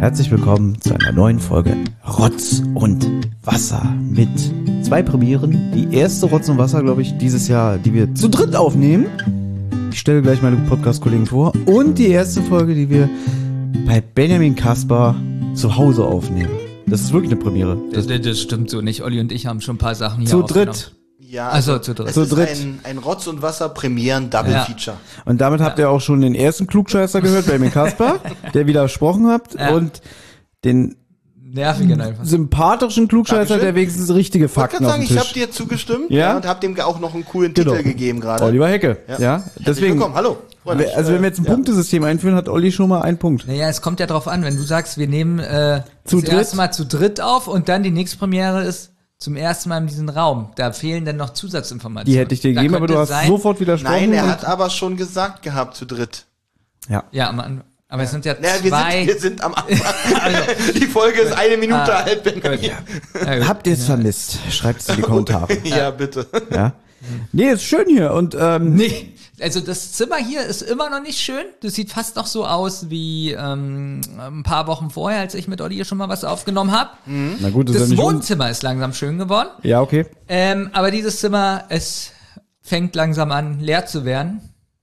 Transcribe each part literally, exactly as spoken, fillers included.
Herzlich willkommen zu einer neuen Folge Rotz und Wasser mit zwei Premieren. Die erste Rotz und Wasser, glaube ich, dieses Jahr, die wir zu dritt aufnehmen. Ich stelle gleich meine Podcast-Kollegen vor. Und die erste Folge, die wir bei Benjamin Kaspar zu Hause aufnehmen. Das ist wirklich eine Premiere. Das, das, das stimmt so nicht. Olli und ich haben schon ein paar Sachen hier zu aufgenommen. dritt. Ja, also, also zu dritt. Es zu ist dritt. Ein, ein Rotz- und Wasser-Premieren-Double-Feature. Ja. Und damit habt ihr auch schon den ersten Klugscheißer gehört, Benjamin Kaspar, der widersprochen hat. Ja. Und den nervigen einfach. sympathischen Klugscheißer, Dankeschön. der wenigstens richtige Fakten auf sagen, dem Tisch. Ich habe dir zugestimmt Ja? ja, und habe dem auch noch einen coolen Genau. Titel gegeben gerade. Oliver Hecke. Ja, ja. Deswegen. Willkommen, hallo. Freundlich. Also wenn wir jetzt ein ja. Punktesystem einführen, hat Olli schon mal einen Punkt. Naja, es kommt ja drauf an, wenn du sagst, wir nehmen äh, Zu das dritt? erste Mal zu dritt auf und dann die nächste Premiere ist zum ersten Mal in diesem Raum. Da fehlen dann noch Zusatzinformationen. Die hätte ich dir Da gegeben, aber du könnte hast sein, sofort widersprochen. Nein, er und- hat aber schon gesagt gehabt zu dritt. Ja. Ja, Mann, aber es sind ja Naja, wir, zwei. sind, wir sind am Anfang. Die Folge ist eine Minute Ah, alt, Benjamin. Ja, gut. Habt ihr es vermisst? Schreibt es in die Kommentare. Ja, bitte. Ja. Nee, ist schön hier und ähm, Nee, also das Zimmer hier ist immer noch nicht schön. Das sieht fast noch so aus wie ähm, ein paar Wochen vorher, als ich mit Olli hier schon mal was aufgenommen habe. na gut, das, ist ja Das nicht un- Wohnzimmer ist langsam schön geworden. Ja, okay. Ähm, aber dieses Zimmer, es fängt langsam an, leer zu werden.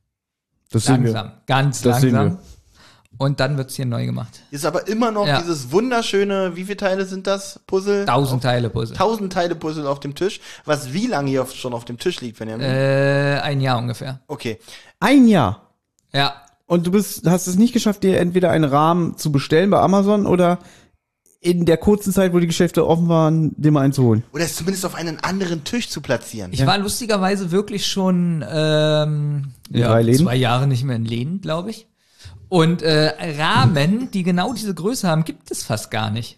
Das sehen Langsam, wir. ganz Das sehen langsam. wir. Und dann wird's hier neu gemacht. Ist aber immer noch Ja. dieses wunderschöne, wie viele Teile sind das? Puzzle? Tausend Auf- Teile Puzzle. Tausend Teile Puzzle auf dem Tisch. Was wie lange hier auf, schon auf dem Tisch liegt, Benjamin? Äh, ein Jahr ungefähr. Okay. Ein Jahr. Ja. Und du bist, hast es nicht geschafft, dir entweder einen Rahmen zu bestellen bei Amazon oder in der kurzen Zeit, wo die Geschäfte offen waren, dir mal einen zu holen. Oder es zumindest auf einen anderen Tisch zu platzieren. Ich war lustigerweise wirklich schon ähm, ja, drei Läden? zwei Jahre nicht mehr in Läden, glaube ich. Und äh, Rahmen, die genau diese Größe haben, gibt es fast gar nicht.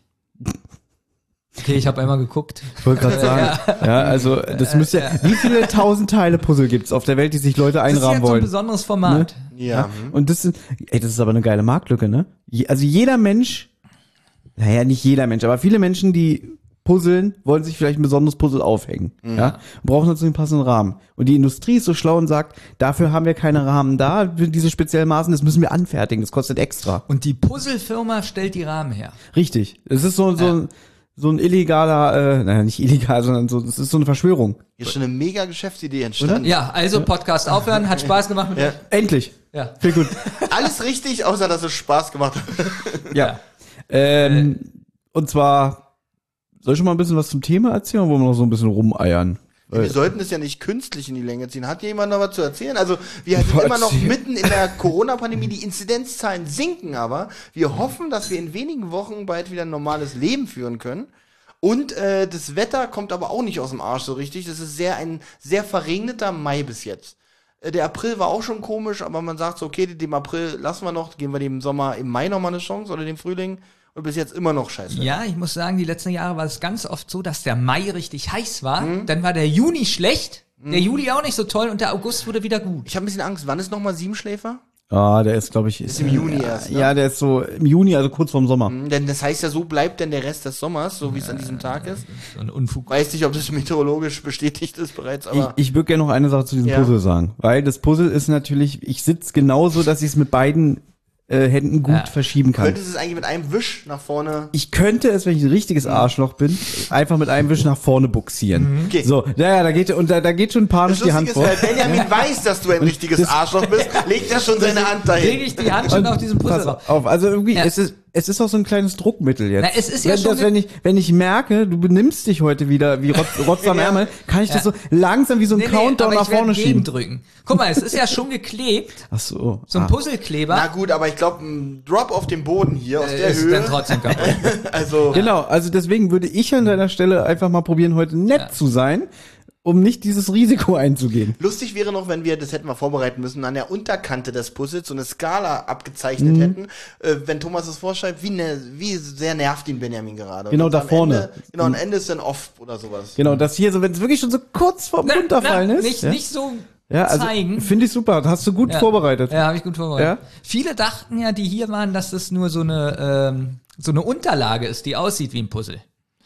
Okay, ich habe einmal geguckt. Ich wollte gerade sagen. Ja. also das müsste ja, wie viele tausend Teile Puzzle gibt's auf der Welt, die sich Leute Das ist einrahmen jetzt so ein wollen? besonderes Format. Ja. Und das sind, ey, das ist aber eine geile Marktlücke, ne? Je, also jeder Mensch, naja, nicht jeder Mensch, aber viele Menschen, die puzzeln, wollen sich vielleicht ein besonderes Puzzle aufhängen, ja? Und brauchen dazu den passenden Rahmen. Und die Industrie ist so schlau und sagt, dafür haben wir keine Rahmen da, für diese speziellen Maßen, das müssen wir anfertigen, das kostet extra. Und die Puzzlefirma stellt die Rahmen her. Richtig. Es ist so, so, Ja. ein, so ein illegaler, äh, naja, nicht illegal, sondern so, das ist so eine Verschwörung. Hier ist schon eine mega Geschäftsidee entstanden. Ja, also Podcast aufhören, hat Spaß gemacht mit Ja. euch. Endlich. Ja. Viel gut. Alles richtig, außer dass es Spaß gemacht hat. Ja. Ähm, und zwar, soll ich schon mal ein bisschen was zum Thema erzählen, oder wollen wir noch so ein bisschen rumeiern? Wir sollten es ja nicht künstlich in die Länge ziehen. Hat jemand noch was zu erzählen? Also wir sind Was? immer noch mitten in der Corona-Pandemie. Die Inzidenzzahlen sinken aber. Wir hoffen, dass wir in wenigen Wochen bald wieder ein normales Leben führen können. Und äh, das Wetter kommt aber auch nicht aus dem Arsch so richtig. Das ist sehr ein sehr verregneter Mai bis jetzt. Äh, der April war auch schon komisch, aber man sagt so, okay, dem April lassen wir noch, geben wir dem Sommer im Mai nochmal eine Chance oder dem Frühling. Und bis jetzt immer noch scheiße. Ja, ich muss sagen, die letzten Jahre war es ganz oft so, dass der Mai richtig heiß war. Dann war der Juni schlecht, der Juli auch nicht so toll und der August wurde wieder gut. Ich habe ein bisschen Angst. Wann ist nochmal Siebenschläfer? Ah, der ist, glaube ich, Ist im Juni erst, ne? Ja, der ist so im Juni, also kurz vorm Sommer. Hm, Denn das heißt ja, so bleibt denn der Rest des Sommers, so wie es an diesem Tag ist. So ein Unfug. Weiß nicht, ob das meteorologisch bestätigt ist bereits, Ich, aber ich würde gerne noch eine Sache zu diesem Ja. Puzzle sagen, weil das Puzzle ist natürlich, ich sitze genauso, dass ich es mit beiden äh, Händen gut Ja. verschieben kann. könntest du es eigentlich mit einem Wisch nach vorne. Ich könnte es, wenn ich ein richtiges Arschloch bin, einfach mit einem Wisch nach vorne buxieren. Okay. So, ja, ja, da geht und da, da geht schon panisch Das die Hand Lustige ist, vor. weil Benjamin weiß, dass du ein richtiges das- Arschloch bist, legt er schon seine Hand dahin. Lege ich die Hand schon auf diesen Puzzle Pass drauf. auf, also irgendwie, Ja. es ist, es ist auch so ein kleines Druckmittel jetzt. Na, es ist ja wenn, schon das, ge- wenn ich, wenn ich merke, du benimmst dich heute wieder wie Rotz, Rotz am Ja. Ärmel, kann ich das Ja. so langsam wie so ein Nee, nee, Countdown aber nach ich werd vorne schieben. gegendrücken. Guck mal, es ist ja schon geklebt, Ach so. so ein ah. Puzzlekleber. Na gut, aber ich glaube, ein Drop auf dem Boden hier aus äh, der ist Höhe. dann trotzdem kaputt. Also, Genau, also deswegen würde ich an deiner Stelle einfach mal probieren, heute nett Ja. zu sein, um nicht dieses Risiko einzugehen. lustig wäre noch, wenn wir, das hätten wir vorbereiten müssen, an der Unterkante des Puzzles so eine Skala abgezeichnet Mhm. hätten, äh, wenn Thomas es vorschreibt, wie, ne, wie sehr nervt ihn Benjamin gerade. Genau Und da am vorne. Ende, genau, am Ende ist dann off oder sowas. Genau, das hier so, wenn es wirklich schon so kurz vorm Na, Runterfallen na, ist. Nicht, ja? nicht so ja, also zeigen. finde ich super, hast du gut Ja. vorbereitet. Ja, habe ich gut vorbereitet. Ja? Viele dachten ja, die hier waren, dass das nur so eine ähm, so eine Unterlage ist, die aussieht wie ein Puzzle.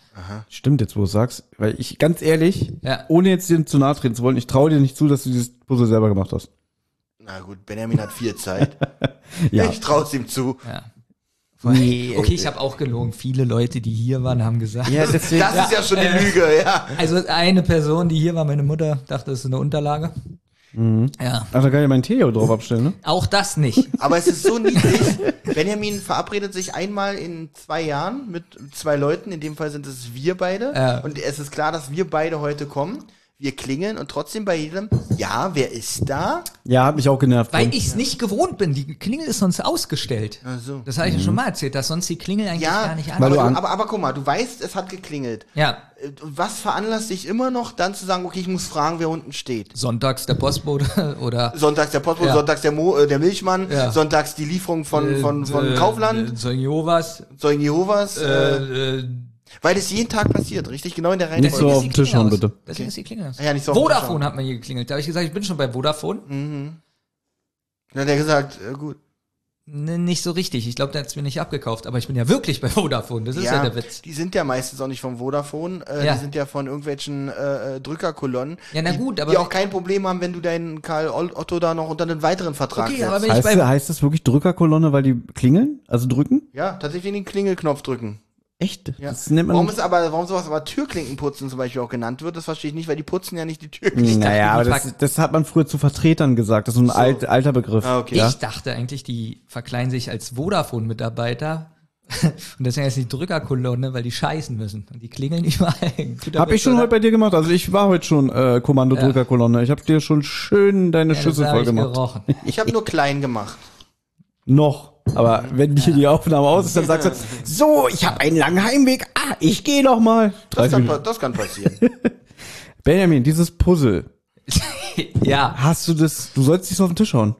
Stimmt jetzt, wo du sagst, weil ich, ganz ehrlich, Ja. ohne jetzt dir zu nahe treten zu wollen, ich traue dir nicht zu, dass du dieses Puzzle selber gemacht hast. Na gut, Benjamin hat viel Zeit. Ja. Ich traue es ihm zu. Ja. Nee, Okay, ich habe auch gelogen. Viele Leute, die hier waren, haben gesagt. Ja, deswegen. Das ist ja schon eine Lüge, ja. Also eine Person, die hier war, meine Mutter, dachte, das ist eine Unterlage. Mhm. Ja. Ach, da kann ich meinen Tee drauf abstellen, ne? Auch das nicht. Aber es ist so niedlich. Benjamin verabredet sich einmal in zwei Jahren mit zwei Leuten. In dem Fall sind es wir beide. Ja. Und es ist klar, dass wir beide heute kommen. Wir klingeln und trotzdem bei jedem, ja, wer ist da? Ja, hat mich auch genervt. Weil ich es nicht gewohnt bin. Die Klingel ist sonst ausgestellt. Ach so. Das habe ich ja schon mal erzählt, dass sonst die Klingel eigentlich Ja, gar nicht Weil aber, an. du du, an- aber, aber guck mal, du weißt, es hat geklingelt. Ja. Äh, Was veranlasst dich immer noch, dann zu sagen, okay, ich muss fragen, wer unten steht? Sonntags der Postbote oder Sonntags der Postbote, Ja. sonntags der, Mo, äh, der Milchmann, Ja. sonntags die Lieferung von, von, von äh, Kaufland, äh, Zeugen Jehovas. Zeugen Jehovas, äh, Äh, äh, weil es jeden Tag passiert, richtig? Genau in der Nicht so Reihenfolge. auf ist die den Tisch Klingel hauen, aus. bitte. Deswegen ist die Klingel aus. Ja, nicht so auf den Tisch Vodafone hauen. hat mir hier geklingelt. Da habe ich gesagt, ich bin schon bei Vodafone. Dann hat er gesagt, äh, gut. Ne, nicht so richtig. Ich glaube, der hat es mir nicht abgekauft. Aber ich bin ja wirklich bei Vodafone. Das ist ja, der Witz. die sind ja meistens auch nicht vom Vodafone, äh, Ja. die sind ja von irgendwelchen äh, äh, Drückerkolonnen, Ja, na die, gut, aber die wenn- auch kein Problem haben, wenn du deinen Karl Otto da noch unter einen weiteren Vertrag Okay, setzt. aber wenn ich Heißt, bei heißt das wirklich Drückerkolonne, weil die klingeln? Also drücken? Ja, tatsächlich den Klingelknopf drücken. Echt? Ja. Das nennt man. Warum ist aber, warum sowas aber Türklinkenputzen zum Beispiel auch genannt wird, das verstehe ich nicht, weil die putzen ja nicht die Türklinken. Naja, aber die das, das hat man früher zu Vertretern gesagt. Das ist so ein alt, alter Begriff. Ah, okay. Ja? Ich dachte eigentlich, die verkleiden sich als Vodafone-Mitarbeiter. Und deswegen ist die Drückerkolonne, weil die scheißen müssen. Und die klingeln überall. Hab ich schon heute bei dir gemacht. Also ich war heute schon äh, Kommando-Drückerkolonne. Ich hab dir schon schön deine ja, Schüssel das hab voll ich gemacht. gerochen. Ich habe nur klein gemacht. Noch. Aber wenn hier die Aufnahme aus ist, dann sagst du, so, ich habe einen langen Heimweg. Ah, ich gehe noch mal. Das kann, Minuten. pa- das kann passieren. Benjamin, dieses Puzzle. Ja, Hast du das, du sollst dich auf den Tisch hauen.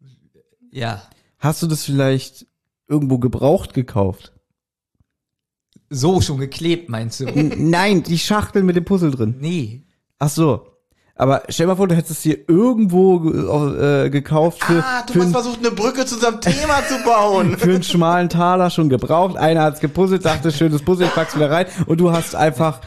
ja. Hast du das vielleicht irgendwo gebraucht gekauft? So schon geklebt, meinst du? N- Nein, die Schachtel mit dem Puzzle drin. Nee. Ach so. Aber stell mal vor, du hättest es hier irgendwo äh, gekauft für, Ah, du für, hast ein, versucht, eine Brücke zu unserem Thema zu bauen. für einen schmalen Taler schon gebraucht. Einer hat's gepuzzelt, dachte, schönes Puzzle, ich pack's wieder rein. Und du hast einfach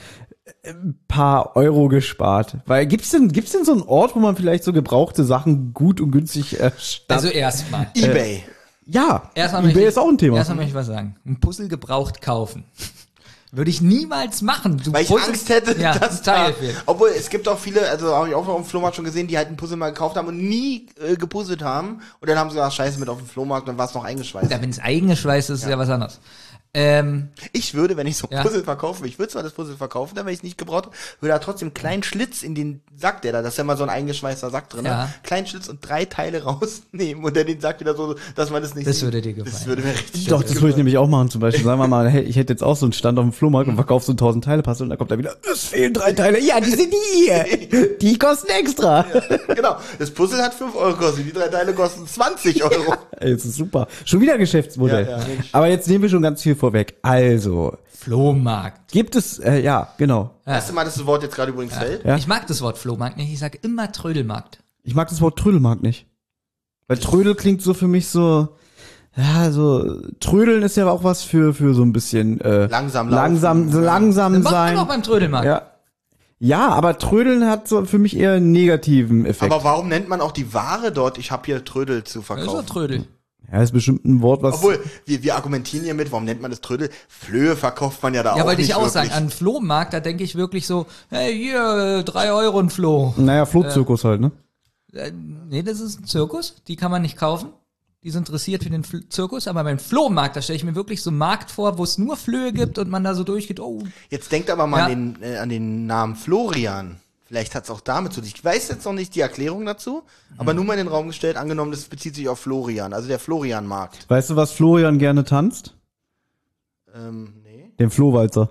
ein paar Euro gespart. Weil gibt's denn, gibt's denn so einen Ort, wo man vielleicht so gebrauchte Sachen gut und günstig äh, statt? Also erstmal. Ebay. ja, Erstmal eBay möchte ich- ist auch ein Thema. Erstmal möchte ich was sagen. Ein Puzzle gebraucht kaufen. Würde ich niemals machen. Du Weil ich Puzzle- Angst hätte, ja, dass Teil da, fehlt. obwohl es gibt auch viele, also habe ich auch noch auf dem Flohmarkt schon gesehen, die halt ein Puzzle mal gekauft haben und nie äh, gepuzzelt haben und dann haben sie gesagt, scheiße, mit auf dem Flohmarkt, dann war es noch eingeschweißt. Ja, wenn es eingeschweißt ist, ist ja was anderes. Ähm, Ich würde, wenn ich so ein Ja. Puzzle verkaufe, ich würde zwar das Puzzle verkaufen, dann wenn ich es nicht gebraucht habe, würde da trotzdem einen kleinen Schlitz in den Sack, der da, das ist ja mal so ein eingeschweißter Sack drin, Ja. ne? Kleinen Schlitz und drei Teile rausnehmen und dann den Sack wieder so, dass man das nicht Das sieht. würde dir gefallen. Das würde mir richtig Doch, das würde ich nämlich auch machen. Zum Beispiel, sagen wir mal, hey, ich hätte jetzt auch so einen Stand auf dem Flohmarkt und verkaufe so ein tausend Teile Puzzle und dann kommt da wieder, es fehlen drei Teile. Ja, die sind die hier. Die kosten extra. Genau, das Puzzle hat fünf Euro gekostet, die drei Teile kosten zwanzig Euro. Ey, das ist super. Schon wieder Geschäftsmodell. Ja, ja, Mensch. Aber jetzt nehmen wir schon ganz viel vorweg. Also, Flohmarkt. gibt es, äh, ja, genau. Weißt du mal, dass das Wort jetzt gerade übrigens fällt? Ja. Ich mag das Wort Flohmarkt nicht. Ich sage immer Trödelmarkt. Ich mag das Wort Trödelmarkt nicht. Weil Trödel klingt so für mich so, ja, so, Trödeln ist ja auch was für, für so ein bisschen, äh, Langsam laufen. langsam, so langsam Das macht man auch sein. beim Trödelmarkt. Ja. Ja, aber Trödeln hat so für mich eher einen negativen Effekt. Aber warum nennt man auch die Ware dort, ich habe hier Trödel zu Das ist doch verkaufen? Trödel. ja, ist bestimmt ein Wort, was, Obwohl, wir, wir argumentieren hier mit, warum nennt man das Trödel? Flöhe verkauft man ja da Ja, auch wollte nicht ich auch wirklich. sagen. An Flohmarkt, da denke ich wirklich so, hey, hier, äh, drei Euro ein Floh. naja, Flohzirkus halt, ne? Äh, nee, das ist ein Zirkus. Die kann man nicht kaufen. Die sind dressiert für den Fl- Zirkus. Aber beim Flohmarkt, da stelle ich mir wirklich so einen Markt vor, wo es nur Flöhe gibt und man da so durchgeht. Oh, Jetzt denkt aber mal Ja. an, den, äh, an den Namen Florian. Vielleicht hat es auch damit zu tun. Ich weiß jetzt noch nicht die Erklärung dazu, aber nur mal in den Raum gestellt, angenommen, das bezieht sich auf Florian, also der Florian-Markt. Weißt du, was Florian gerne tanzt? Ähm, nee. Den Flohwalzer.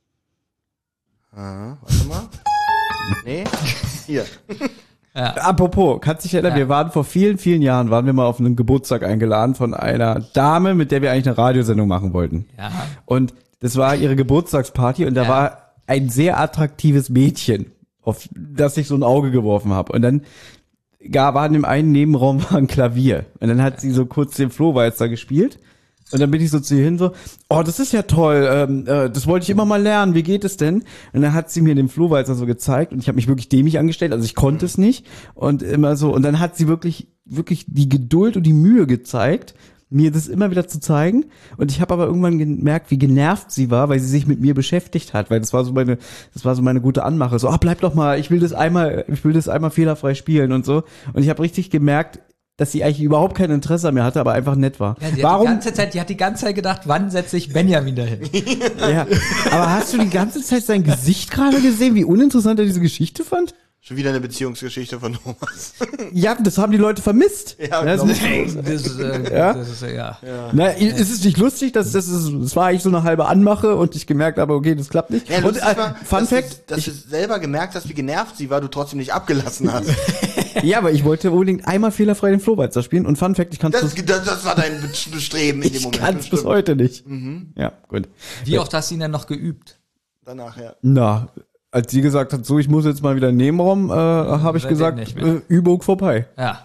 Aha, warte mal. Nee. Hier. Apropos, kannst dich erinnern, Ja. wir waren vor vielen, vielen Jahren, waren wir mal auf einen Geburtstag eingeladen von einer Dame, mit der wir eigentlich eine Radiosendung machen wollten. ja. Und das war ihre Geburtstagsparty und da Ja. war ein sehr attraktives Mädchen, auf das ich so ein Auge geworfen habe. Und dann gar war in dem einen Nebenraum war ein Klavier. Und dann hat sie so kurz den Flohwalzer gespielt. Und dann bin ich so zu ihr hin so, oh, das ist ja toll, ähm, äh, das wollte ich immer mal lernen, wie geht es denn? Und dann hat sie mir den Flohwalzer so gezeigt und ich habe mich wirklich dämlich angestellt, also ich konnte es nicht. Und immer so, und dann hat sie wirklich, wirklich die Geduld und die Mühe gezeigt, mir das immer wieder zu zeigen. Und ich habe aber irgendwann gemerkt, wie genervt sie war, weil sie sich mit mir beschäftigt hat, weil das war so meine, das war so meine gute Anmache. So, ah, bleib doch mal, ich will das einmal, ich will das einmal fehlerfrei spielen und so. Und ich habe richtig gemerkt, dass sie eigentlich überhaupt kein Interesse an mir hatte, aber einfach nett war. Ja, die Warum? Hat die, ganze Zeit, die hat die ganze Zeit gedacht, wann setze ich Benjamin dahin? Ja, aber hast du die ganze Zeit sein Gesicht gerade gesehen, wie uninteressant er diese Geschichte fand? Schon wieder eine Beziehungsgeschichte von Thomas. Ja, das haben die Leute vermisst. Ja, das glaub ist, ich. Das ist, äh, Ja? das ist, äh, ja. na, ist es nicht lustig, dass das ist, das war eigentlich so eine halbe Anmache und ich gemerkt habe, okay, das klappt nicht. Ja, und lustig äh, war, Fun dass Fact, du, dass du selber gemerkt hast, wie genervt sie war, du trotzdem nicht abgelassen hast. ja, aber ich wollte unbedingt einmal fehlerfrei den Flohwalzer spielen und Fun Fact, ich kann es Das, bis, das, das war dein Be- Bestreben in dem ich Moment. kann's bis bestimmt. heute nicht. Mhm. Ja, gut. Wie oft hast du ihn denn noch geübt? Danach, ja. Na, als sie gesagt hat, so, ich muss jetzt mal wieder in den Nebenraum, äh, habe ich seitdem gesagt, nicht mehr. äh, Übung vorbei. Ja.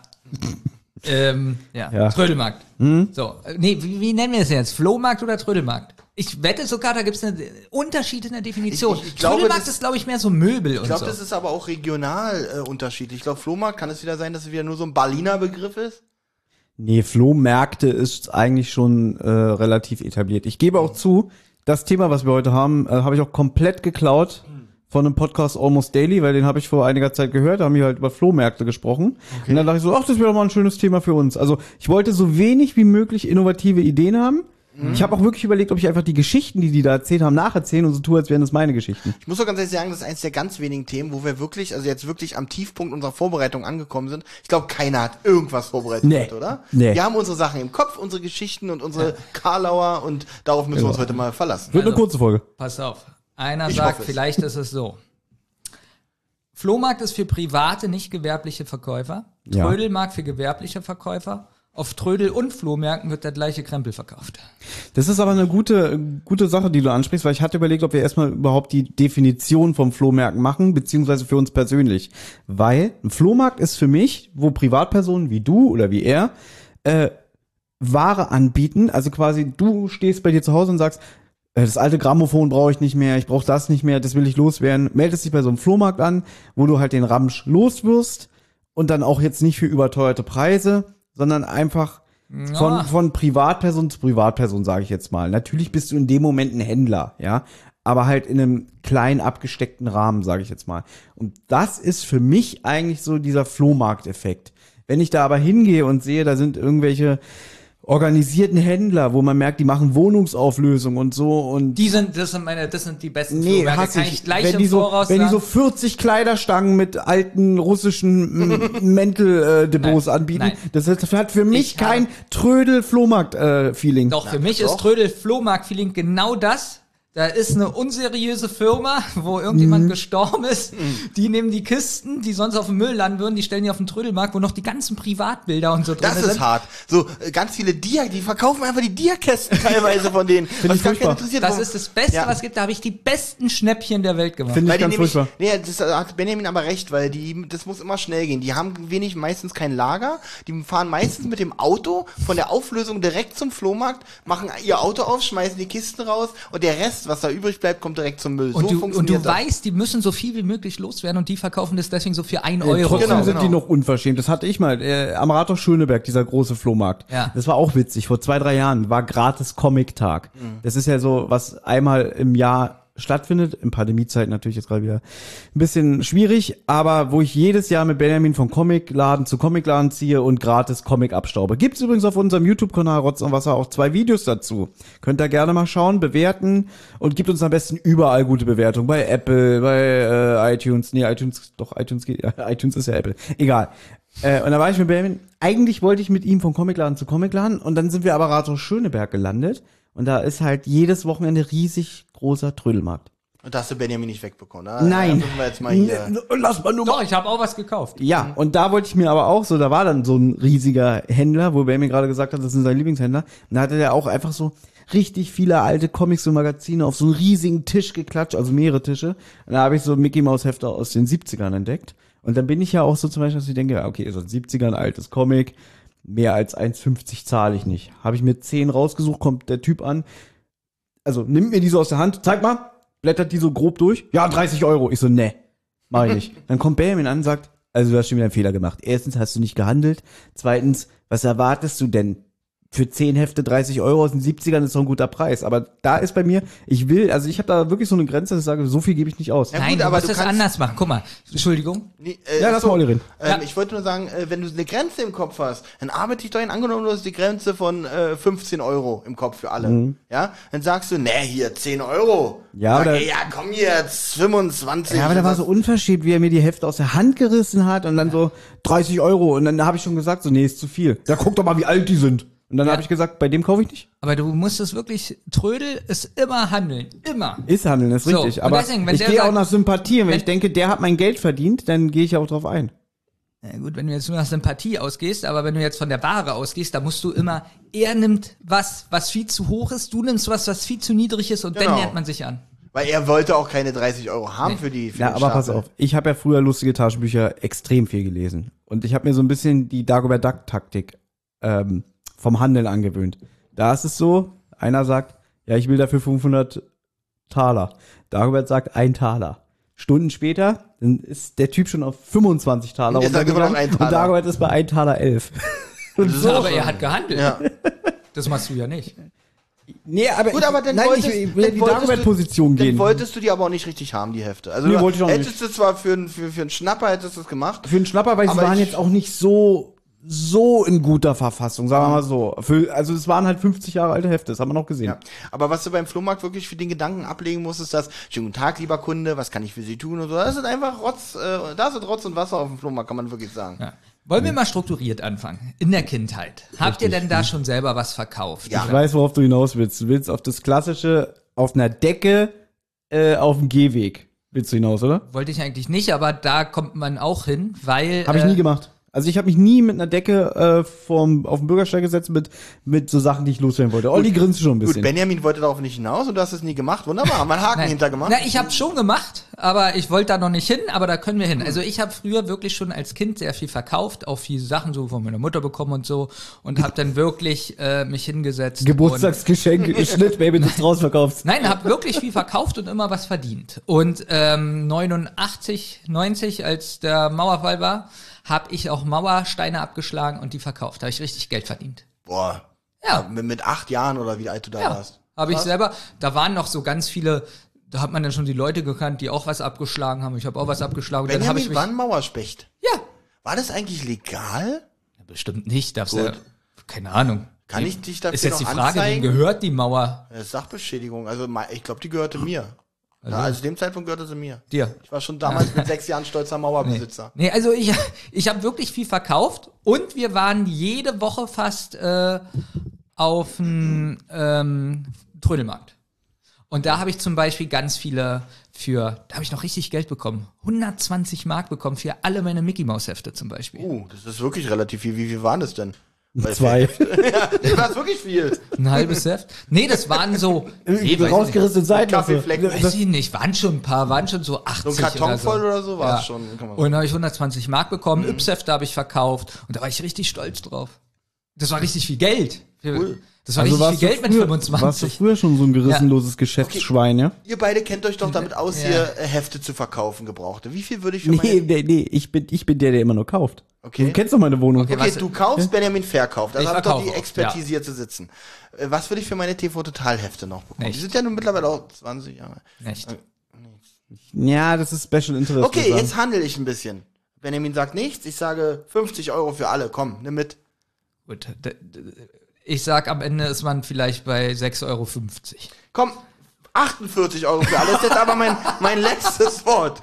ähm, ja. Ja. Trödelmarkt. Hm? So, äh, nee, wie, wie nennen wir es jetzt? Flohmarkt oder Trödelmarkt? Ich wette sogar, da gibt es einen Unterschied in der Definition. Ich- ich- ich glaube, Trödelmarkt das- ist, glaube ich, mehr so Möbel Ich und glaube, so. das ist aber auch regional äh, unterschiedlich. Ich glaube, Flohmarkt kann es wieder sein, dass es wieder nur so ein Berliner Begriff ist. Nee, Flohmärkte ist eigentlich schon äh, relativ etabliert. Ich gebe auch zu, das Thema, was wir heute haben, äh, habe ich auch komplett geklaut von einem Podcast Almost Daily, weil den habe ich vor einiger Zeit gehört, da haben wir halt über Flohmärkte gesprochen. Und dann dachte ich so, ach, das wäre doch mal ein schönes Thema für uns. Also ich wollte so wenig wie möglich innovative Ideen haben. Ich habe auch wirklich überlegt, ob ich einfach die Geschichten, die die da erzählt haben, nacherzählen und so tue, als wären das meine Geschichten. Ich muss doch ganz ehrlich sagen, das ist eines der ganz wenigen Themen, wo wir wirklich, also jetzt wirklich am Tiefpunkt unserer Vorbereitung angekommen sind. Ich glaube, keiner hat irgendwas vorbereitet, Nee. heute, oder? Nee. Wir haben unsere Sachen im Kopf, unsere Geschichten und unsere Karlauer und darauf müssen wir uns heute mal verlassen. Wird eine Also- kurze Folge. Pass auf. Einer Ich sagt, hoffe es. vielleicht ist es so. Flohmarkt ist für private, nicht gewerbliche Verkäufer. Ja. Trödelmarkt für gewerbliche Verkäufer. Auf Trödel- und Flohmärkten wird der gleiche Krempel verkauft. Das ist aber eine gute, gute Sache, die du ansprichst, weil ich hatte überlegt, ob wir erstmal überhaupt die Definition vom Flohmärkten machen, beziehungsweise für uns persönlich. Weil ein Flohmarkt ist für mich, wo Privatpersonen wie du oder wie er äh, Ware anbieten. Also quasi, du stehst bei dir zu Hause und sagst, äh, das alte Grammophon brauche ich nicht mehr, ich brauche das nicht mehr, das will ich loswerden. Meldest dich bei so einem Flohmarkt an, wo du halt den Ramsch loswirst und dann auch jetzt nicht für überteuerte Preise, sondern einfach von, Ja. von Privatperson zu Privatperson, sage ich jetzt mal. Natürlich bist du in dem Moment ein Händler, ja, aber halt in einem kleinen abgesteckten Rahmen, sage ich jetzt mal. Und das ist für mich eigentlich so dieser Flohmarkteffekt. Wenn ich da aber hingehe und sehe, da sind irgendwelche organisierten Händler, wo man merkt, die machen Wohnungsauflösung und so und Die sind, das sind meine, das sind die besten nee, Flohmärkte. hasse Kann ich. ich gleich wenn im die so, Voraus wenn die so sagen. vierzig Kleiderstangen mit alten russischen M- Mänteldepots Nein, anbieten, nein. das hat hat für mich Ich habe- kein Trödel-Flohmarkt-Feeling. Doch, für mich ist Trödel-Flohmarkt-Feeling genau das. Da ist eine unseriöse Firma, wo irgendjemand Mhm. gestorben ist. Die nehmen die Kisten, die sonst auf dem Müll landen würden, die stellen die auf den Trödelmarkt, wo noch die ganzen Privatbilder und so drin Das sind. ist hart. So, äh, ganz viele Dia, die verkaufen einfach die Dia-Kästen teilweise von denen. was ich gar furchtbar. keinen interessiert. Das Warum- ist das Beste, Ja. was es gibt. Da habe ich die besten Schnäppchen der Welt gemacht. Finde Weil ich die ganz nämlich, furchtbar. nee, das hat Benjamin aber recht, weil die, das muss immer schnell gehen. Die haben wenig, meistens kein Lager. Die fahren meistens mit dem Auto von der Auflösung direkt zum Flohmarkt, machen ihr Auto auf, schmeißen die Kisten raus und der Rest, was da übrig bleibt, kommt direkt zum Müll. Und, so du, und funktioniert du das. weißt, die müssen so viel wie möglich loswerden und die verkaufen das deswegen so für ein Äh, Euro. Trotzdem Genau, sind genau. die noch unverschämt. Das hatte ich mal. Äh, am Rathaus Schöneberg, dieser große Flohmarkt. Ja. Das war auch witzig. Vor zwei, drei Jahren war gratis Comic-Tag. Mhm. Das ist ja so, was einmal im Jahr stattfindet. In Pandemiezeiten natürlich jetzt gerade wieder ein bisschen schwierig, aber wo ich jedes Jahr mit Benjamin vom Comicladen zu Comicladen ziehe und gratis Comic abstaube. Gibt's übrigens auf unserem YouTube-Kanal Rotz und Wasser auch zwei Videos dazu. Könnt ihr gerne mal schauen, bewerten und gibt uns am besten überall gute Bewertungen. Bei Apple, bei äh, iTunes. Nee, iTunes, doch, iTunes geht, ja, iTunes ist ja Apple. Egal. Äh, und da war ich mit Benjamin, eigentlich wollte ich mit ihm vom Comicladen zu Comicladen und dann sind wir aber Rathaus Schöneberg gelandet und da ist halt jedes Wochenende riesig großer Trödelmarkt. Und da hast du Benjamin nicht wegbekommen. Ah, Nein. Da müssen wir jetzt mal hier. N- Lass mal nur mal. Doch, ich habe auch was gekauft. Ja, und da wollte ich mir aber auch so, da war dann so ein riesiger Händler, wo Benjamin gerade gesagt hat, das sind seine Lieblingshändler. Und da hatte der auch einfach so richtig viele alte Comics und Magazine auf so einen riesigen Tisch geklatscht, also mehrere Tische. Und da habe ich so Mickey Mouse Hefter aus den siebzigern entdeckt. Und dann bin ich ja auch so zum Beispiel, dass ich denke, ja, okay, so ein siebziger, ein altes Comic, mehr als eins fünfzig zahle ich nicht. Habe ich mir zehn rausgesucht, kommt der Typ an, also nimmt mir die so aus der Hand, zeig mal, blättert die so grob durch, ja, dreißig Euro. Ich so, ne, mach ich nicht. Dann kommt Benjamin an und sagt, also du hast schon wieder einen Fehler gemacht. Erstens hast du nicht gehandelt, zweitens, was erwartest du denn? für zehn Hefte dreißig Euro aus den siebzigern ist doch ein guter Preis. Aber da ist bei mir, ich will, also ich habe da wirklich so eine Grenze, dass ich sage, so viel gebe ich nicht aus. Ja, Nein, gut, du aber musst du das kannst- anders machen. Guck mal, Entschuldigung. Nee, äh, Ja, lass achso, mal Olli reden. Ähm, Ja. Ich wollte nur sagen, äh, wenn du eine Grenze im Kopf hast, dann arbeite ich doch hin, angenommen, du hast die Grenze von äh, fünfzehn Euro im Kopf für alle. Ja, dann sagst du, ne, hier, zehn Euro. Ja, Sag, aber- ey, ja, komm jetzt, fünfundzwanzig. Ja, aber der war so Was- unverschämt, wie er mir die Hefte aus der Hand gerissen hat und dann so dreißig Euro. Und dann habe ich schon gesagt, so, nee, ist zu viel. Ja, guck doch mal, wie alt die sind. Und dann Ja. habe ich gesagt, bei dem kaufe ich nicht. Aber du musst es wirklich, Trödel ist immer handeln. Immer. Ist Handeln, ist So, richtig. und Aber deswegen, wenn ich der gehe auch sagt- nach Sympathie. Und wenn wenn- ich denke, der hat mein Geld verdient, dann gehe ich auch drauf ein. Ja, gut, wenn du jetzt nur nach Sympathie ausgehst, aber wenn du jetzt von der Ware ausgehst, da musst du immer, er nimmt was, was viel zu hoch ist, du nimmst was, was viel zu niedrig ist und Genau. dann lernt man sich an. Weil er wollte auch keine dreißig Euro haben Nee. für die für Ja, den aber pass Stapel. auf. Ich habe ja früher lustige Taschenbücher extrem viel gelesen. Und ich habe mir so ein bisschen die Dagobert Duck-Taktik ähm, vom Handeln angewöhnt. Da ist es so, einer sagt, ja, ich will dafür fünfhundert Taler. Dagobert sagt, ein Taler. Stunden später, dann ist der Typ schon auf fünfundzwanzig Taler Und er sagt immer noch runtergegangen ein Taler. und Dagobert ist bei ein Taler elf. Und Das ist so, auch Aber schon- er hat gehandelt. Ja. Das machst du ja nicht. nee, aber Gut, ich, aber dann nein, wolltest, ich will in dann die wolltest Dagobert-Position du, gehen. Dann wolltest du die aber auch nicht richtig haben, die Hefte. Also Nee, du, wollte ich auch hättest du zwar für, einen- für, für einen Schnapper hättest du es gemacht. Für einen Schnapper, weil sie Aber waren ich- jetzt auch nicht so so in guter Verfassung, sagen wir mal so. Für, also es waren halt fünfzig Jahre alte Hefte, das haben wir noch gesehen. Ja. Aber was du beim Flohmarkt wirklich für den Gedanken ablegen musst, ist das, schönen guten Tag, lieber Kunde, was kann ich für Sie tun und so. Das ist einfach Rotz, äh, da ist Rotz und Wasser auf dem Flohmarkt, kann man wirklich sagen. Ja. Wollen wir mal strukturiert anfangen? In der Kindheit. Habt ihr denn da schon selber was verkauft? Ja. Ich weiß, worauf du hinaus willst. Du willst auf das klassische, auf einer Decke, äh, auf dem Gehweg. Willst du hinaus, oder? Wollte ich eigentlich nicht, aber da kommt man auch hin, weil. Habe ich äh, nie gemacht. Also ich habe mich nie mit einer Decke äh, vom, auf den Bürgersteig gesetzt mit, mit so Sachen, die ich loswerden wollte. Olli grinst schon ein Gut, bisschen. Benjamin wollte darauf nicht hinaus und du hast es nie gemacht. Wunderbar, haben wir einen Haken Nein. hintergemacht. Na, ich habe schon gemacht, aber ich wollte da noch nicht hin, aber da können wir hin. Also ich habe früher wirklich schon als Kind sehr viel verkauft, auch viele Sachen so von meiner Mutter bekommen und so und habe dann wirklich äh, mich hingesetzt. Geburtstagsgeschenk, Schnitt, Baby, das rausverkaufst. Und, nein, habe wirklich viel verkauft und immer was verdient. Und ähm, neunundachtzig, neunzig, als der Mauerfall war, habe ich auch Mauersteine abgeschlagen und die verkauft. Habe ich richtig Geld verdient. Boah. Ja. Mit, mit acht Jahren oder wie alt du da Ja, warst. habe ich Krass. selber. Da waren noch so ganz viele, da hat man dann schon die Leute gekannt, die auch was abgeschlagen haben. Ich habe auch was abgeschlagen. Und dann habe ich Benjamin mich, war ein Mauerspecht. ja, War das eigentlich legal? bestimmt nicht. Darfst Gut. ja, keine Ahnung. Kann ich dich dafür Ist jetzt die noch Frage, wem anzeigen? gehört die Mauer? Das ist Sachbeschädigung. Also me- ich glaube, die gehörte mir. Ja, also dem Zeitpunkt gehörte sie mir. Dir. Ich war schon damals mit sechs Jahren stolzer Mauerbesitzer. Nee, also ich, ich habe wirklich viel verkauft und wir waren jede Woche fast äh, auf dem ähm, Trödelmarkt. Und da habe ich zum Beispiel ganz viele für, da habe ich noch richtig Geld bekommen. hundertzwanzig Mark bekommen für alle meine Mickey Maus Hefte zum Beispiel. Uh, das ist wirklich relativ viel. Wie viel waren das denn? Weil- Zwei. Ja, das war wirklich viel. Ein halbes Heft? Nee, das waren so, nee, weiß ich Rausgerissene Seiten. Kaffeeflecken. nicht. Weiß ich nicht, waren schon ein paar, waren schon so achtzig So ein Karton oder so. voll oder so war Ja. es schon. Kann man Und dann habe ich hundertzwanzig Mark bekommen, Yps-Hefte habe ich verkauft und da war ich richtig stolz drauf. Das war richtig viel Geld. Cool. Das war Also richtig warst viel du Geld mit früher, fünfundzwanzig. Warst du früher schon so ein gerissenloses Geschäftsschwein, ja? Ihr beide kennt euch doch damit aus, Ja. hier äh, Hefte zu verkaufen, gebrauchte. Wie viel würde ich für Nee, meine... nee, nee, ich bin, ich bin der, der immer nur kauft. Okay. Du kennst doch meine Wohnung. Okay, Okay, was- du kaufst, Benjamin verkauft. Also Ich habt doch die verkaufe auch, Expertise hier zu sitzen. Äh, Was würde ich für meine T V-Total-Hefte noch bekommen? Nicht. Die sind ja nun mittlerweile auch zwanzig Jahre. Nicht. Ja, das ist Special Interest. Okay, würde ich jetzt sagen. handle ich ein bisschen. Benjamin sagt nichts, ich sage fünfzig Euro für alle. Komm, nimm mit. Gut. D- d- Ich sag, am Ende ist man vielleicht bei sechs Euro fünfzig. Komm, achtundvierzig Euro für alle. Das ist jetzt aber mein, mein letztes Wort.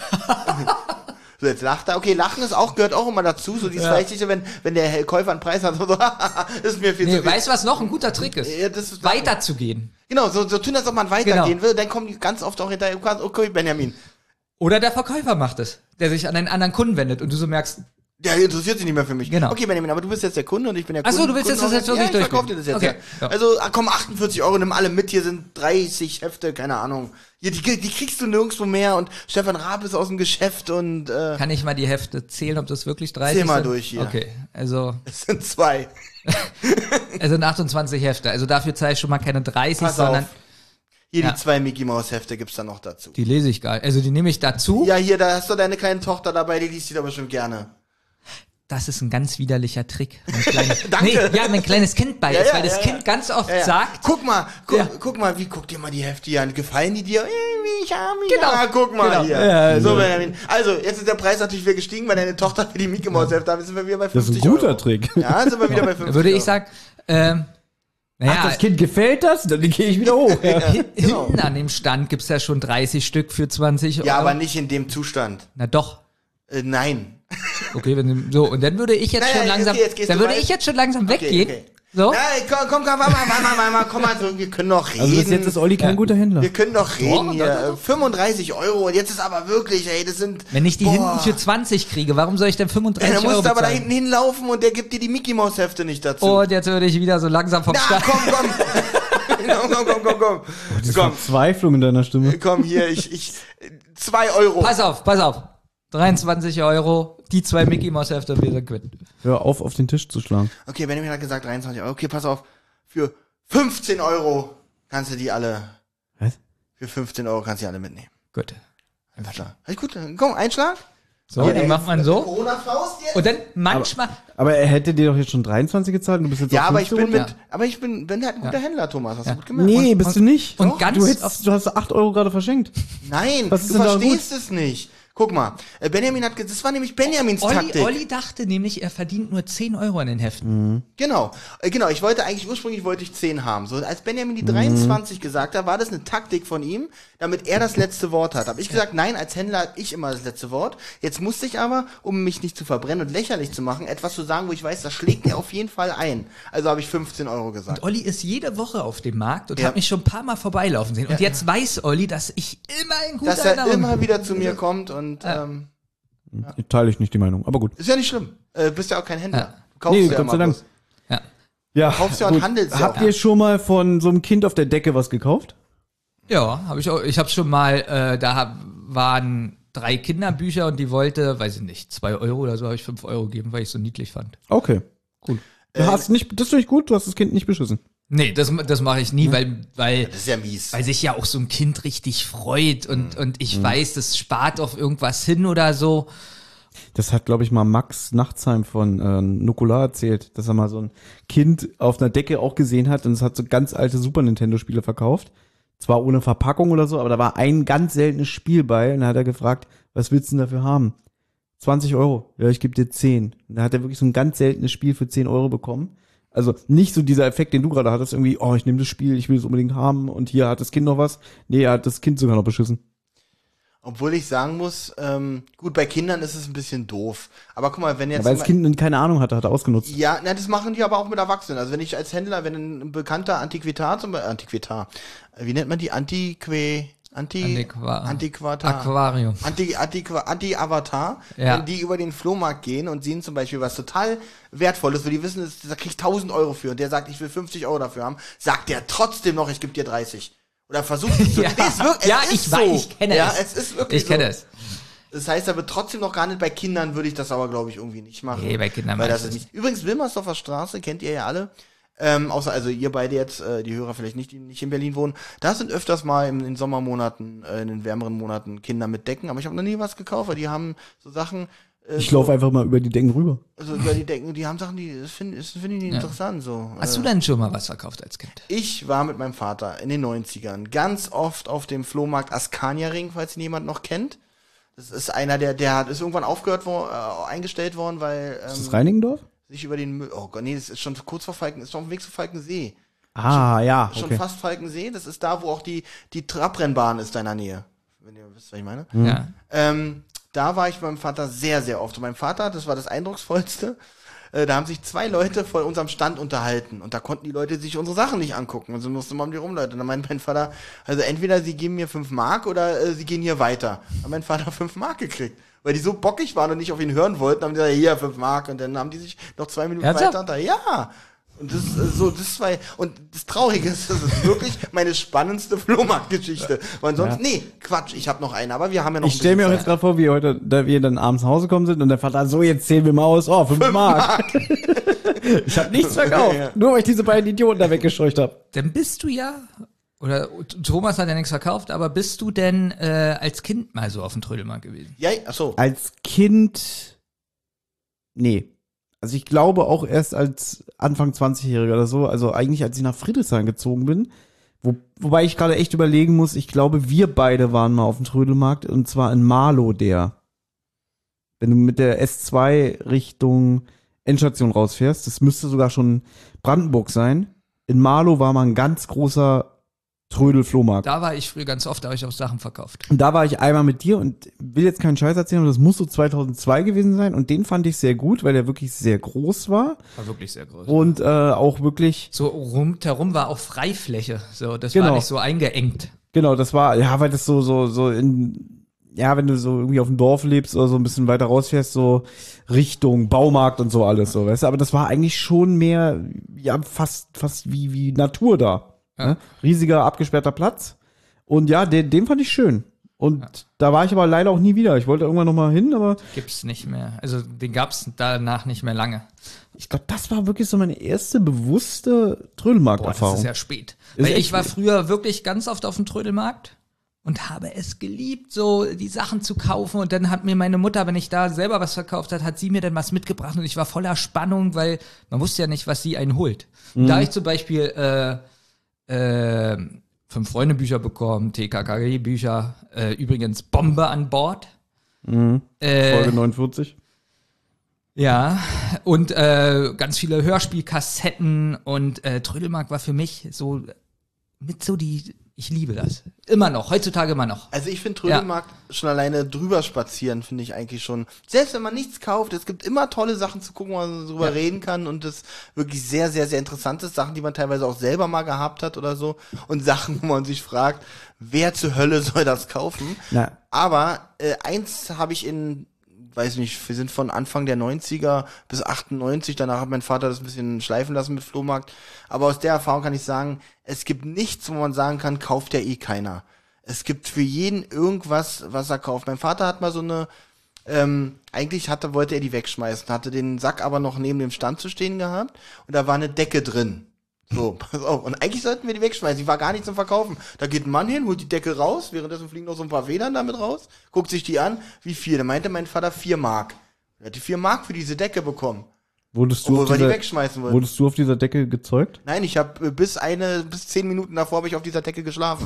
So, jetzt lacht er. Okay, Lachen ist auch, gehört auch immer dazu. So dieses Ja. Leichtige, wenn, wenn der Käufer einen Preis hat, so, so ist mir viel Nee, zu viel. weißt du, was noch ein guter Trick ist? Ja, das ist- Weiterzugehen. Genau, so, so tun, als ob man weitergehen Genau. will. Dann kommen die ganz oft auch hinterher. Okay, Benjamin. Oder der Verkäufer macht es, der sich an einen anderen Kunden wendet und du so merkst, Der interessiert sich nicht mehr für mich. Genau. Okay, Benjamin, aber du bist jetzt der Kunde und ich bin der Ach so, Kunde. du willst jetzt das jetzt Kunde- wirklich ja, ich verkauf dir durchgehen. das jetzt. Okay, Ja. ja. Also, ah, komm, achtundvierzig Euro, nimm alle mit. Hier sind dreißig Hefte, keine Ahnung. Hier, die, die kriegst du nirgendwo mehr und Stefan Raab ist aus dem Geschäft und äh, kann ich mal die Hefte zählen, ob das wirklich dreißig Zähl mal sind? durch hier. Okay, also es sind zwei. es sind achtundzwanzig Hefte. Also dafür zahle ich schon mal keine dreißig, Pass sondern auf. Hier Ja. die zwei Mickey Maus Hefte gibt's dann noch dazu. die lese ich gar nicht. Also die nehme ich dazu. Ja, hier, da hast du deine kleine Tochter dabei, die liest die aber schon gerne. das ist ein ganz widerlicher Trick. Mein kleines, Danke. Nee, ja, mein kleines Kind bei Ja, ist, ja, weil das ja, Kind ja. ganz oft Ja, ja. sagt, Guck mal, guck, Ja. guck mal, wie, guck dir mal die Hefte an. Gefallen die dir? Irgendwie, ich hab mich. Genau. Ja, guck mal Genau. hier. Ja, also- so, Benjamin. Also, jetzt ist der Preis natürlich wieder gestiegen, weil deine Tochter für die Mickey Mouse Hefte haben. Jetzt sind wir wieder bei Das ist fünfzig ein guter Euro. Trick. Ja, sind wir wieder bei fünfzig würde ich Euro. sagen, ähm, naja, Ach, das Kind gefällt das? Dann gehe ich wieder hoch. Ja. hin- hinten an dem Stand gibt's ja schon dreißig Stück für zwanzig Euro. Ja, aber nicht in dem Zustand. Na doch. Äh, nein. Okay, wenn du, so, und dann würde ich jetzt Naja, schon okay, langsam, jetzt gehst dann du würde weit. ich jetzt schon langsam Okay, weggehen. okay. So. Nein, komm, komm, komm, warte mal, warte mal, warte mal, komm mal, so, wir können doch reden. Also bis jetzt ist Olli kein Ja. guter Händler. wir können doch reden Doch, hier. doch, doch, doch. fünfunddreißig Euro und jetzt ist aber wirklich, ey, das sind... Wenn ich die boah. hinten für zwanzig kriege, warum soll ich denn Ja, fünfunddreißig dann Euro musst du aber da bezahlen? hinten hinlaufen und der gibt dir die Mickey Mouse Hefte nicht dazu. Und jetzt würde ich wieder so langsam vom Na, Start. komm, komm. komm, komm, komm, komm, komm. Die Komm, Verzweiflung in deiner Stimme. komm hier, ich, ich, zwei Euro. Pass auf, pass auf. dreiundzwanzig Euro, die zwei Mickey Mouse Hefte, wir sind quitt. Hör auf, auf den Tisch zu schlagen. Okay, Benjamin hat gesagt dreiundzwanzig Euro. Okay, pass auf. Für fünfzehn Euro kannst du die alle, Was? für fünfzehn Euro kannst du die alle mitnehmen. Gut. Alles klar. Alles gut, dann komm, Einschlag. So, dann macht man so. Corona-Faust jetzt. Und dann manchmal, Aber er hätte dir doch jetzt schon dreiundzwanzig gezahlt und du bist jetzt Ja, auf aber ich fünfzehn bin runter? mit, aber ich bin, bin halt ein guter Händler, Thomas. Hast du gut gemacht. Nee, Und- bist du nicht. und Doch, ganz du, oft- hättest, du hast acht Euro gerade verschenkt. Nein, Was ist du denn daran verstehst es nicht. Guck mal, äh, Benjamin hat, ge- das war nämlich Benjamins Olli, Taktik. Olli dachte nämlich, er verdient nur zehn Euro an den Heften. Genau, äh, genau. Ich wollte eigentlich ursprünglich wollte ich zehn haben. So als Benjamin Mhm. die dreiundzwanzig gesagt hat, war das eine Taktik von ihm, damit er das letzte Wort hat. Habe ich gesagt, nein, als Händler habe ich immer das letzte Wort. Jetzt musste ich aber, um mich nicht zu verbrennen und lächerlich zu machen, etwas zu sagen, wo ich weiß, das schlägt er auf jeden Fall ein. Also habe ich fünfzehn Euro gesagt. Olli ist jede Woche auf dem Markt und Ja. hat mich schon ein paar Mal vorbeilaufen sehen. Und jetzt weiß Olli, dass ich immer in guter Dass er Erinnerung immer wieder zu mir kommt und ähm, Teile ich nicht die Meinung, aber gut. ist ja nicht schlimm. Äh, bist ja auch kein Händler. Ja. Du kaufst Nee, ja Gott sei immer Dank. was. Ja. Ja, Kaufst ja und handelst ja Habt auch. ihr schon mal von so einem Kind auf der Decke was gekauft? Ja, habe ich auch. Ich habe schon mal, äh, da hab, waren drei Kinderbücher und die wollte, weiß ich nicht, zwei Euro oder so, habe ich fünf Euro gegeben, weil ich es so niedlich fand. Okay, cool. Du Äh, hast nicht, das finde ich gut, du hast das Kind nicht beschissen. Nee, das, das mache ich nie, weil, weil, Das ist ja mies. weil sich ja auch so ein Kind richtig freut Mhm. und, und ich weiß, das spart auf irgendwas hin oder so. Das hat, glaube ich, mal Max Nachtsheim von äh, Nukular erzählt, dass er mal so ein Kind auf einer Decke auch gesehen hat und es hat so ganz alte Super Nintendo-Spiele verkauft. Zwar ohne Verpackung oder so, aber da war ein ganz seltenes Spiel bei und da hat er gefragt, was willst du denn dafür haben? zwanzig Euro. Ja, ich gebe dir zehn. Und da hat er wirklich so ein ganz seltenes Spiel für zehn Euro bekommen. Also nicht so dieser Effekt, den du gerade hattest, irgendwie, oh, ich nehme das Spiel, ich will es unbedingt haben und hier hat das Kind noch was. Nee, er hat das Kind sogar noch beschissen. Obwohl ich sagen muss, ähm, gut, bei Kindern ist es ein bisschen doof. Aber guck mal, wenn jetzt... Ja, weil das immer- Kind keine Ahnung hatte, hat er ausgenutzt. Ja, na, das machen die aber auch mit Erwachsenen. Also wenn ich als Händler, wenn ein bekannter Antiquitar zum Beispiel, Antiquitar, äh, wie nennt man die? Antique, Anti, Antiqua- Antiquatar. Aquarium. Anti, Antiqua, Anti-Avatar, Ja. wenn die über den Flohmarkt gehen und sehen zum Beispiel was total Wertvolles, wo die wissen, das- da krieg ich tausend Euro für und der sagt, ich will fünfzig Euro dafür haben, sagt der trotzdem noch, ich gebe dir dreißig. Oder versucht es so. Ja. Nee, es wirkt- es Ja, ist ich so. weiß, ich kenne ja, es. es ist wirklich Ich kenne so. es. Das heißt, da wird trotzdem noch gehandelt. Bei Kindern würde ich das aber, glaube ich, irgendwie nicht machen. Nee, bei Kindern weil mach das ich ist nicht. Übrigens, Wilmersdorfer Straße, kennt ihr ja alle. Ähm, außer, also ihr beide jetzt, äh, die Hörer vielleicht nicht, die nicht in Berlin wohnen. Da sind öfters mal in den Sommermonaten, äh, in den wärmeren Monaten Kinder mit Decken. Aber ich habe noch nie was gekauft, weil die haben so Sachen. Äh, Ich so, laufe einfach mal über die Decken rüber. Also über die Decken, die haben Sachen, die das finde das find ich nicht interessant. So. Hast äh, du denn schon mal was verkauft als Kind? Ich war mit meinem Vater in den neunzigern ganz oft auf dem Flohmarkt Askania-Ring, falls ihn jemand noch kennt. Das ist einer, der, der hat, ist irgendwann aufgehört worden, äh, eingestellt worden, weil ähm, Ist das Reinigendorf? sich über den Müll, oh Gott, nee, das ist schon kurz vor Falken, ist schon auf dem Weg zu Falkensee. Ah, ja, Schon okay. fast Falkensee, das ist da, wo auch die, die Trabrennbahn ist da in der Nähe. Wenn ihr wisst, was ich meine. Ja. Ähm, da war ich bei meinem Vater sehr, sehr oft. Und mein Vater, das war das Eindrucksvollste, äh, da haben sich zwei Leute vor unserem Stand unterhalten. Und da konnten die Leute sich unsere Sachen nicht angucken. Also musste man um die rumleiten. Und dann meinte mein Vater, also entweder sie geben mir fünf Mark oder äh, sie gehen hier weiter. Dann hat mein Vater fünf Mark gekriegt. Weil die so bockig waren und nicht auf ihn hören wollten, haben die gesagt, hier, fünf Mark. Und dann haben die sich noch zwei Minuten Ernsthaft? weiter unter. Ja. Und das äh, so, das war, und das Traurige ist, das ist wirklich meine spannendste Flohmarktgeschichte. Weil sonst, Ja. nee, Quatsch, ich habe noch einen, aber wir haben ja noch Ich stelle mir auch bisschen jetzt gerade vor, wie heute, da wir dann abends nach Hause gekommen sind und der Vater, so, jetzt zählen wir mal aus, oh, fünf Mark. Ich habe nichts verkauft, Ja. nur weil ich diese beiden Idioten da weggescheucht habe. Dann bist du ja, oder Thomas hat ja nichts verkauft, aber bist du denn äh, als Kind mal so auf dem Trödelmarkt gewesen? Ja, ach so. Als Kind, nee. Also ich glaube auch erst als Anfang zwanzigjähriger oder so, also eigentlich als ich nach Friedrichshain gezogen bin, wo, wobei ich gerade echt überlegen muss, ich glaube, wir beide waren mal auf dem Trödelmarkt und zwar in Marlow der. Wenn du mit der S zwei Richtung Endstation rausfährst, das müsste sogar schon Brandenburg sein. In Marlow war mal ein ganz großer Trödel-Flohmarkt. Da war ich früher ganz oft, da habe ich auch Sachen verkauft. Und da war ich einmal mit dir und will jetzt keinen Scheiß erzählen, aber das muss so zweitausendzwei gewesen sein und den fand ich sehr gut, weil der wirklich sehr groß war War wirklich sehr groß. und äh, auch wirklich, So rundherum war auch Freifläche. So, das Genau. war nicht so eingeengt. genau, das war, ja, weil das so, so, so in, ja, wenn du so irgendwie auf dem Dorf lebst oder so ein bisschen weiter rausfährst, so Richtung Baumarkt und so alles, so, weißt du, aber das war eigentlich schon mehr, ja, fast, fast wie, wie Natur da. Ja. Ne? Riesiger, abgesperrter Platz. Und ja, den, den fand ich schön. Und Ja. da war ich aber leider auch nie wieder. Ich wollte irgendwann noch mal hin, aber Gibt's nicht mehr. Also den gab's danach nicht mehr lange. ich glaube, das war wirklich so meine erste bewusste Boah, das Trödelmarkterfahrung. ist ja spät. Ist Weil echt ich war spät. früher wirklich ganz oft auf dem Trödelmarkt und habe es geliebt, so die Sachen zu kaufen. Und dann hat mir meine Mutter, wenn ich da selber was verkauft hat, hat sie mir dann was mitgebracht und ich war voller Spannung, weil man wusste ja nicht, was sie einen holt. Und da hab ich zum Beispiel äh, äh, Fünf-Freunde-Bücher bekommen, T K K G-Bücher, äh, übrigens Bombe an Bord. Mhm. Äh, Folge neunundvierzig. Ja, und äh, ganz viele Hörspielkassetten und äh, Trödelmarkt war für mich so mit so die, ich liebe das. Immer noch, heutzutage immer noch. Also ich finde Trödelmarkt schon alleine drüber spazieren, finde ich eigentlich schon. Selbst wenn man nichts kauft, es gibt immer tolle Sachen zu gucken, wo man drüber Ja. reden kann und das wirklich sehr, sehr, sehr interessant ist. Sachen, die man teilweise auch selber mal gehabt hat oder so. Und Sachen, wo man sich fragt, wer zur Hölle soll das kaufen? Na, Aber äh, eins habe ich in, weiß nicht, wir sind von Anfang der neunziger bis achtundneunzig, danach hat mein Vater das ein bisschen schleifen lassen mit Flohmarkt. Aber aus der Erfahrung kann ich sagen, es gibt nichts, wo man sagen kann, kauft ja eh keiner. Es gibt für jeden irgendwas, was er kauft. Mein Vater hat mal so eine, ähm, eigentlich hatte, wollte er die wegschmeißen, hatte den Sack aber noch neben dem Stand zu stehen gehabt und da war eine Decke drin. So, pass auf. Und eigentlich sollten wir die wegschmeißen. Die war gar nicht zum Verkaufen. Da geht ein Mann hin, holt die Decke raus, währenddessen fliegen noch so ein paar Federn damit raus, guckt sich die an, wie viel. Da meinte mein Vater vier Mark. Er hat die vier Mark für diese Decke bekommen. wurdest, du Obwohl auf wir die dieser, wegschmeißen wollten. wurdest du auf dieser Decke gezeugt? Nein, ich habe bis eine, bis zehn Minuten davor habe ich auf dieser Decke geschlafen.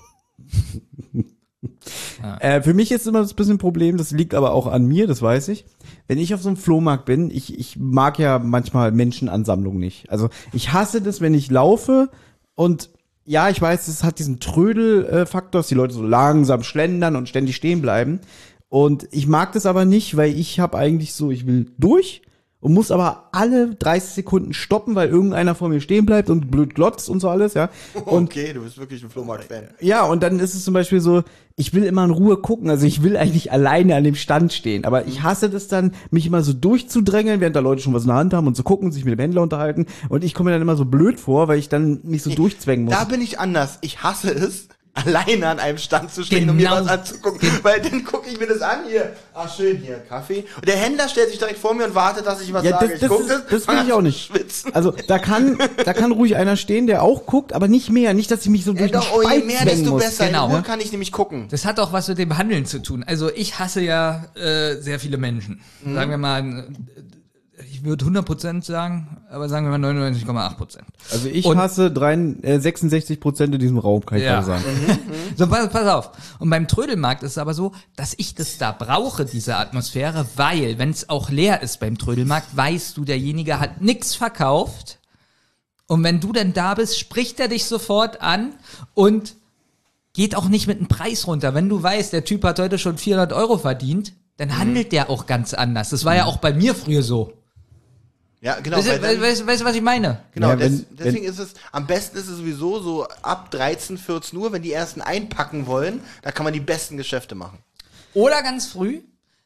Äh, für mich ist immer das bisschen ein Problem, das liegt aber auch an mir, das weiß ich. Wenn ich auf so einem Flohmarkt bin, ich, ich mag ja manchmal Menschenansammlungen nicht. Also ich hasse das, wenn ich laufe und ja, ich weiß, es hat diesen Trödel-Faktor, dass die Leute so langsam schlendern und ständig stehen bleiben. Und ich mag das aber nicht, weil ich habe eigentlich so, ich will durch und muss aber alle dreißig Sekunden stoppen, weil irgendeiner vor mir stehen bleibt und blöd glotzt und so alles, ja. Und Okay, du bist wirklich ein Flohmarkt-Fan. ja, und dann ist es zum Beispiel so, ich will immer in Ruhe gucken, also ich will eigentlich alleine an dem Stand stehen, aber ich hasse das dann, mich immer so durchzudrängeln, während da Leute schon was in der Hand haben und zu gucken, sich mit dem Händler unterhalten und ich komme mir dann immer so blöd vor, weil ich dann mich so durchzwängen muss. Da bin ich anders. Ich hasse es, alleine an einem Stand zu stehen, um mir Genau. was anzugucken. Weil dann gucke ich mir das an, hier, ach schön, hier, Kaffee. Und der Händler stellt sich direkt vor mir und wartet, dass ich was Ja, sage. das, ich das, guck ist, das will fang ich an auch zu nicht. schwitzen. Also da kann, da kann ruhig einer stehen, der auch guckt, aber nicht mehr, nicht, dass ich mich so Ja, durch den doch, oh, je Spalt mehr, zwängen desto muss. besser. Genau. In Ruhe kann ich nämlich gucken. Das hat auch was mit dem Handeln zu tun. Also ich hasse ja äh, sehr viele Menschen. Sagen wir mal, äh, ich würde hundert Prozent sagen, aber sagen wir mal neunundneunzig Komma acht Prozent. Also ich Und- hasse drei, äh, sechsundsechzig Prozent in diesem Raum, kann ich Ja. gerade sagen. So, pass, pass auf. Und beim Trödelmarkt ist es aber so, dass ich das da brauche, diese Atmosphäre, weil, wenn es auch leer ist beim Trödelmarkt, weißt du, derjenige hat nichts verkauft. Und wenn du dann da bist, spricht er dich sofort an und geht auch nicht mit dem Preis runter. Wenn du weißt, der Typ hat heute schon vierhundert Euro verdient, dann handelt der auch ganz anders. Das war ja auch bei mir früher so. Ja, genau. Weißt weil du, dann- weißt, du- weißt du, was ich meine? Genau, Ja, wenn- des, deswegen ist es, am besten ist es sowieso so ab dreizehn, vierzehn Uhr, wenn die ersten einpacken wollen, da kann man die besten Geschäfte machen. Oder ganz früh,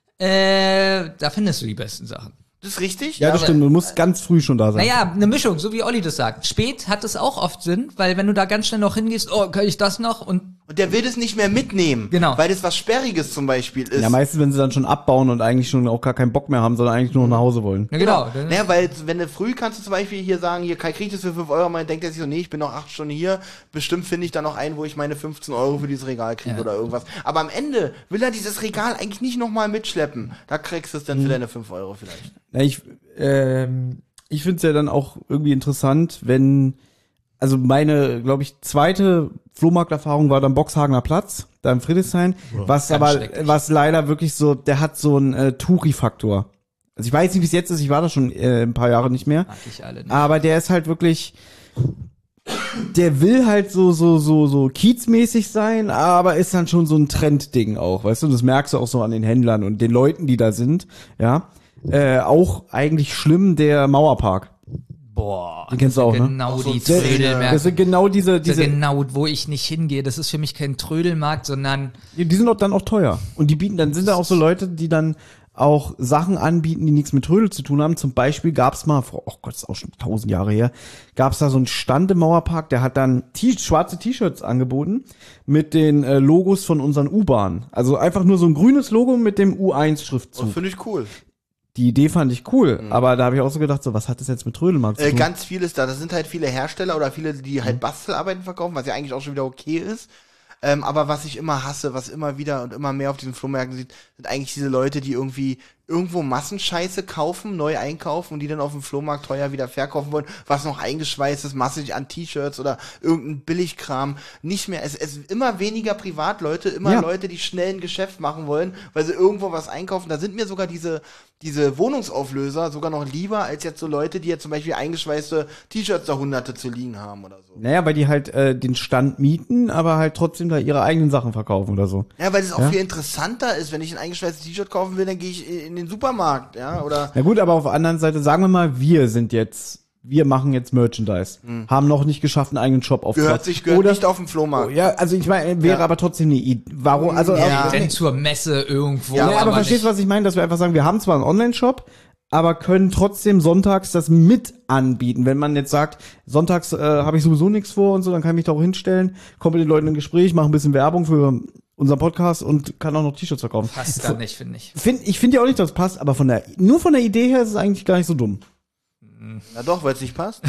äh, da findest du die besten Sachen. Das ist richtig? Ja, das aber- stimmt, du musst ganz früh schon da sein. Naja, eine Mischung, so wie Olli das sagt. Spät hat es auch oft Sinn, weil wenn du da ganz schnell noch hingehst, oh, kann ich das noch? Und, Und Und der will das nicht mehr mitnehmen. Genau. Weil das was Sperriges zum Beispiel ist. Ja, meistens, wenn sie dann schon abbauen und eigentlich schon auch gar keinen Bock mehr haben, sondern eigentlich nur noch nach Hause wollen. Ja, genau. Naja, weil wenn du früh kannst du zum Beispiel hier sagen, hier Kai kriegt das für fünf Euro, man denkt er sich so, nee, ich bin noch acht Stunden hier, bestimmt finde ich da noch einen, wo ich meine fünfzehn Euro für dieses Regal kriege Ja. oder irgendwas. Aber am Ende will er dieses Regal eigentlich nicht nochmal mitschleppen. Da kriegst du es dann Mhm. für deine fünf Euro vielleicht. Ja, ich ähm, ich finde es ja dann auch irgendwie interessant, wenn, also meine, glaube ich, zweite Flohmarkterfahrung war dann Boxhagener Platz, da im Friedrichshain, was ganz aber, schrecklich. was leider wirklich so, der hat so einen äh, Touri-Faktor. Also ich weiß nicht, wie es jetzt ist, ich war da schon äh, ein paar Jahre nicht mehr, Mag ich alle nicht. aber der ist halt wirklich, der will halt so, so, so, so kiezmäßig sein, aber ist dann schon so ein Trendding auch, weißt du, das merkst du auch so an den Händlern und den Leuten, die da sind, ja. Äh, auch eigentlich schlimm, der Mauerpark. Boah. Den kennst du auch, ne? Genau Auch so die Zähne. Trödelmärkte. Das sind genau diese, Das ist diese, genau, wo ich nicht hingehe. Das ist für mich kein Trödelmarkt, sondern die sind auch dann auch teuer. Und die bieten, dann sind da auch so Leute, die dann auch Sachen anbieten, die nichts mit Trödel zu tun haben. Zum Beispiel gab's mal, vor, oh Gott, das ist auch schon tausend Jahre her, gab's da so einen Stand im Mauerpark, der hat dann T- schwarze T-Shirts angeboten mit den äh, Logos von unseren U-Bahnen. Also einfach nur so ein grünes Logo mit dem U eins Schriftzug. Das finde ich cool. Die Idee fand ich cool, aber da habe ich auch so gedacht, so was hat das jetzt mit Trödelmarkt zu Äh, tun? ganz viel ist da. Das sind halt viele Hersteller oder viele, die halt Bastelarbeiten verkaufen, was ja eigentlich auch schon wieder okay ist. Ähm, aber was ich immer hasse, was immer wieder und immer mehr auf diesen Flohmärkten sieht, sind eigentlich diese Leute, die irgendwie irgendwo Massenscheiße kaufen, neu einkaufen und die dann auf dem Flohmarkt teuer wieder verkaufen wollen, was noch eingeschweißt ist, massig an T-Shirts oder irgendein Billigkram. Nicht mehr, es es immer weniger Privatleute, immer Ja. Leute, die schnell ein Geschäft machen wollen, weil sie irgendwo was einkaufen. Da sind mir sogar diese diese Wohnungsauflöser sogar noch lieber als jetzt so Leute, die jetzt zum Beispiel eingeschweißte T-Shirts da hunderte zu liegen haben oder so. Naja, weil die halt äh, den Stand mieten, aber halt trotzdem da ihre eigenen Sachen verkaufen oder so. Ja, weil es auch Ja. viel interessanter ist. Wenn ich ein eingeschweißtes T-Shirt kaufen will, dann gehe ich in den Supermarkt, ja, oder Na gut, aber auf der anderen Seite, sagen wir mal, wir sind jetzt, wir machen jetzt Merchandise, haben noch nicht geschafft, einen eigenen Shop aufzubauen. gehört sich gehört Oder, nicht auf dem oh, Flohmarkt. ja, also ich meine, wäre Ja. aber trotzdem eine Idee. Warum, also, Ja. auch, denn zur Messe irgendwo. Ja, ja, aber verstehst du, nicht. was ich meine, dass wir einfach sagen, wir haben zwar einen Online-Shop, aber können trotzdem sonntags das mit anbieten. Wenn man jetzt sagt, sonntags äh, habe ich sowieso nichts vor und so, dann kann ich mich da auch hinstellen, komme mit den Leuten in Gespräch, mache ein bisschen Werbung für unseren Podcast und kann auch noch T-Shirts verkaufen. Passt da nicht, finde ich. Find, ich finde ja auch nicht, dass es passt, aber von der, nur von der Idee her ist es eigentlich gar nicht so dumm. Na doch, weil es nicht passt.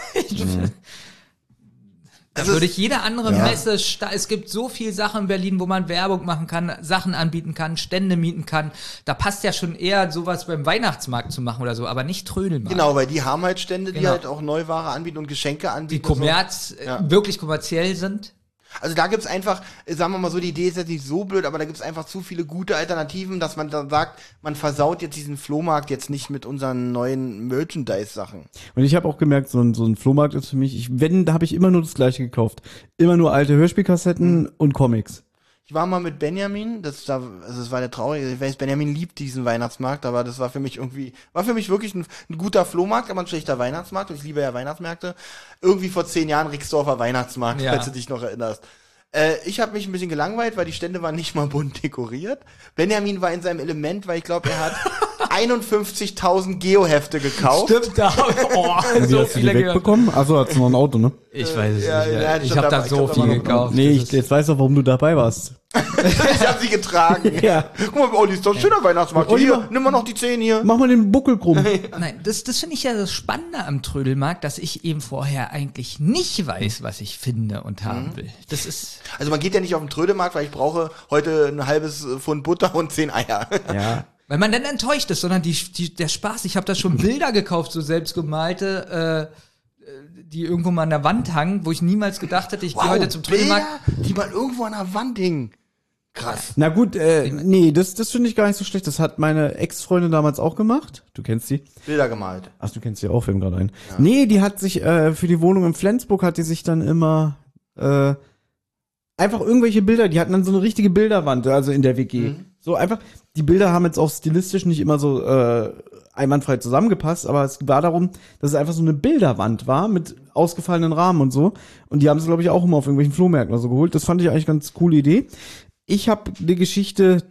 Da Also würde es- ich jede andere Messe, sta- es gibt so viel Sachen in Berlin, wo man Werbung machen kann, Sachen anbieten kann, Stände mieten kann. Da passt ja schon eher sowas beim Weihnachtsmarkt zu machen oder so, aber nicht Trödelmarkt. Genau, weil die haben halt Stände, die Genau. halt auch Neuware anbieten und Geschenke anbieten. Die und so. Kommerz, äh, Ja. wirklich kommerziell sind. Also da gibt's einfach, äh, sagen wir mal so, die Idee ist jetzt nicht so blöd, aber da gibt's einfach zu viele gute Alternativen, dass man dann sagt, man versaut jetzt diesen Flohmarkt jetzt nicht mit unseren neuen Merchandise-Sachen. Und ich habe auch gemerkt, so ein, so ein Flohmarkt ist für mich, ich, wenn, da habe ich immer nur das Gleiche gekauft. Immer nur alte Hörspielkassetten und Comics. Ich war mal mit Benjamin, das, da, also das war der traurige, ich weiß, Benjamin liebt diesen Weihnachtsmarkt, aber das war für mich irgendwie, war für mich wirklich ein, ein guter Flohmarkt, aber ein schlechter Weihnachtsmarkt und ich liebe ja Weihnachtsmärkte. Irgendwie vor zehn Jahren Rixdorfer Weihnachtsmarkt, Ja. falls du dich noch erinnerst. Äh, ich habe mich ein bisschen gelangweilt, weil die Stände waren nicht mal bunt dekoriert. Benjamin war in seinem Element, weil ich glaube, er hat einundfünfzigtausend Geo-Hefte gekauft. Stimmt, da, oh, Wie so hast du die viele gehört. wegbekommen? Achso, hast du noch ein Auto, ne? Ich weiß es Ja, nicht. ja, Ja. die Ich stand habe da dabei. Ich so glaub, da war viel noch- gekauft. Nee, Das ich, ist- jetzt weißt du, warum du dabei warst. Ich habe sie getragen. Ja. Guck mal, Olli, ist doch ein schöner Weihnachtsmarkt. Olli, Hier, mach- nimm mal noch die zehn hier. Mach mal den Buckel krumm. Nein, das, das finde ich ja das Spannende am Trödelmarkt, dass ich eben vorher eigentlich nicht weiß, was ich finde und haben will. Das ist, Also man geht ja nicht auf den Trödemarkt, weil ich brauche heute ein halbes Pfund Butter und zehn Eier. Ja. weil man dann enttäuscht ist, sondern die, die, der Spaß, ich habe da schon Bilder gekauft, so selbstgemalte, äh, die irgendwo mal an der Wand hangen, wo ich niemals gedacht hätte, ich gehe heute zum Trödelmarkt. Bilder, die mal irgendwo an der Wand hingen. Krass. Na gut, äh, nee, das, das finde ich gar nicht so schlecht. Das hat meine Ex-Freundin damals auch gemacht. Du kennst die? Bilder gemalt. Ach, du kennst die auch, fällt mir gerade ein. Nee, die hat sich, äh, für die Wohnung in Flensburg hat die sich dann immer, äh, einfach irgendwelche Bilder, die hatten dann so eine richtige Bilderwand, also in der W G. So einfach, die Bilder haben jetzt auch stilistisch nicht immer so, äh, einwandfrei zusammengepasst, aber es war darum, dass es einfach so eine Bilderwand war mit ausgefallenen Rahmen und so. Und die haben sie, glaube ich, auch immer auf irgendwelchen Flohmärkten oder so geholt. Das fand ich eigentlich ganz coole Idee. Ich habe eine Geschichte,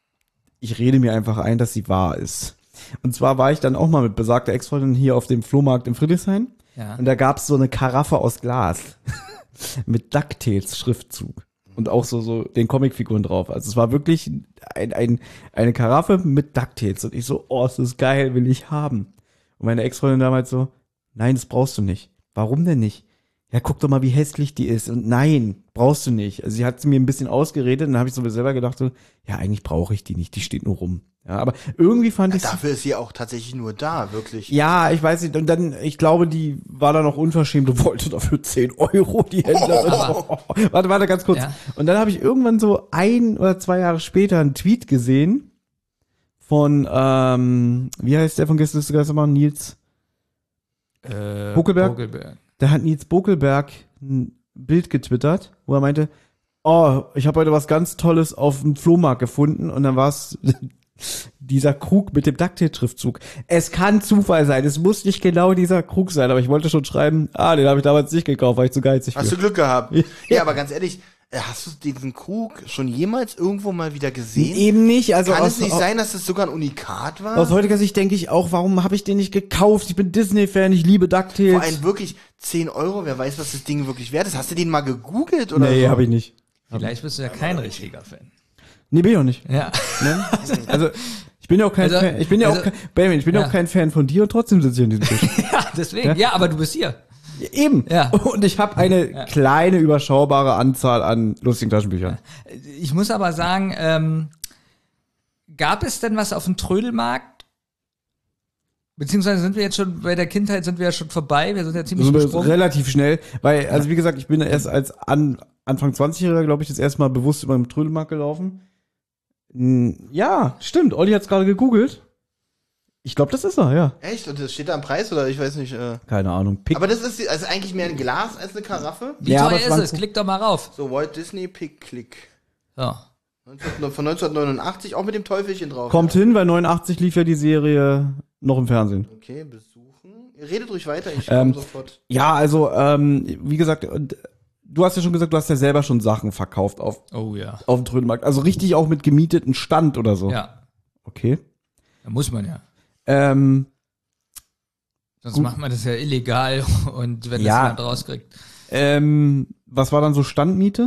ich rede mir einfach ein, dass sie wahr ist. Und zwar war ich dann auch mal mit besagter Ex-Freundin hier auf dem Flohmarkt in Friedrichshain. Ja. Und da gab's so eine Karaffe aus Glas mit DuckTales-Schriftzug. und auch so so den Comicfiguren drauf. Also es war wirklich ein, ein eine Karaffe mit DuckTales und ich so, oh, ist das geil, will ich haben. Und meine Ex-Freundin damals so, nein, das brauchst du nicht. Warum denn nicht? Ja, guck doch mal, wie hässlich die ist. Und nein, brauchst du nicht. Also sie hat sie mir ein bisschen ausgeredet und dann habe ich so selber gedacht, so, ja, eigentlich brauche ich die nicht, die steht nur rum. Ja, aber irgendwie fand ich Dafür ist sie auch tatsächlich nur da, wirklich. ja, ich weiß nicht, und dann, ich glaube, die war dann noch unverschämt und wollte dafür zehn Euro, die Händlerin. Oh, warte, warte, ganz kurz. Ja. Und dann habe ich irgendwann so ein oder zwei Jahre später einen Tweet gesehen von, ähm, wie heißt der von Gästeliste Geisterbahn? Nils Äh, Buckelberg? Buckelberg. Da hat Nils Bokelberg ein Bild getwittert, wo er meinte, oh, ich habe heute was ganz Tolles auf dem Flohmarkt gefunden und dann war es dieser Krug mit dem DuckTales-Schriftzug. Es kann Zufall sein, es muss nicht genau dieser Krug sein, aber ich wollte schon schreiben, ah, den habe ich damals nicht gekauft, weil ich zu geizig Hast für. du Glück gehabt. Ja. Ja, aber ganz ehrlich, äh, hast du diesen Krug schon jemals irgendwo mal wieder gesehen? Eben nicht, also Kann aus, es nicht sein, dass es sogar ein Unikat war? aus heutiger Sicht denke ich auch, warum habe ich den nicht gekauft? Ich bin Disney-Fan, ich liebe DuckTales. Vor allem wirklich zehn Euro, wer weiß, was das Ding wirklich wert ist. Hast du den mal gegoogelt oder Nee, so? habe ich nicht. Vielleicht bist du ja kein richtiger Fan. Nee, bin ich auch nicht. Ja. Ne? Also, ich bin ja auch kein Also- Fan, ich bin ja also- auch kein, Benjamin, ich bin ja Ja. auch kein Fan von dir und trotzdem sitze ich an diesem Tisch. Ja, deswegen. Ja, aber du bist hier. Eben. Ja. Und ich habe eine kleine, überschaubare Anzahl an lustigen Taschenbüchern. Ich muss aber sagen, ähm, gab es denn was auf dem Trödelmarkt? Beziehungsweise sind wir jetzt schon bei der Kindheit, sind wir ja schon vorbei, wir sind ja ziemlich Also gesprungen. relativ schnell, weil, also wie gesagt, ich bin erst als an, Anfang zwanzigjähriger, glaube ich, das erste Mal bewusst über den Trödelmarkt gelaufen. Hm, Ja, stimmt, Olli hat's gerade gegoogelt. Ich glaube, das ist er, ja. Echt? Und das steht da am Preis oder ich weiß nicht. Äh. Keine Ahnung. Pick. Aber das ist also eigentlich mehr ein Glas als eine Karaffe. Wie Ja, aber teuer es ist waren es? so- Klick doch mal rauf. So, Walt Disney Pick Click. So. neunzehn Von neunzehnhundertneunundachtzig, auch mit dem Teufelchen drauf. Kommt ja. hin, weil neunundachtzig lief ja die Serie noch im Fernsehen. Okay, besuchen. Ihr redet ruhig weiter, ich Ähm, komme sofort. Ja, also, ähm, wie gesagt, und du hast ja schon gesagt, du hast ja selber schon Sachen verkauft auf, Oh ja. auf dem Trödelmarkt. Also richtig auch mit gemieteten Stand oder so. Ja. Okay. Da muss man ja. Ähm, Sonst Gut. macht man das ja illegal und wenn Ja. das jemand rauskriegt. ähm, was war dann so Standmiete?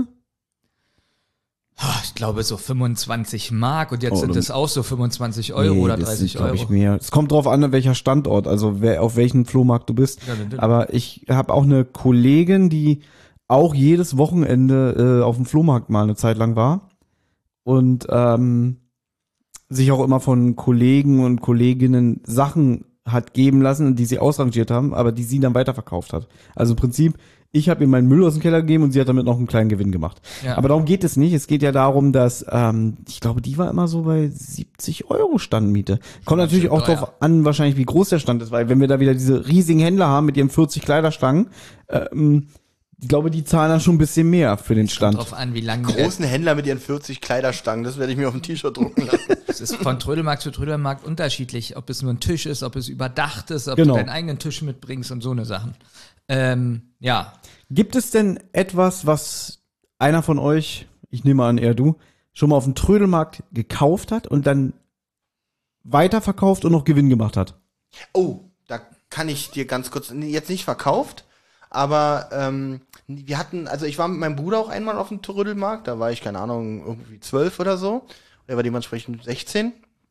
Ah, Ich glaube so fünfundzwanzig Mark und jetzt Oh, sind dann- es auch so fünfundzwanzig Euro Nee, oder das dreißig sind, glaub Euro. Ich, mehr. Es kommt drauf an, welcher Standort, also wer, auf welchen Flohmarkt du bist. Ja, natürlich. Aber ich habe auch eine Kollegin, die auch jedes Wochenende äh, auf dem Flohmarkt mal eine Zeit lang war und ähm, sich auch immer von Kollegen und Kolleginnen Sachen hat geben lassen, die sie ausrangiert haben, aber die sie dann weiterverkauft hat. Also im Prinzip, ich habe ihr meinen Müll aus dem Keller gegeben und sie hat damit noch einen kleinen Gewinn gemacht. Ja. Aber darum geht es nicht. Es geht ja darum, dass, ähm, ich glaube, die war immer so bei siebzig Euro Standmiete. Kommt natürlich schön auch teuer. drauf an, wahrscheinlich, wie groß der Stand ist, weil wenn wir da wieder diese riesigen Händler haben mit ihren vierzig Kleiderstangen, ähm, ich glaube, die zahlen dann schon ein bisschen mehr für den Stand. Drauf an, wie lange der, Großen Händler mit ihren vierzig Kleiderstangen, das werde ich mir auf ein T-Shirt drucken lassen. es ist von Trödelmarkt zu Trödelmarkt unterschiedlich, ob es nur ein Tisch ist, ob es überdacht ist, ob Genau. du deinen eigenen Tisch mitbringst und so eine Sachen. Ähm, ja, Gibt es denn etwas, was einer von euch, ich nehme an, eher du, schon mal auf dem Trödelmarkt gekauft hat und dann weiterverkauft und noch Gewinn gemacht hat? Oh, da kann ich dir ganz kurz, nee, jetzt nicht verkauft, aber ähm, wir hatten, also ich war mit meinem Bruder auch einmal auf dem Trödelmarkt, da war ich, keine Ahnung, irgendwie zwölf oder so. Er war dementsprechend sechzehn.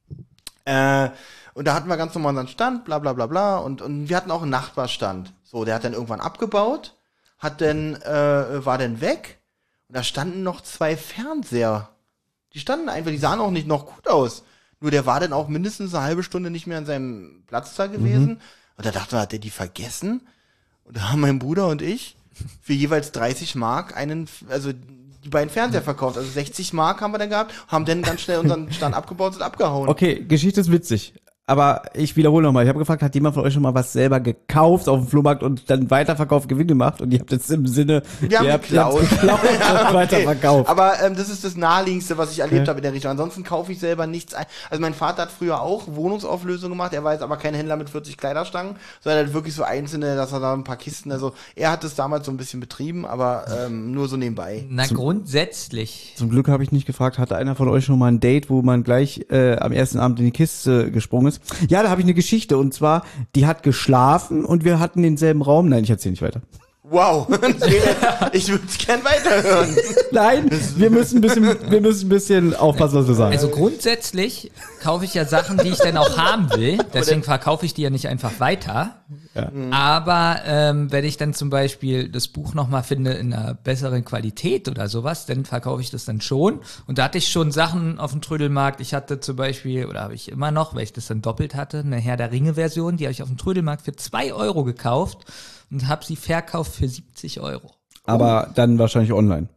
Äh, und da hatten wir ganz normal unseren Stand, bla bla bla bla. Und, und wir hatten auch einen Nachbarstand. So, der hat dann irgendwann abgebaut, hat dann, äh, war dann weg. Und da standen noch zwei Fernseher. Die standen einfach, die sahen auch nicht noch gut aus. Nur der war dann auch mindestens eine halbe Stunde nicht mehr an seinem Platz da gewesen. Und da dachte man, hat der die vergessen? Und da haben mein Bruder und ich für jeweils dreißig Mark einen, also die beiden Fernseher verkauft. Also sechzig Mark haben wir dann gehabt, haben dann ganz schnell unseren Stand abgebaut und abgehauen. Okay, Geschichte ist witzig. Aber ich wiederhole nochmal. Ich habe gefragt, hat jemand von euch schon mal was selber gekauft auf dem Flohmarkt und dann weiterverkauft, Gewinn gemacht? Und ihr habt jetzt im Sinne, Wir haben ihr habt, geklaut. ihr habt geklaut und weiterverkauft. Aber ähm, das ist das Naheliegendste, was ich erlebt Okay. habe in der Richtung. Ansonsten kaufe ich selber nichts ein. Also mein Vater hat früher auch Wohnungsauflösung gemacht. Er war jetzt aber kein Händler mit vierzig Kleiderstangen, sondern halt wirklich so einzelne, dass er da ein paar Kisten, also er hat es damals so ein bisschen betrieben, aber ähm, nur so nebenbei. na grundsätzlich. Zum Glück habe ich nicht gefragt, hatte einer von euch schon mal ein Date, wo man gleich äh, am ersten Abend in die Kiste gesprungen ist? Ja, da habe ich eine Geschichte und zwar, die hat geschlafen und wir hatten denselben Raum. Nein, ich erzähle nicht weiter. Wow, das wäre, ich würde es gern weiterhören. Nein, wir müssen ein bisschen, wir müssen ein bisschen aufpassen, was wir sagen. Also grundsätzlich kaufe ich ja Sachen, die ich dann auch haben will. Deswegen verkaufe ich die ja nicht einfach weiter. Ja. Aber ähm, wenn ich dann zum Beispiel das Buch nochmal finde in einer besseren Qualität oder sowas, dann verkaufe ich das dann schon. Und da hatte ich schon Sachen auf dem Trödelmarkt. Ich hatte zum Beispiel, oder habe ich immer noch, weil ich das dann doppelt hatte, eine Herr der Ringe-Version, die habe ich auf dem Trödelmarkt für zwei Euro gekauft und habe sie verkauft für siebzig Euro. Aber dann wahrscheinlich online.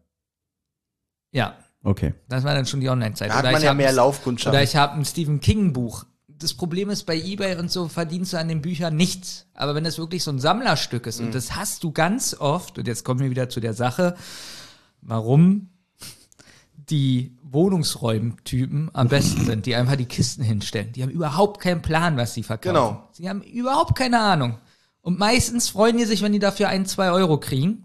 Ja, Okay. das war dann schon die Online-Zeit. Da hat Oder man ich ja hab mehr ein- Laufkundschaft. Oder ich habe ein Stephen King-Buch. Das Problem ist, bei eBay und so verdienst du an den Büchern nichts. Aber wenn es wirklich so ein Sammlerstück ist, Mhm. und das hast du ganz oft, und jetzt kommen wir wieder zu der Sache, warum die Wohnungsräumtypen am besten sind, die einfach die Kisten hinstellen. Die haben überhaupt keinen Plan, was sie verkaufen. Genau. Sie haben überhaupt keine Ahnung. Und meistens freuen die sich, wenn die dafür ein, zwei Euro kriegen.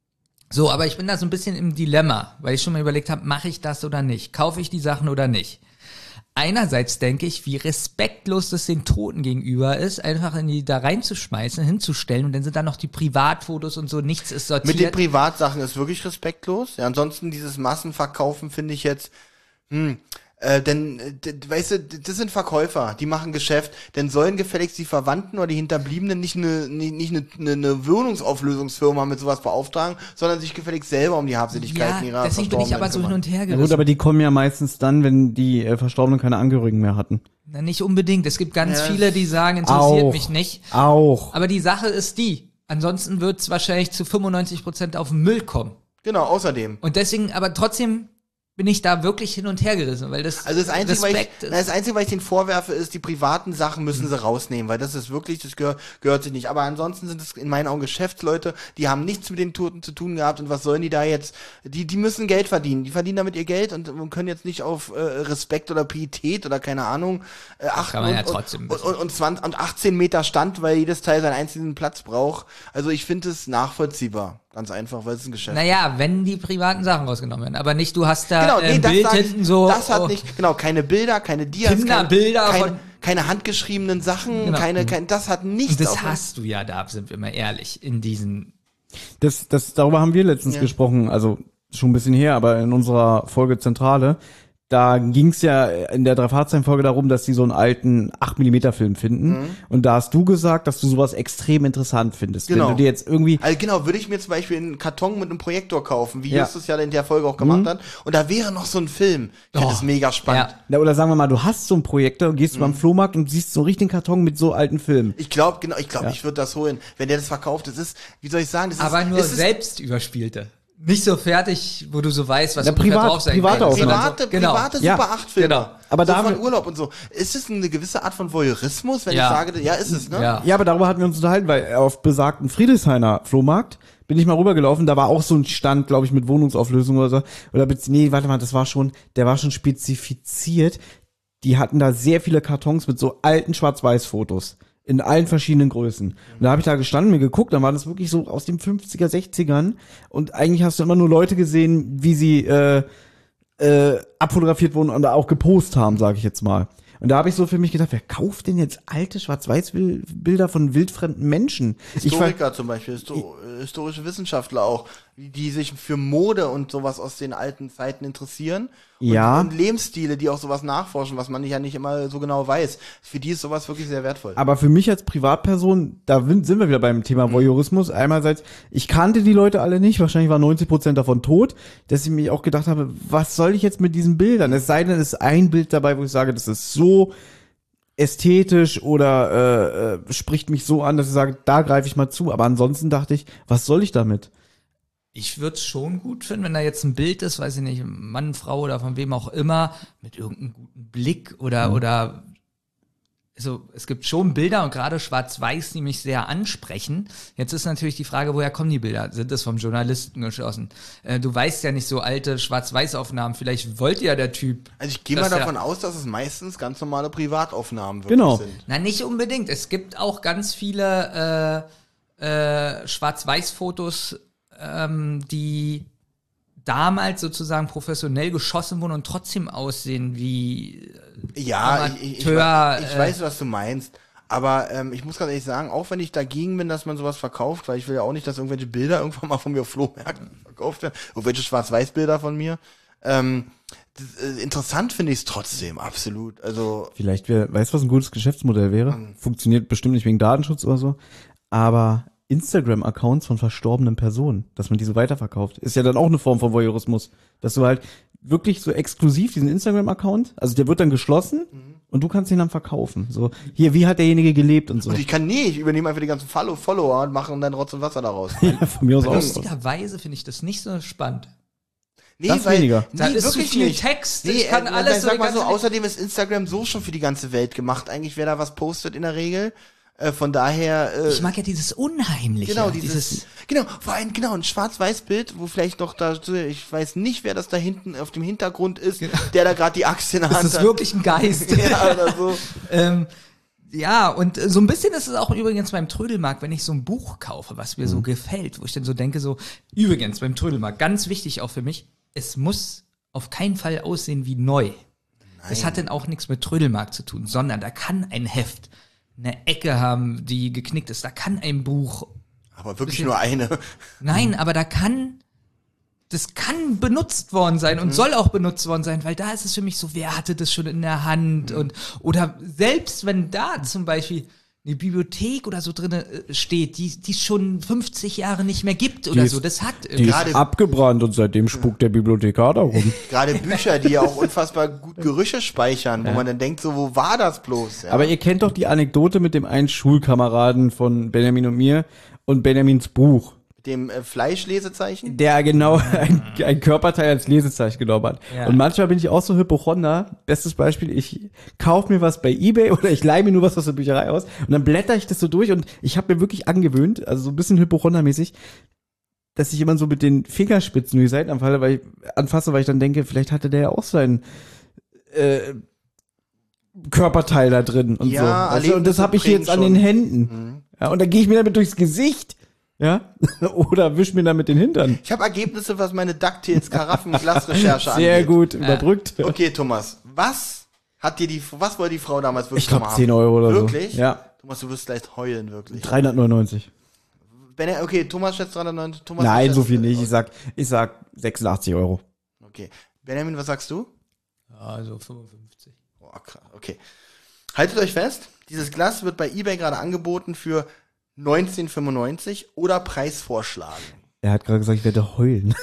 So, aber ich bin da so ein bisschen im Dilemma, weil ich schon mal überlegt habe, mache ich das oder nicht? Kaufe ich die Sachen oder nicht? Einerseits denke ich, wie respektlos das den Toten gegenüber ist, einfach in die da reinzuschmeißen, hinzustellen und dann sind da noch die Privatfotos und so, nichts ist sortiert. Mit den Privatsachen ist wirklich respektlos. Ja, ansonsten dieses Massenverkaufen finde ich jetzt, hm, äh, denn, äh, d- weißt du, d- das sind Verkäufer, die machen Geschäft, denn sollen gefälligst die Verwandten oder die Hinterbliebenen nicht eine nicht, nicht eine, eine, eine Wohnungsauflösungsfirma mit sowas beauftragen, sondern sich gefälligst selber um die Habseligkeiten ihrer ja, deswegen bin ich aber so hin Verstorbenen und her Ja gerissen. gut, aber die kommen ja meistens dann, wenn die äh, Verstorbenen keine Angehörigen mehr hatten. Na, nicht unbedingt. Es gibt ganz Ja. viele, die sagen, interessiert Auch. mich nicht. Auch. Aber die Sache ist die, ansonsten wird es wahrscheinlich zu fünfundneunzig Prozent auf den Müll kommen. Genau, außerdem. Und deswegen, aber trotzdem bin ich da wirklich hin und her gerissen, weil das Also das Einzige, was ich, Respekt na, ist. das Einzige, was ich denen vorwerfe, ist, die privaten Sachen müssen sie rausnehmen, weil das ist wirklich, das gehört, gehört sich nicht. Aber ansonsten sind es in meinen Augen Geschäftsleute, die haben nichts mit den Toten zu tun gehabt und was sollen die da jetzt, die, die müssen Geld verdienen, die verdienen damit ihr Geld und, und können jetzt nicht auf äh, Respekt oder Pietät oder keine Ahnung äh, achten kann man und, ja trotzdem ein und, und, und, zwanzig, und achtzehn Meter Stand, weil jedes Teil seinen einzelnen Platz braucht. Also ich finde es nachvollziehbar. Ganz einfach, weil es ein Geschäft ist. Naja, wenn die privaten Sachen rausgenommen werden, aber nicht, du hast da Genau, äh, nee, ein das, Bild sag ich, hinten so. das hat oh, nicht, genau, keine Bilder, keine Dias, Kinderbilder keine, von- keine, keine handgeschriebenen Sachen, Genau. keine, kein, das hat nichts. Und das auf- hast du ja da, sind wir mal ehrlich, in diesen. Das, das, darüber haben wir letztens Ja. gesprochen, also schon ein bisschen her, aber in unserer Folge Zentrale. Da ging's ja in der Drei-Fahrzeichen-Folge darum, dass die so einen alten acht Millimeter Film finden. Mhm. Und da hast du gesagt, dass du sowas extrem interessant findest. Genau. Wenn du dir jetzt irgendwie, Also genau, würde ich mir zum Beispiel einen Karton mit einem Projektor kaufen, wie Ja. Justus ja in der Folge auch gemacht Mhm. hat. Und da wäre noch so ein Film. Ich finde Oh, das mega spannend. Ja. na, oder sagen wir mal, du hast so einen Projektor und Mhm. gehst beim Flohmarkt und siehst so einen richtigen Karton mit so alten Filmen. Ich glaube, genau, ich glaube, Ja. ich würde das holen. Wenn der das verkauft, das ist, wie soll ich sagen, das Aber ist, nur es ist selbst überspielte. Nicht so fertig, wo du so weißt, was Na, ungefähr privat- drauf sein private könnte, Aufnahmen. sondern private, so, genau. private Ja. Super acht Filme. Genau. Aber so da von haben- Urlaub und so. Ist es eine gewisse Art von Voyeurismus, wenn Ja. ich sage, ja, ist es, ne? Ja. Ja, aber darüber hatten wir uns unterhalten, weil auf besagten Friedrichshainer Flohmarkt bin ich mal rübergelaufen, da war auch so ein Stand, glaube ich, mit Wohnungsauflösung oder so. Oder bez- nee, warte mal, das war schon, der war schon spezifiziert. Die hatten da sehr viele Kartons mit so alten Schwarz-Weiß-Fotos. In allen verschiedenen Größen. Und da habe ich da gestanden, mir geguckt, dann war das wirklich so aus den fünfziger, sechzigern. Und eigentlich hast du immer nur Leute gesehen, wie sie äh, äh, abfotografiert wurden und auch gepostet haben, sage ich jetzt mal. Und da habe ich so für mich gedacht, wer kauft denn jetzt alte Schwarz-Weiß-Bilder von wildfremden Menschen? Ich ver- Historiker zum Beispiel, Histo historische Wissenschaftler auch, die sich für Mode und sowas aus den alten Zeiten interessieren. Und, Ja. und Lebensstile, die auch sowas nachforschen, was man ja nicht immer so genau weiß. Für die ist sowas wirklich sehr wertvoll. Aber für mich als Privatperson, da win- sind wir wieder beim Thema Voyeurismus. Einerseits, ich kannte die Leute alle nicht, wahrscheinlich waren neunzig Prozent davon tot, dass ich mir auch gedacht habe, was soll ich jetzt mit diesen Bildern? Es sei denn, es ist ein Bild dabei, wo ich sage, das ist so ästhetisch oder äh, äh, spricht mich so an, dass ich sage, da greife ich mal zu. Aber ansonsten dachte ich, was soll ich damit? Ich würde es schon gut finden, wenn da jetzt ein Bild ist, weiß ich nicht, Mann, Frau oder von wem auch immer, mit irgendeinem guten Blick oder, Mhm. oder, also es gibt schon Bilder und gerade schwarz-weiß, die mich sehr ansprechen. Jetzt ist natürlich die Frage, woher kommen die Bilder? Sind das vom Journalisten geschossen? Äh, du weißt ja nicht so alte Schwarz-Weiß-Aufnahmen, vielleicht wollte ja der Typ. Also ich gehe mal dass der- davon aus, dass es meistens ganz normale Privataufnahmen wirklich Genau. sind. Na, nicht unbedingt. Es gibt auch ganz viele äh, äh, Schwarz-Weiß-Fotos, ähm, die damals sozusagen professionell geschossen wurden und trotzdem aussehen wie Ja, ich, ich, ich, Amateur, ich äh, weiß, was du meinst. Aber ähm, ich muss ganz ehrlich sagen, auch wenn ich dagegen bin, dass man sowas verkauft, weil ich will ja auch nicht, dass irgendwelche Bilder irgendwann mal von mir auf Flohmärkten verkauft werden, irgendwelche Schwarz-Weiß-Bilder von mir. Ähm, das, äh, interessant finde ich es trotzdem, absolut. Also Vielleicht wäre, weißt du, was ein gutes Geschäftsmodell wäre? Funktioniert bestimmt nicht wegen Datenschutz oder so, aber Instagram-Accounts von verstorbenen Personen, dass man die so weiterverkauft, ist ja dann auch eine Form von Voyeurismus, dass du halt wirklich so exklusiv diesen Instagram-Account, also der wird dann geschlossen mhm. und du kannst ihn dann verkaufen. So, hier, wie hat derjenige gelebt und so. Und ich kann nie, ich übernehme einfach die ganzen Follow Follower und mache dann Rotz und Wasser daraus. Ja, von mir aus auch. Lustigerweise finde ich das nicht so spannend. Nee, das weil, weniger. Da nee, ist zu wirklich viel nicht. Text, Nee, ich kann äh, alles sag so mal so, ganze- außerdem ist Instagram so schon für die ganze Welt gemacht, eigentlich, wer da was postet in der Regel. Äh, von daher. Äh, Ich mag ja dieses Unheimliche. Genau, dieses, genau, vor allem, genau, ein Schwarz-Weiß-Bild, wo vielleicht noch da, ich weiß nicht, wer das da hinten auf dem Hintergrund ist, Genau. der da gerade die Axt in der Hand das ist hat. wirklich ein Geist. Ja, oder so. ähm, ja, und äh, so ein bisschen ist es auch übrigens beim Trödelmarkt, wenn ich so ein Buch kaufe, was mir so gefällt, wo ich dann so denke, so, übrigens beim Trödelmarkt, ganz wichtig auch für mich, es muss auf keinen Fall aussehen wie neu. Nein. Das hat dann auch nichts mit Trödelmarkt zu tun, sondern da kann ein Heft eine Ecke haben, die geknickt ist, da kann ein Buch, Aber wirklich nur eine. nein, aber da kann, das kann benutzt worden sein und soll auch benutzt worden sein, weil da ist es für mich so, wer hatte das schon in der Hand und, oder selbst wenn da zum Beispiel eine Bibliothek oder so drinne äh, steht, die die es schon fünfzig Jahre nicht mehr gibt oder Die ist- so, das hat Die ist Gerade- abgebrannt und seitdem spukt der Bibliothekar da rum. Gerade Bücher, die ja auch unfassbar gut Gerüche speichern, wo man dann denkt, so, wo war das bloß? Ja. Aber ihr kennt doch die Anekdote mit dem einen Schulkameraden von Benjamin und mir und Benjamins Buch, Mit dem äh, Fleischlesezeichen? der genau ein, ein Körperteil als Lesezeichen genommen hat. Ja. Und manchmal bin ich auch so Hypochonder. Bestes Beispiel, ich kauf mir was bei eBay oder ich leihe mir nur was aus der Bücherei aus und dann blätter ich das so durch und ich habe mir wirklich angewöhnt, also so ein bisschen Hypochondermäßig, dass ich immer so mit den Fingerspitzen die Seiten anfalle, weil ich, anfasse, weil ich dann denke, vielleicht hatte der ja auch sein äh, Körperteil da drin und Ja, so. Weißt du? Und das Erlebnisse habe ich prägen jetzt an schon. den Händen. Ja, und dann gehe ich mir damit durchs Gesicht. Ja, oder wisch mir damit den Hintern. Ich habe Ergebnisse, was meine DuckTales Karaffen-Glas-Recherche angeht. Sehr gut überbrückt. Okay, Thomas, was hat dir die, was wollte die Frau damals wirklich Ich glaube nochmal zehn Euro oder Wirklich? so. Ja, Thomas, du wirst gleich heulen, wirklich. dreihundertneunundneunzig. Wenn er, okay, Thomas schätzt dreihundertneunzig. Thomas Nein, schätzt- so viel nicht. Ich sag, ich sag sechsundachtzig Euro. Okay. Benjamin, was sagst du? also fünfundfünfzig. Oh, krass. Okay. Haltet euch fest, dieses Glas wird bei eBay gerade angeboten für neunzehn fünfundneunzig oder Preisvorschlagen. Er hat gerade gesagt, ich werde heulen.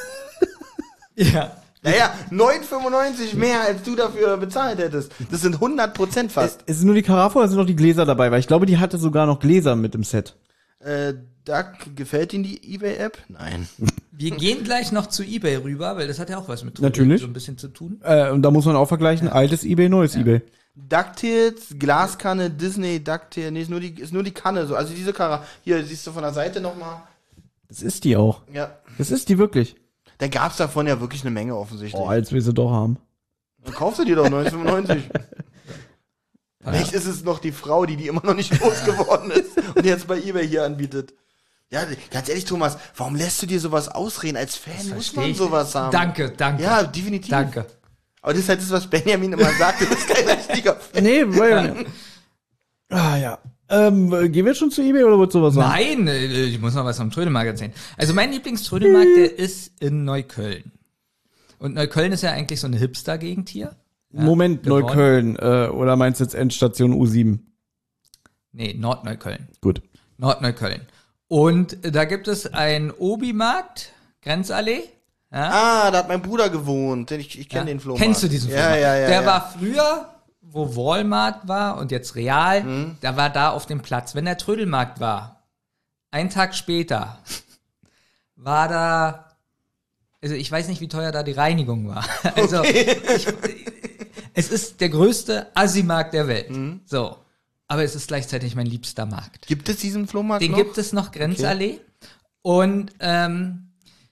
Ja. Naja, neun fünfundneunzig mehr, als du dafür bezahlt hättest. Das sind hundert Prozent fast. Ist es nur die Karaffe oder sind noch die Gläser dabei? Weil ich glaube, die hatte sogar noch Gläser mit im Set. Äh, Doug, gefällt Ihnen die eBay-App? Nein. Wir gehen gleich noch zu eBay rüber, weil das hat ja auch was mit Trödeln Natürlich. so ein bisschen zu tun. Äh, und da muss man auch vergleichen, altes eBay, neues eBay. DuckTales, Glaskanne, Disney, DuckTales, nee, ist nur die, ist nur die Kanne, so. Also diese Kara, hier, siehst du von der Seite nochmal. Das ist die auch. Ja. Das ist die wirklich. Da gab's davon ja wirklich eine Menge offensichtlich. Oh, als wir sie doch haben. Dann kaufst du die doch neun fünfundneunzig. Vielleicht ist es noch die Frau, die die immer noch nicht losgeworden ist und jetzt bei eBay hier anbietet. Ja, ganz ehrlich, Thomas, warum lässt du dir sowas ausreden? Als Fan muss Versteh man ich sowas nicht. haben. Danke, danke. Ja, definitiv. Danke. Aber das ist halt das, was Benjamin immer sagt, du bist kein richtiger Fan. Nee, weil. Ah, ja. Ähm, gehen wir jetzt schon zu eBay oder wird sowas sagen? Nein, äh, ich muss noch was vom Trödelmarkt erzählen. Also mein Lieblingströdelmarkt, der ist in Neukölln. Und Neukölln ist ja eigentlich so eine Hipster-Gegend hier. Ja, Moment, geworden. Neukölln. Äh, oder meinst du jetzt Endstation U sieben? Nee, Nordneukölln. Gut. Nordneukölln. Und da gibt es einen Obi-Markt, Grenzallee. Ja. Ah, da hat mein Bruder gewohnt. Ich, ich kenne Ja. den Flohmarkt. Kennst du diesen Ja, Flohmarkt? ja, ja. Der ja. war früher, wo Walmart war und jetzt Real, Mhm. da war da auf dem Platz. Wenn der Trödelmarkt war, einen Tag später, war da, also ich weiß nicht, wie teuer da die Reinigung war. Also ich, es ist der größte Assi-Markt der Welt. Mhm. So. Aber es ist gleichzeitig mein liebster Markt. Gibt es diesen Flohmarkt Den noch? gibt es noch, Grenzallee. Und ähm,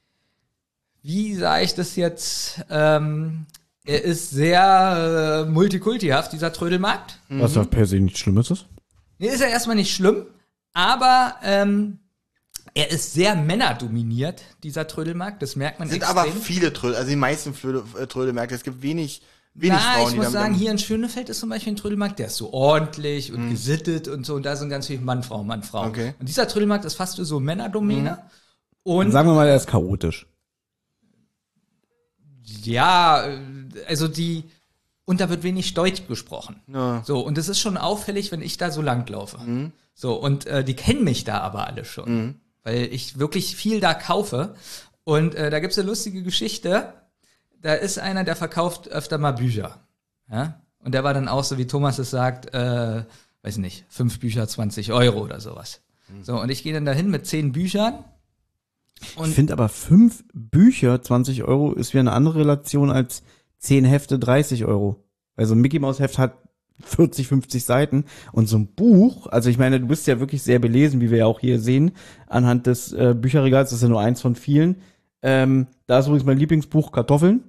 wie sage ich das jetzt? Ähm, er ist sehr äh, multikultihaft, dieser Trödelmarkt. Was ja per se nichts Schlimmes ist. Nee, ist ja erstmal nicht schlimm, aber ähm, er ist sehr männerdominiert, dieser Trödelmarkt. Das merkt man Es sind extrem. aber viele Trödel, also die meisten Flöde, äh, Trödelmärkte. Es gibt wenig wenig Na, Frauen, ich die muss damit sagen, am- hier in Schönefeld ist zum Beispiel ein Trödelmarkt, der ist so ordentlich und gesittet und so. Und da sind ganz viele Mann, Frau, Mann, Frau. Okay. Und dieser Trödelmarkt ist fast so Männerdomäne. Und Sagen wir mal, er ist chaotisch. ja, äh, also die, und da wird wenig Deutsch gesprochen. Ja. So, und es ist schon auffällig, wenn ich da so langlaufe. Mhm. So, und äh, die kennen mich da aber alle schon. Mhm. Weil ich wirklich viel da kaufe. Und äh, da gibt's eine lustige Geschichte. Da ist einer, der verkauft öfter mal Bücher. Ja? Und der war dann auch so, wie Thomas es sagt, äh, weiß nicht, fünf Bücher, zwanzig Euro oder sowas. Mhm. So, und ich gehe dann dahin mit zehn Büchern. Und Ich finde aber fünf Bücher, zwanzig Euro, ist wieder eine andere Relation als zehn Hefte, dreißig Euro. Also ein Mickey Mouse Heft hat vierzig, fünfzig Seiten und so ein Buch, also ich meine, du bist ja wirklich sehr belesen, wie wir ja auch hier sehen, anhand des äh, Bücherregals, das ist ja nur eins von vielen. Ähm, da ist übrigens mein Lieblingsbuch, Kartoffeln.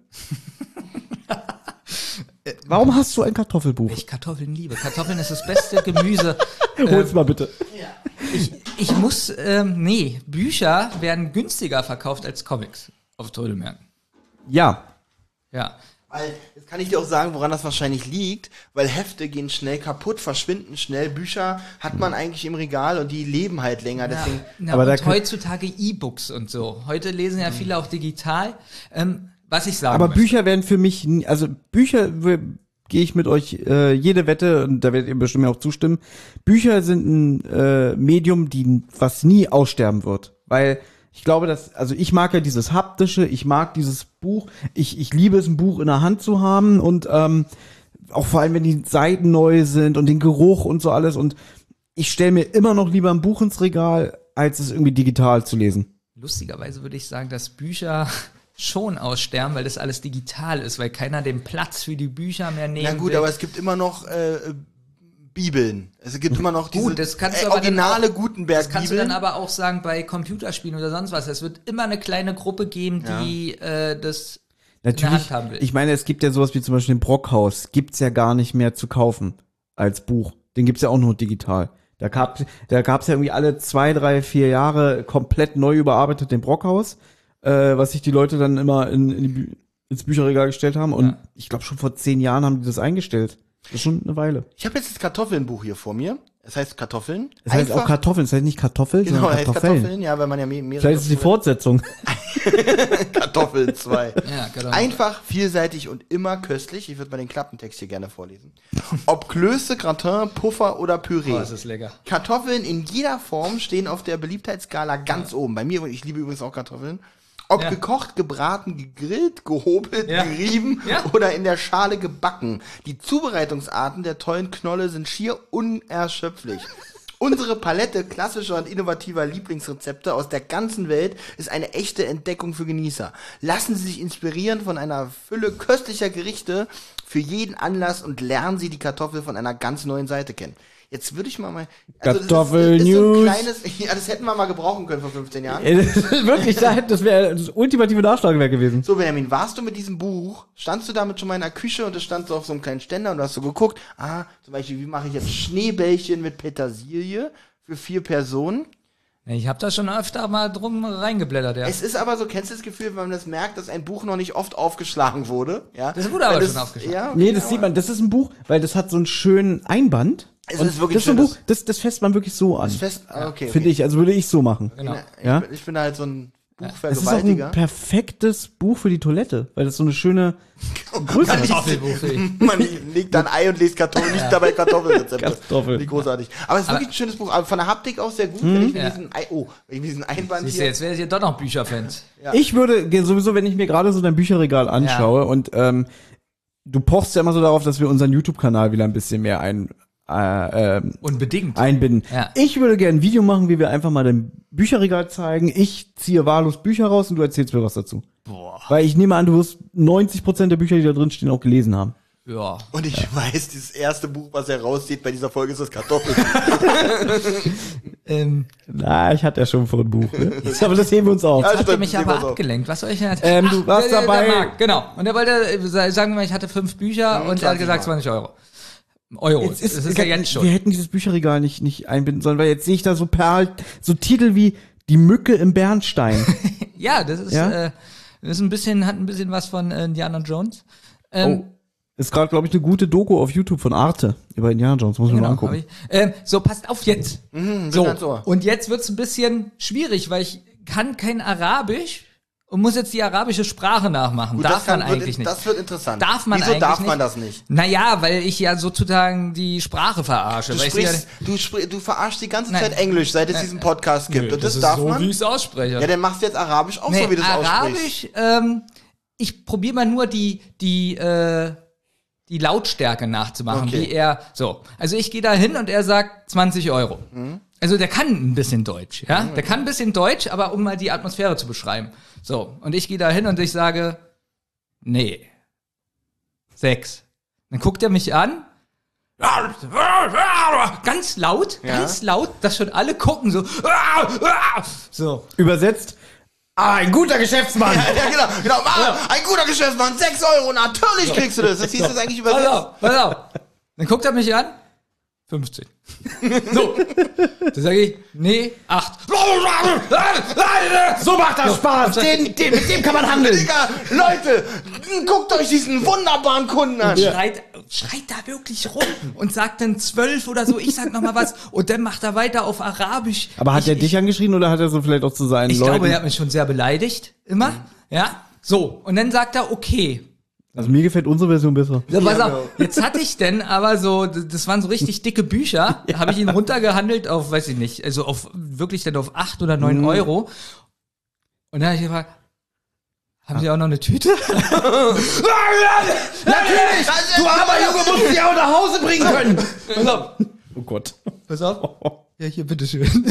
Warum hast du ein Kartoffelbuch? ich Kartoffeln liebe. Kartoffeln ist das beste Gemüse. Hol's mal bitte. Ich, ich muss, ähm, nee, Bücher werden günstiger verkauft als Comics auf Trödelmärkten. Ja, Ja. Weil, jetzt kann ich dir auch sagen, woran das wahrscheinlich liegt, weil Hefte gehen schnell kaputt, verschwinden schnell, Bücher hat man eigentlich im Regal und die leben halt länger, deswegen, Ja, na, Aber da und kann- heutzutage E-Books und so. Heute lesen ja viele auch digital. Ähm, was ich sagen aber möchte. Bücher werden für mich, nie- also Bücher w- gehe ich mit euch äh, jede Wette, und da werdet ihr bestimmt mir auch zustimmen, Bücher sind ein äh, Medium, die was nie aussterben wird. Weil ich glaube, dass, also ich mag ja dieses Haptische, ich mag dieses Buch, ich, ich liebe es, ein Buch in der Hand zu haben und ähm, auch vor allem, wenn die Seiten neu sind und den Geruch und so alles, und ich stelle mir immer noch lieber ein Buch ins Regal, als es irgendwie digital zu lesen. Lustigerweise würde ich sagen, dass Bücher schon aussterben, weil das alles digital ist, weil keiner den Platz für die Bücher mehr nehmen na gut, will. aber es gibt immer noch äh, Bibeln. Es gibt immer noch diese Gut, das kannst du äh, aber dann originale auch- Gutenberg-Bibeln. Das kannst du dann aber auch sagen bei Computerspielen oder sonst was. Es wird immer eine kleine Gruppe geben, die äh, das in der Hand haben will. Ich meine, es gibt ja sowas wie zum Beispiel den Brockhaus, gibt's ja gar nicht mehr zu kaufen als Buch. Den gibt's ja auch nur digital. Da gab da gab's ja irgendwie alle zwei, drei, vier Jahre komplett neu überarbeitet den Brockhaus, äh, was sich die Leute dann immer in, in die Bü ins Bücherregal gestellt haben. Und Ja. ich glaube, schon vor zehn Jahren haben die das eingestellt. Das ist schon eine Weile. Ich habe jetzt das Kartoffelnbuch hier vor mir. Es heißt Kartoffeln. Das heißt auch Kartoffeln, das heißt nicht Kartoffel, Genau, sondern es heißt Kartoffeln. Kartoffeln, ja, weil man ja mehr, mehrere Vielleicht ist es die Fortsetzung. Kartoffeln zwei. Ja, genau. Einfach, vielseitig und immer köstlich. Ich würde mal den Klappentext hier gerne vorlesen. Ob Klöße, Gratin, Puffer oder Püree. Oh, das ist lecker. Kartoffeln in jeder Form stehen auf der Beliebtheitsskala ganz oben. Bei mir, ich liebe übrigens auch Kartoffeln. Ob Ja. gekocht, gebraten, gegrillt, gehobelt, Ja. gerieben Ja. oder in der Schale gebacken. Die Zubereitungsarten der tollen Knolle sind schier unerschöpflich. Unsere Palette klassischer und innovativer Lieblingsrezepte aus der ganzen Welt ist eine echte Entdeckung für Genießer. Lassen Sie sich inspirieren von einer Fülle köstlicher Gerichte für jeden Anlass und lernen Sie die Kartoffel von einer ganz neuen Seite kennen. Jetzt würde ich mal mal... das ist- Kartoffel ist, ist so ein News. kleines, ja, das hätten wir mal gebrauchen können vor fünfzehn Jahren. Ey, das ist wirklich, das wäre das ultimative Nachschlagewerk gewesen. So, Benjamin, warst du mit diesem Buch, standst du damit schon mal in der Küche und es stand so auf so einem kleinen Ständer und du hast so geguckt, ah, zum Beispiel, wie mache ich jetzt Schneebällchen mit Petersilie für vier Personen? Ich habe da schon öfter mal drum reingeblättert, ja. Es ist aber so, kennst du das Gefühl, wenn man das merkt, dass ein Buch noch nicht oft aufgeschlagen wurde? Ja? Das wurde aber Weil schon aufgeschlagen. Ja, okay, Nee, das aber- sieht man, das ist ein Buch, weil das hat so einen schönen Einband. Es Und ist wirklich das ist ein schönes- Buch, das, das fässt man wirklich so an. ist fest, ah, okay, okay. Finde ich, also würde ich so machen. Genau. Ich, Ja? bin, ich bin halt so ein Es ist auch ein Buchvergewaltiger. perfektes Buch für die Toilette, weil das so eine schöne Größe hat. Kartoffelbuffet. Man legt dann Ei und lest Kartoffeln, nicht dabei Kartoffelrezepte. Kartoffel. Wie großartig. Aber es ist wirklich ein schönes Buch. Aber von der Haptik auch sehr gut, wenn ich mir Ja. diesen Ei, oh, wenn ich mir diesen Einband Siehst du, hier. jetzt wäre ihr doch noch Bücherfans. Ja. Ich würde ge- sowieso, wenn ich mir gerade so dein Bücherregal anschaue und ähm, du pochst ja immer so darauf, dass wir unseren YouTube-Kanal wieder ein bisschen mehr ein, äh, ähm, Unbedingt. einbinden. Ja. Ich würde gerne ein Video machen, wie wir einfach mal dein Bücherregal zeigen. Ich ziehe wahllos Bücher raus und du erzählst mir was dazu. Boah. Weil ich nehme an, du wirst neunzig Prozent der Bücher, die da drin stehen, auch gelesen haben. Ja. Und ich weiß, dieses erste Buch, was herauszieht bei dieser Folge, ist das Kartoffel. Ähm, Na, ich hatte ja schon vor ein Buch. Ne? Aber das heben wir uns auf. Ja, hat er stimmt, mich sehen aber wir's auch. abgelenkt. Was soll ich denn? Ähm, du warst der, der, dabei- Der Marc, genau. Und er wollte, äh, sagen wir mal, ich hatte fünf Bücher und er hat zwanzig gesagt Mark. zwanzig Euro. Euro. Jetzt das ist ja jetzt schon. Wir hätten dieses Bücherregal nicht, nicht einbinden sollen, weil jetzt sehe ich da so Perl, so Titel wie Die Mücke im Bernstein. Ja, das ist, Ja? Äh, das ist ein bisschen, hat ein bisschen was von äh, Indiana Jones. Ähm, Oh. Ist gerade, glaube ich, eine gute Doku auf YouTube von Arte über Indiana Jones. Muss ich mir mal Genau, hab angucken. ich. Ähm, so, passt auf jetzt. Mhm, so, ganz ohr. und jetzt wird's ein bisschen schwierig, weil ich kann kein Arabisch und muss jetzt die arabische Sprache nachmachen. Gut, darf das kann, man wird, eigentlich nicht. Das wird interessant. Darf man Wieso eigentlich darf nicht? man das nicht? Naja, weil ich ja sozusagen die Sprache verarsche. Du weil ich sprichst, ja, du, sprich, du verarschst die ganze Nein. Zeit Englisch, seit es diesen Podcast gibt. Nö, Und das, ist darf so, man? wie ich es ausspreche. Ja, dann machst du jetzt Arabisch auch nee, so, wie du es aussprichst. Arabisch, ähm, ich probiere mal nur die, die, äh, die Lautstärke nachzumachen, Okay. wie er, so. Also ich gehe da hin und er sagt zwanzig Euro. Mhm. Also der kann ein bisschen Deutsch, ja? Der kann ein bisschen Deutsch, aber um mal die Atmosphäre zu beschreiben. So. Und ich gehe da hin und ich sage, nee. Sechs. Dann guckt er mich an. Ganz laut, Ja. ganz laut, dass schon alle gucken, so. So. Übersetzt. Ah, ein guter Geschäftsmann. Ja, ja, genau, genau. Ah, ein guter Geschäftsmann, sechs Euro, natürlich kriegst du das. Das hieß das eigentlich Pass übersetzt. auf, pass auf. Dann guckt er mich an. fünfzehn. So. Dann sage ich, nee, acht. So macht das Spaß. Den, den, mit dem kann man handeln. Digga, Leute, guckt euch diesen wunderbaren Kunden an. Schreit, schreit da wirklich rum und sagt dann zwölf oder so. Ich sag noch mal was. Und dann macht er weiter auf Arabisch. Aber hat ich, er dich angeschrien oder hat er so vielleicht auch zu seinen Ich Leuten? glaube, er hat mich schon sehr beleidigt. Immer. Ja. So. Und dann sagt er, okay. Also mir gefällt unsere Version besser. So, pass Ja, auf, jetzt hatte ich denn aber so, das waren so richtig dicke Bücher, habe ich ihn runtergehandelt auf, weiß ich nicht, also auf wirklich dann auf acht oder neun Euro. Und dann habe ich gefragt, haben Sie auch noch eine Tüte? Natürlich! Du armer Junge musst dich auch nach Hause bringen können. Pass auf, Oh Gott. pass auf. Ja, hier, bitteschön.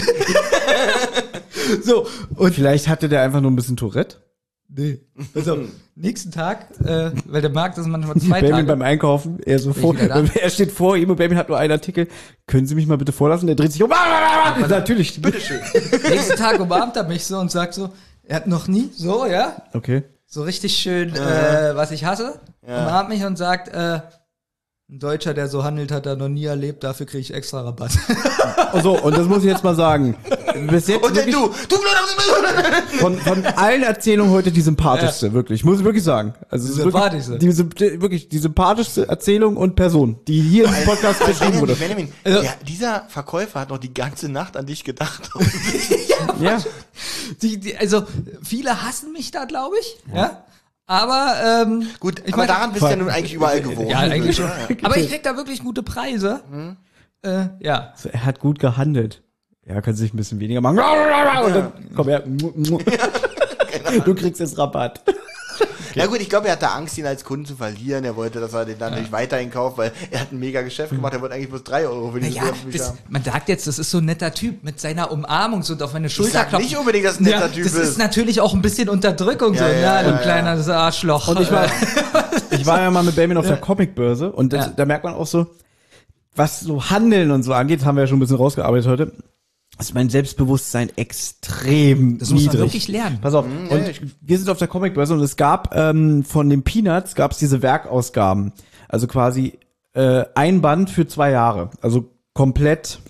So, und Vielleicht hatte der einfach nur ein bisschen Tourette. nee. Pass auf, nächsten Tag, äh, weil der Markt ist manchmal zwei Benjamin Tage. beim Einkaufen, er so vor, wieder da? er steht vor ihm und Benjamin hat nur einen Artikel. Können Sie mich mal bitte vorlassen? Der dreht sich um. Natürlich. Bitteschön. Nächsten Tag umarmt er mich so und sagt so, er hat noch nie, so, ja, Okay. so richtig schön, äh, was ich hasse, umarmt mich und sagt, äh, ein Deutscher, der so handelt, hat er noch nie erlebt, dafür kriege ich extra Rabatt. Und so, und das muss ich jetzt mal sagen. Bis jetzt Und dann wirklich du, du blöder. von, von allen Erzählungen heute die sympathischste, wirklich. Muss ich wirklich sagen. Also es ist Sympathischste. wirklich, die, symp- wirklich die sympathischste Erzählung und Person, die hier im Podcast beschrieben wurde. Benjamin, Also- ja, dieser Verkäufer hat noch die ganze Nacht an dich gedacht. Ja. Die, die, also, viele hassen mich da, glaube ich, ja. Aber, ähm, Gut, ich aber meine- daran bist du ja nun eigentlich überall gewohnt. ja, eigentlich schon. Aber ich krieg da wirklich gute Preise. Äh, ja. So, er hat gut gehandelt. Ja, kann sich ein bisschen weniger machen. Und dann, komm her. Du kriegst jetzt Rabatt. Ja gut, ich glaube, er hatte Angst, ihn als Kunden zu verlieren. Er wollte, dass er den dann nicht weiterhin kauft, weil er hat ein mega Geschäft gemacht. Er wollte eigentlich bloß drei Euro für dieses Ja, Bücher das, haben. man sagt jetzt, das ist so ein netter Typ mit seiner Umarmung so und auf meine Ich Schulter sag klopfen. nicht unbedingt, dass ein netter Ja, Typ das ist. ist natürlich auch ein bisschen Unterdrückung, Ja, so, ja, ja, ja, du ja. kleines Arschloch. Und ich war, ich war ja mal mit Benjamin auf der Comicbörse und das, Ja. da merkt man auch so, was so Handeln und so angeht, das haben wir ja schon ein bisschen rausgearbeitet heute, ist mein Selbstbewusstsein extrem Das muss man niedrig. wirklich lernen. Pass auf, ja, und ich- wir sind auf der Comicbörse und es gab ähm, von den Peanuts gab es diese Werkausgaben, also quasi äh, ein Band für zwei Jahre, also komplett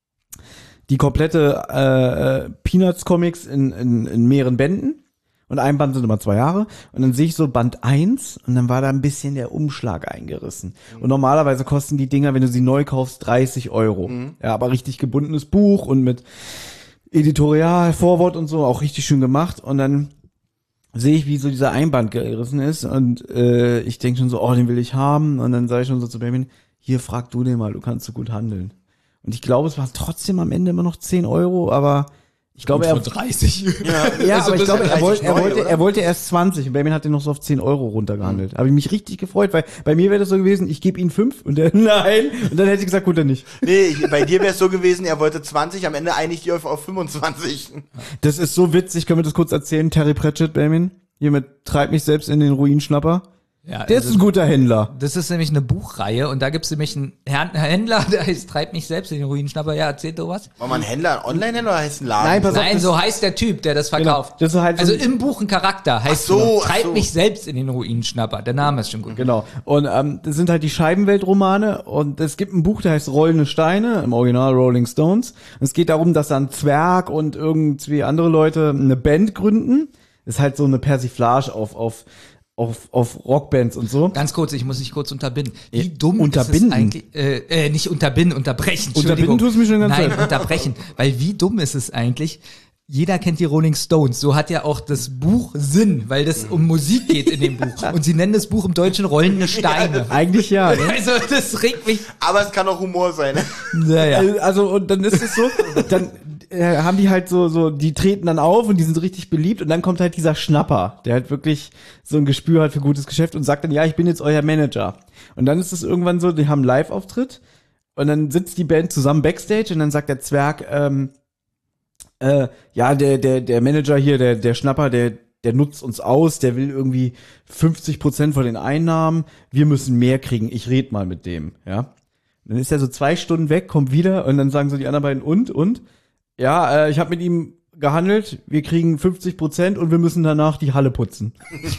die komplette äh, äh, Peanuts Comics in, in, in mehreren Bänden. Und ein Band sind immer zwei Jahre. Und dann sehe ich so Band eins und dann war da ein bisschen der Umschlag eingerissen. Und normalerweise kosten die Dinger, wenn du sie neu kaufst, dreißig Euro. Ja, aber richtig gebundenes Buch und mit Editorial, Vorwort und so, auch richtig schön gemacht. Und dann sehe ich, wie so dieser Einband gerissen ist. Und äh, ich denke schon so, oh, den will ich haben. Und dann sage ich schon so zu Benjamin, hier, frag du den mal, du kannst so gut handeln. Und ich glaube, es waren trotzdem am Ende immer noch zehn Euro, aber ich glaube, er, dreißig. ja, Also aber ich das glaube, ist er wollte, er neu, wollte, oder? er wollte erst zwanzig und Benjamin hat den noch so auf zehn Euro runtergehandelt. Habe ich mich richtig gefreut, weil bei mir wäre das so gewesen, ich gebe ihm fünf und er nein. Und dann hätte ich gesagt, gut, dann nicht. Nee, ich, bei dir wäre es so gewesen, er wollte zwanzig, am Ende einigt ihr euch auf fünfundzwanzig. Das ist so witzig, können wir das kurz erzählen? Terry Pratchett, Benjamin, hiermit treibt mich selbst in den Ruinschnapper. Ja, Der ist also- ein guter Händler. Das ist nämlich eine Buchreihe und da gibt es nämlich einen Herrn- Händler, der heißt, treibt mich selbst in den Ruinschnapper. Ja, erzähl doch was. War man ein Händler, ein Online-Händler oder heißt ein Laden? Nein, pass auf, Nein, das- so heißt der Typ, der das verkauft. Das ist halt so also ein- im Buch ein Charakter heißt Ach so, nur, ach treibt so. mich selbst in den Ruinschnapper. Der Name ist schon gut. Genau. Und ähm, das sind halt die Scheibenweltromane und es gibt ein Buch, der heißt Rollende Steine, im Original Rolling Stones. Und es geht darum, dass da ein Zwerg und irgendwie andere Leute eine Band gründen. Das ist halt so eine Persiflage auf auf auf, auf Rockbands und so. Ganz kurz, ich muss dich kurz unterbinden. Wie Ja, dumm unterbinden? ist es eigentlich, äh, äh, nicht unterbinden, unterbrechen, Entschuldigung. Unterbinden tust du mich schon ganz Nein, Zeit. unterbrechen. Weil wie dumm ist es eigentlich? Jeder kennt die Rolling Stones. So hat ja auch das Buch Sinn, weil das um Musik geht in dem Buch. Und sie nennen das Buch im Deutschen Rollende Steine. Eigentlich ja. Ne? Also das regt mich. Aber es kann auch Humor sein. Naja. Also, und dann ist es so, dann äh, haben die halt so, so, die treten dann auf und die sind richtig beliebt und dann kommt halt dieser Schnapper, der halt wirklich so ein Gespür hat für gutes Geschäft und sagt dann, ja, ich bin jetzt euer Manager. Und dann ist es irgendwann so, die haben einen Live-Auftritt und dann sitzt die Band zusammen Backstage und dann sagt der Zwerg, ähm, äh, ja, der, der, der Manager hier, der, der Schnapper, der, der nutzt uns aus, der will irgendwie fünfzig Prozent von den Einnahmen, wir müssen mehr kriegen, ich red mal mit dem, ja. Dann ist er so zwei Stunden weg, kommt wieder und dann sagen so die anderen beiden, und, und? Ja, äh, ich habe mit ihm gehandelt, wir kriegen fünfzig Prozent und wir müssen danach die Halle putzen.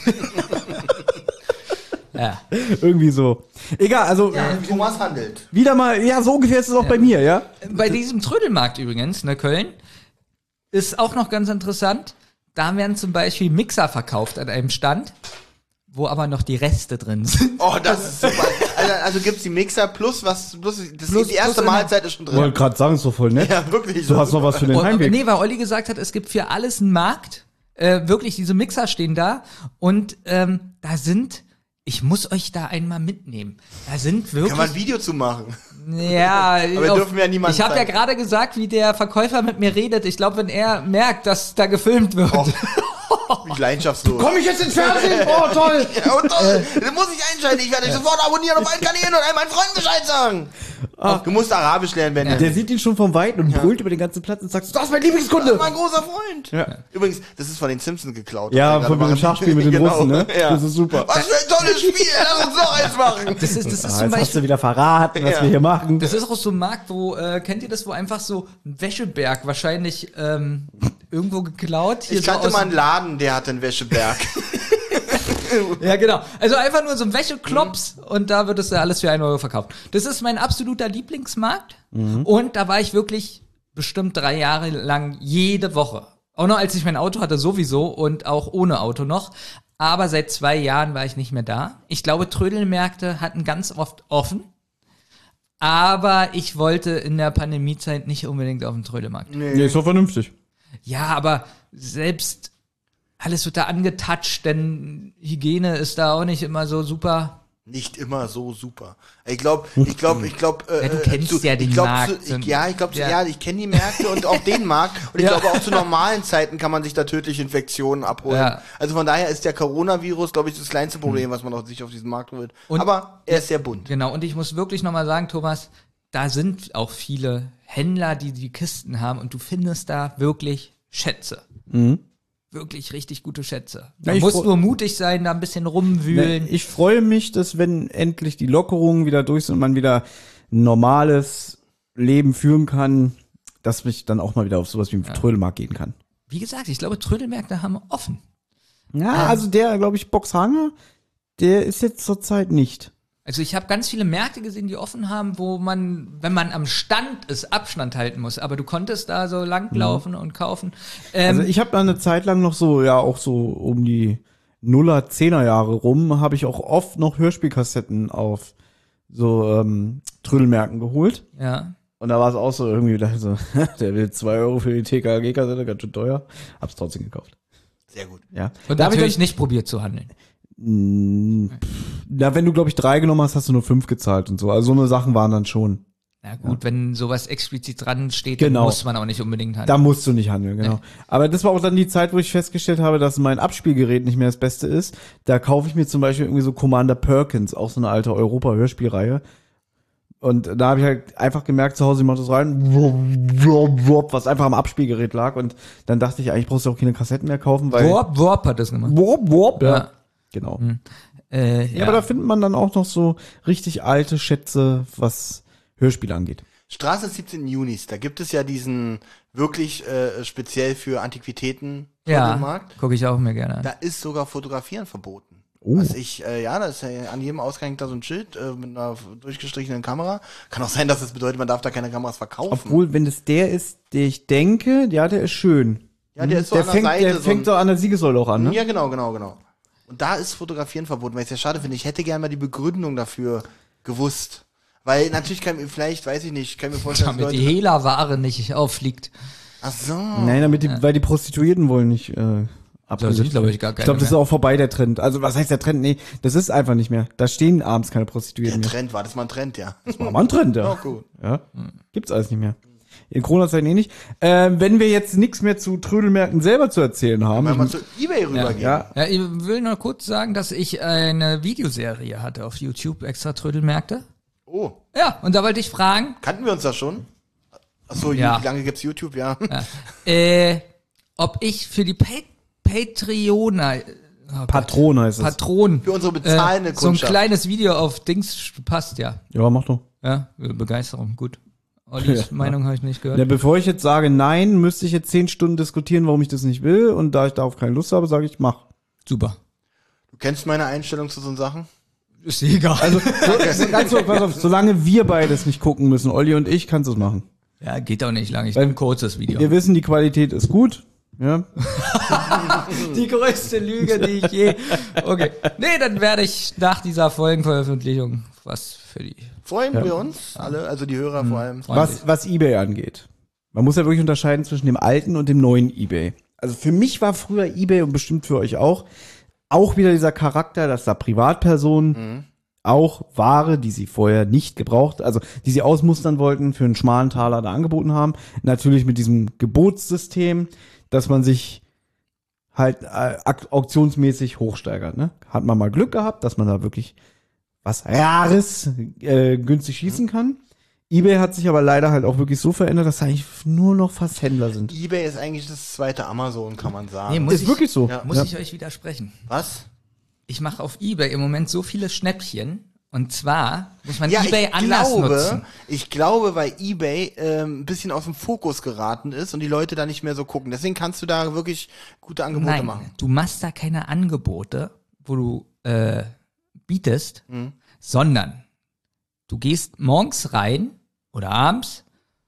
Ja. Irgendwie so. Egal, also Ja, Thomas handelt. wieder mal, ja, so ungefähr ist es auch bei mir, ja? Bei diesem Trödelmarkt übrigens, ne, Köln, ist auch noch ganz interessant. Da werden zum Beispiel Mixer verkauft an einem Stand, wo aber noch die Reste drin sind. Oh, das ist super. Also, also gibt's die Mixer plus was, plus, das Plus- die erste plus Mahlzeit ist schon Ich wollte drin. gerade sagen, ist doch voll nett. Ja, wirklich. Du hast noch was für den Und, Heimweg. nee, weil Olli gesagt hat, es gibt für alles einen Markt. Äh, wirklich, diese Mixer stehen da. Und ähm, da sind, ich muss euch da einmal mitnehmen. Da sind wirklich. Kann man ein Video zu machen. Ja, Aber wir dürfen ja niemanden Ich habe ja zeigen. gerade gesagt, wie der Verkäufer mit mir redet. Ich glaube, wenn er merkt, dass da gefilmt wird. Wie leidenschaftslos. Komm ich jetzt ins Fernsehen? Oh, toll! Ja, und toll. Das muss ich einschalten. Ich werde euch sofort abonnieren auf allen Kanälen und all meinen Freunden Bescheid sagen. Du musst Arabisch lernen, wenn Der sieht ihn schon vom Weiten und brüllt über den ganzen Platz und sagt, das ist mein Lieblingskunde! mein großer Freund. Ja. Übrigens, das ist von den Simpsons geklaut. Ja, was wir von gerade dem machen. Schachspiel mit den Genau. Russen, ne? Ja. Das ist super. Was für ein tolles Spiel. Lass uns noch eins machen. Das ist, das ist Ah, zum jetzt hast du Beispiel, wieder verraten, was Ja. wir hier machen. das ist auch so ein Markt, wo, äh, kennt ihr das, wo einfach so ein Wäscheberg wahrscheinlich ähm, irgendwo geklaut. Hier Ich so kannte aus- mal einen Laden, der hatte einen Wäscheberg. Ja, genau. Also einfach nur so ein Wäscheklops und da wird es ja alles für einen Euro verkauft. Das ist mein absoluter Lieblingsmarkt. Und da war ich wirklich bestimmt drei Jahre lang jede Woche. Auch noch als ich mein Auto hatte sowieso und auch ohne Auto noch. Aber seit zwei Jahren war ich nicht mehr da. Ich glaube, Trödelmärkte hatten ganz oft offen. Aber ich wollte in der Pandemiezeit nicht unbedingt auf den Trödelmarkt. Nee, ist doch vernünftig. Ja, aber selbst alles wird da angetatscht, denn Hygiene ist da auch nicht immer so super. Nicht immer so super. Ich glaube, ich glaube, ich glaube. Äh, Ja, du kennst zu, ja den ich glaub, Markt. Zu, ich, ja, ich glaube, Ja. ja. ich kenne die Märkte und auch den Markt. Und ich Ja. glaube, auch zu normalen Zeiten kann man sich da tödliche Infektionen abholen. Ja. Also von daher ist der Coronavirus, glaube ich, das kleinste Problem, was man auf sich auf diesem Markt holt. Und- Aber er ist sehr bunt. Genau, und ich muss wirklich nochmal sagen, Thomas, da sind auch viele Händler, die die Kisten haben und du findest da wirklich Schätze. Wirklich richtig gute Schätze. Ja, Man ich muss freu- nur mutig sein, da ein bisschen rumwühlen. Ich freue mich, dass wenn endlich die Lockerungen wieder durch sind und man wieder ein normales Leben führen kann, dass ich dann auch mal wieder auf sowas wie einen Trödelmarkt gehen kann. Wie gesagt, ich glaube, Trödelmärkte haben offen. Ja, also der, glaube ich, Boxhanger, der ist jetzt zurzeit nicht. Also ich habe ganz viele Märkte gesehen, die offen haben, wo man, wenn man am Stand ist, Abstand halten muss. Aber du konntest da so langlaufen und kaufen. Ähm, Also ich habe da eine Zeit lang noch so, ja, auch so um die Nuller, Zehner Jahre rum, habe ich auch oft noch Hörspielkassetten auf so ähm, Trödelmärkten geholt. ja. Und da war es auch so irgendwie, da so, der will zwei Euro für die T K G-Kassette, ganz schön teuer. Hab's trotzdem gekauft. Sehr gut. Ja. Und Da hab ich natürlich dann- nicht probiert zu handeln. Mh, pff, Na, wenn du, glaube ich, drei genommen hast, hast du nur fünf gezahlt und so. Also so eine Sachen waren dann schon. Na gut, wenn sowas explizit dran steht, dann Genau. muss man auch nicht unbedingt handeln. Da musst du nicht handeln, genau. Aber das war auch dann die Zeit, wo ich festgestellt habe, dass mein Abspielgerät nicht mehr das Beste ist. Da kaufe ich mir zum Beispiel irgendwie so Commander Perkins, auch so eine alte Europa-Hörspielreihe. Und da habe ich halt einfach gemerkt, zu Hause, ich mach das rein, was einfach am Abspielgerät lag. Und dann dachte ich, eigentlich brauchst du auch keine Kassetten mehr kaufen, weil... Warp, Warp hat das gemacht. Wop, wop, ja. Ja. Genau. Äh, Ja, aber da findet man dann auch noch so richtig alte Schätze, was Hörspiele angeht. Straße des siebzehnten Junis, da gibt es ja diesen wirklich äh, speziell für Antiquitäten ja, Markt. gucke ich auch mir gerne an. Da ist sogar Fotografieren verboten. Oh. Was ich, äh, ja, da ist ja an jedem Ausgang da so ein Schild äh, mit einer durchgestrichenen Kamera. Kann auch sein, dass das bedeutet, man darf da keine Kameras verkaufen. Obwohl, wenn es der ist, der ich denke, ja, der ist schön. Ja, der ist so der an der fängt, Seite der so fängt ein- so an der Siegessäule auch an, ne? Ja, genau, genau, genau. Und da ist Fotografieren verboten, weil ich es ja schade finde. Ich hätte gerne mal die Begründung dafür gewusst. Weil natürlich kann mir, vielleicht, weiß ich nicht, kann mir vorstellen, Damit die Hehlerware nicht auffliegt. Ach so. Nein, damit die, weil die Prostituierten wollen nicht äh, Das sind, glaube ich, gar keine Ich glaube, das ist mehr. auch vorbei, der Trend. Also, was heißt der Trend? Nee, das ist einfach nicht mehr. Da stehen abends keine Prostituierten Der mehr. Trend, war das mal ein Trend, ja. Das war mal ein Trend, ja. Oh, gut. Ja, gibt's alles nicht mehr. In Corona-Zeiten eh nicht. Ähm, wenn wir jetzt nichts mehr zu Trödelmärkten selber zu erzählen haben. Wenn wir mal ich- zu Ebay rübergehen. ja, Ja, ich will nur kurz sagen, dass ich eine Videoserie hatte auf YouTube, extra Trödelmärkte. Oh, Ja, und da wollte ich fragen, kannten wir uns da schon? Ach so, Ja. wie lange gibt's YouTube, ja? äh, ob ich für die pa Patreoner, oh Gott, Patron heißt es. Patron, Für unsere bezahlende äh, so ein Kundschaft. kleines Video auf Dings passt ja. Ja, mach doch. Ja, Begeisterung, gut. Ollis Ja. Meinung habe ich nicht gehört. Ja, bevor ich jetzt sage nein, müsste ich jetzt zehn Stunden diskutieren, warum ich das nicht will. Und da ich darauf keine Lust habe, sage ich, mach. Super. Du kennst meine Einstellung zu so Sachen? Ist egal. Also, So, ganz so, pass auf, solange wir beides nicht gucken müssen, Olli und ich, kannst du es machen. ja, geht auch nicht lange. Ich Weil- nehme ein kurzes Video. Wir wissen, die Qualität ist gut. Ja. Die größte Lüge, die ich je. Okay. Nee, dann werde ich nach dieser Folgenveröffentlichung was für die Freuen wir uns alle, also die Hörer vor allem. Freunde. Was, was eBay angeht. Man muss ja wirklich unterscheiden zwischen dem alten und dem neuen eBay. Also für mich war früher eBay und bestimmt für euch auch, auch wieder dieser Charakter, dass da Privatpersonen auch Ware, die sie vorher nicht gebraucht, also die sie ausmustern wollten, für einen schmalen Taler da angeboten haben. Natürlich mit diesem Gebotssystem, dass man sich halt äh, ak- auktionsmäßig hochsteigert. Ne? Hat man mal Glück gehabt, dass man da wirklich was Rares äh, günstig schießen kann. eBay hat sich aber leider halt auch wirklich so verändert, dass da eigentlich nur noch fast Händler sind. Ebay ist eigentlich das zweite Amazon, kann man sagen. Nee, muss Ist ich, wirklich so. Ja. Muss Ja. ich euch widersprechen. Was? Ich mache auf eBay im Moment so viele Schnäppchen. Und zwar muss man Ja, eBay ich anders glaube, nutzen. ich glaube, weil eBay ähm, ein bisschen aus dem Fokus geraten ist und die Leute da nicht mehr so gucken. Deswegen kannst du da wirklich gute Angebote Nein, machen. du machst da keine Angebote, wo du äh, bietest, Mhm. sondern du gehst morgens rein oder abends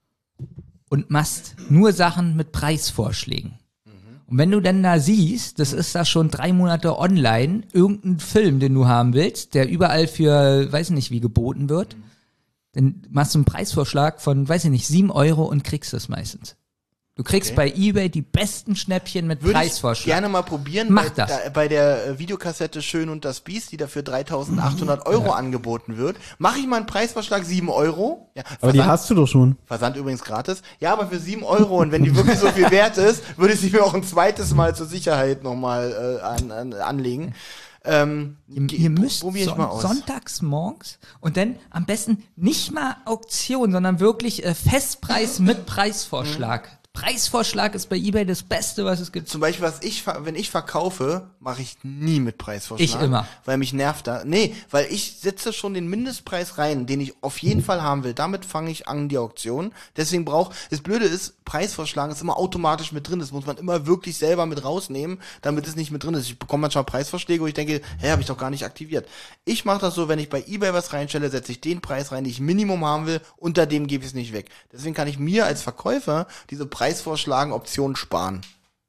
und machst nur Sachen mit Preisvorschlägen. Und wenn du denn da siehst, das ist da schon drei Monate online, irgendein Film, den du haben willst, der überall für, weiß nicht wie, geboten wird, dann machst du einen Preisvorschlag von, weiß ich nicht, sieben Euro und kriegst es meistens. Du kriegst Okay. bei eBay die besten Schnäppchen mit Würde ich Preisvorschlag. gerne mal probieren. Mach bei, das. Da, bei der äh, Videokassette Schön und das Biest, die dafür dreitausendachthundert Euro angeboten wird, mache ich mal einen Preisvorschlag sieben Euro. Ja, Aber die Versand, hast du doch schon. Versand übrigens gratis. Ja, aber für sieben Euro und wenn die wirklich so viel wert ist, würde ich sie mir auch ein zweites Mal zur Sicherheit nochmal äh, an, an, anlegen. Ähm, Ihr, ge- ihr müsst probier ich son mal aus. sonntags morgens und dann am besten nicht mal Auktion, sondern wirklich äh, Festpreis mit Preisvorschlag. Preisvorschlag ist bei eBay das Beste, was es gibt. Zum Beispiel, was ich, ver- wenn ich verkaufe, mache ich nie mit Preisvorschlag. Ich immer. Weil mich nervt da. Nee, weil ich setze schon den Mindestpreis rein, den ich auf jeden Fall haben will. Damit fange ich an die Auktion. Deswegen braucht, das Blöde ist, Preisvorschlagen ist immer automatisch mit drin. Das muss man immer wirklich selber mit rausnehmen, damit es nicht mit drin ist. Ich bekomme manchmal Preisvorschläge, wo ich denke, hä, habe ich doch gar nicht aktiviert. Ich mache das so, wenn ich bei eBay was reinstelle, setze ich den Preis rein, den ich Minimum haben will, unter dem gebe ich es nicht weg. Deswegen kann ich mir als Verkäufer diese Preisvorschlagen Optionen sparen.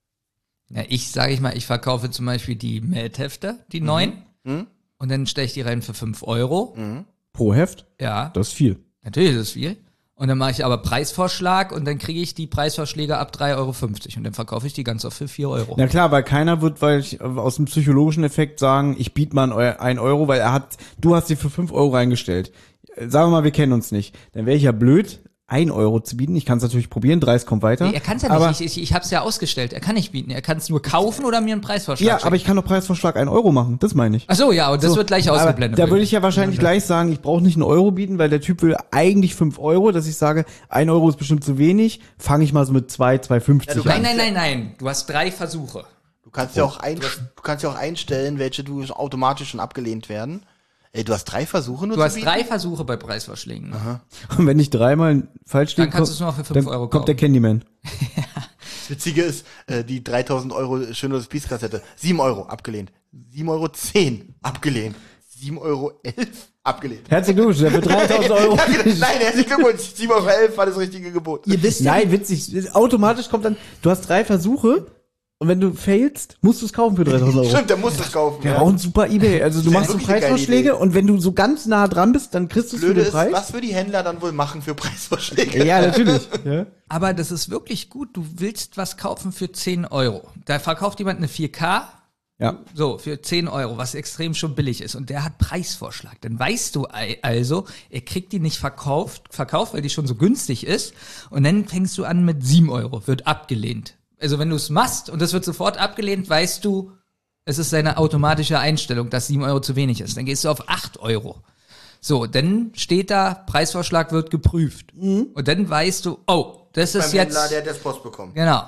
Ja, ich sage ich mal, ich verkaufe zum Beispiel die Meldhefte, die neuen, Mhm. und dann stelle ich die rein für fünf Euro. Pro Heft? Ja, Das ist viel. natürlich ist es viel. Und dann mache ich aber Preisvorschlag und dann kriege ich die Preisvorschläge ab drei Euro fünfzig und dann verkaufe ich die ganz oft für vier Euro. Na klar, weil keiner wird, weil ich äh, aus dem psychologischen Effekt sagen, ich biete mal ein, ein Euro, weil er hat, du hast sie für fünf Euro reingestellt. Äh, Sagen wir mal, wir kennen uns nicht. Dann wäre ich ja blöd, ein Euro zu bieten. Ich kann es natürlich probieren, dreißig kommt weiter. Nee, er kann es ja aber, nicht, ich, ich, ich habe es ja ausgestellt, er kann nicht bieten, er kann es nur kaufen oder mir einen Preisvorschlag Ja, schicken. aber ich kann doch Preisvorschlag ein Euro machen, das meine ich. Ach so, ja, und das So, wird gleich aber ausgeblendet. Da würde ich ja wahrscheinlich gleich sagen, ich brauche nicht einen Euro bieten, weil der Typ will eigentlich fünf Euro, dass ich sage, ein Euro ist bestimmt zu wenig, fange ich mal so mit zwei, zwei fünfzig Ja, du an. Nein, nein, nein, nein, du hast drei Versuche. Du kannst ja auch ein, du kannst ja auch einstellen, welche du automatisch schon abgelehnt werden. Ey, du hast drei Versuche nur Du zu hast bieten? drei Versuche bei Preisvorschlägen. Ne? Und wenn ich dreimal falsch liege, Dann kannst du es nur für fünf dann Euro kommt der kaufen. Candyman. Das Witzige ist, äh, die dreitausend Euro Schönlos Biest-Kassette, sieben Euro abgelehnt. sieben Euro zehn abgelehnt. sieben Euro elf abgelehnt. Herzlichen Glückwunsch, der für dreitausend Euro. Ja, genau. Nein, herzlichen Glückwunsch. sieben Euro elf war das richtige Gebot. Ihr wisst ja, Nein, witzig. Automatisch kommt dann, du hast drei Versuche und wenn du failst, musst du es kaufen für dreitausend Euro. Stimmt, der muss es kaufen. Ja, auch ein super Ebay. Also du Das machst ist so wirklich eine geile Preisvorschläge Idee. und wenn du so ganz nah dran bist, dann kriegst du es für Blöde den ist, Preis. was würden die Händler dann wohl machen für Preisvorschläge? Ja, natürlich. Ja. Aber das ist wirklich gut. Du willst was kaufen für zehn Euro. Da verkauft jemand eine vier K, Ja. so, für zehn Euro, was extrem schon billig ist. Und der hat Preisvorschlag. Dann weißt du ei- also, er kriegt die nicht verkauft, verkauft, weil die schon so günstig ist. Und dann fängst du an mit sieben Euro, wird abgelehnt. Also wenn du es machst und das wird sofort abgelehnt, weißt du, es ist seine automatische Einstellung, dass sieben Euro zu wenig ist. Dann gehst du auf acht Euro. So, dann steht da, Preisvorschlag wird geprüft. Und dann weißt du, oh, das ist Beim jetzt... Händler, der hat das Post bekommen. Genau.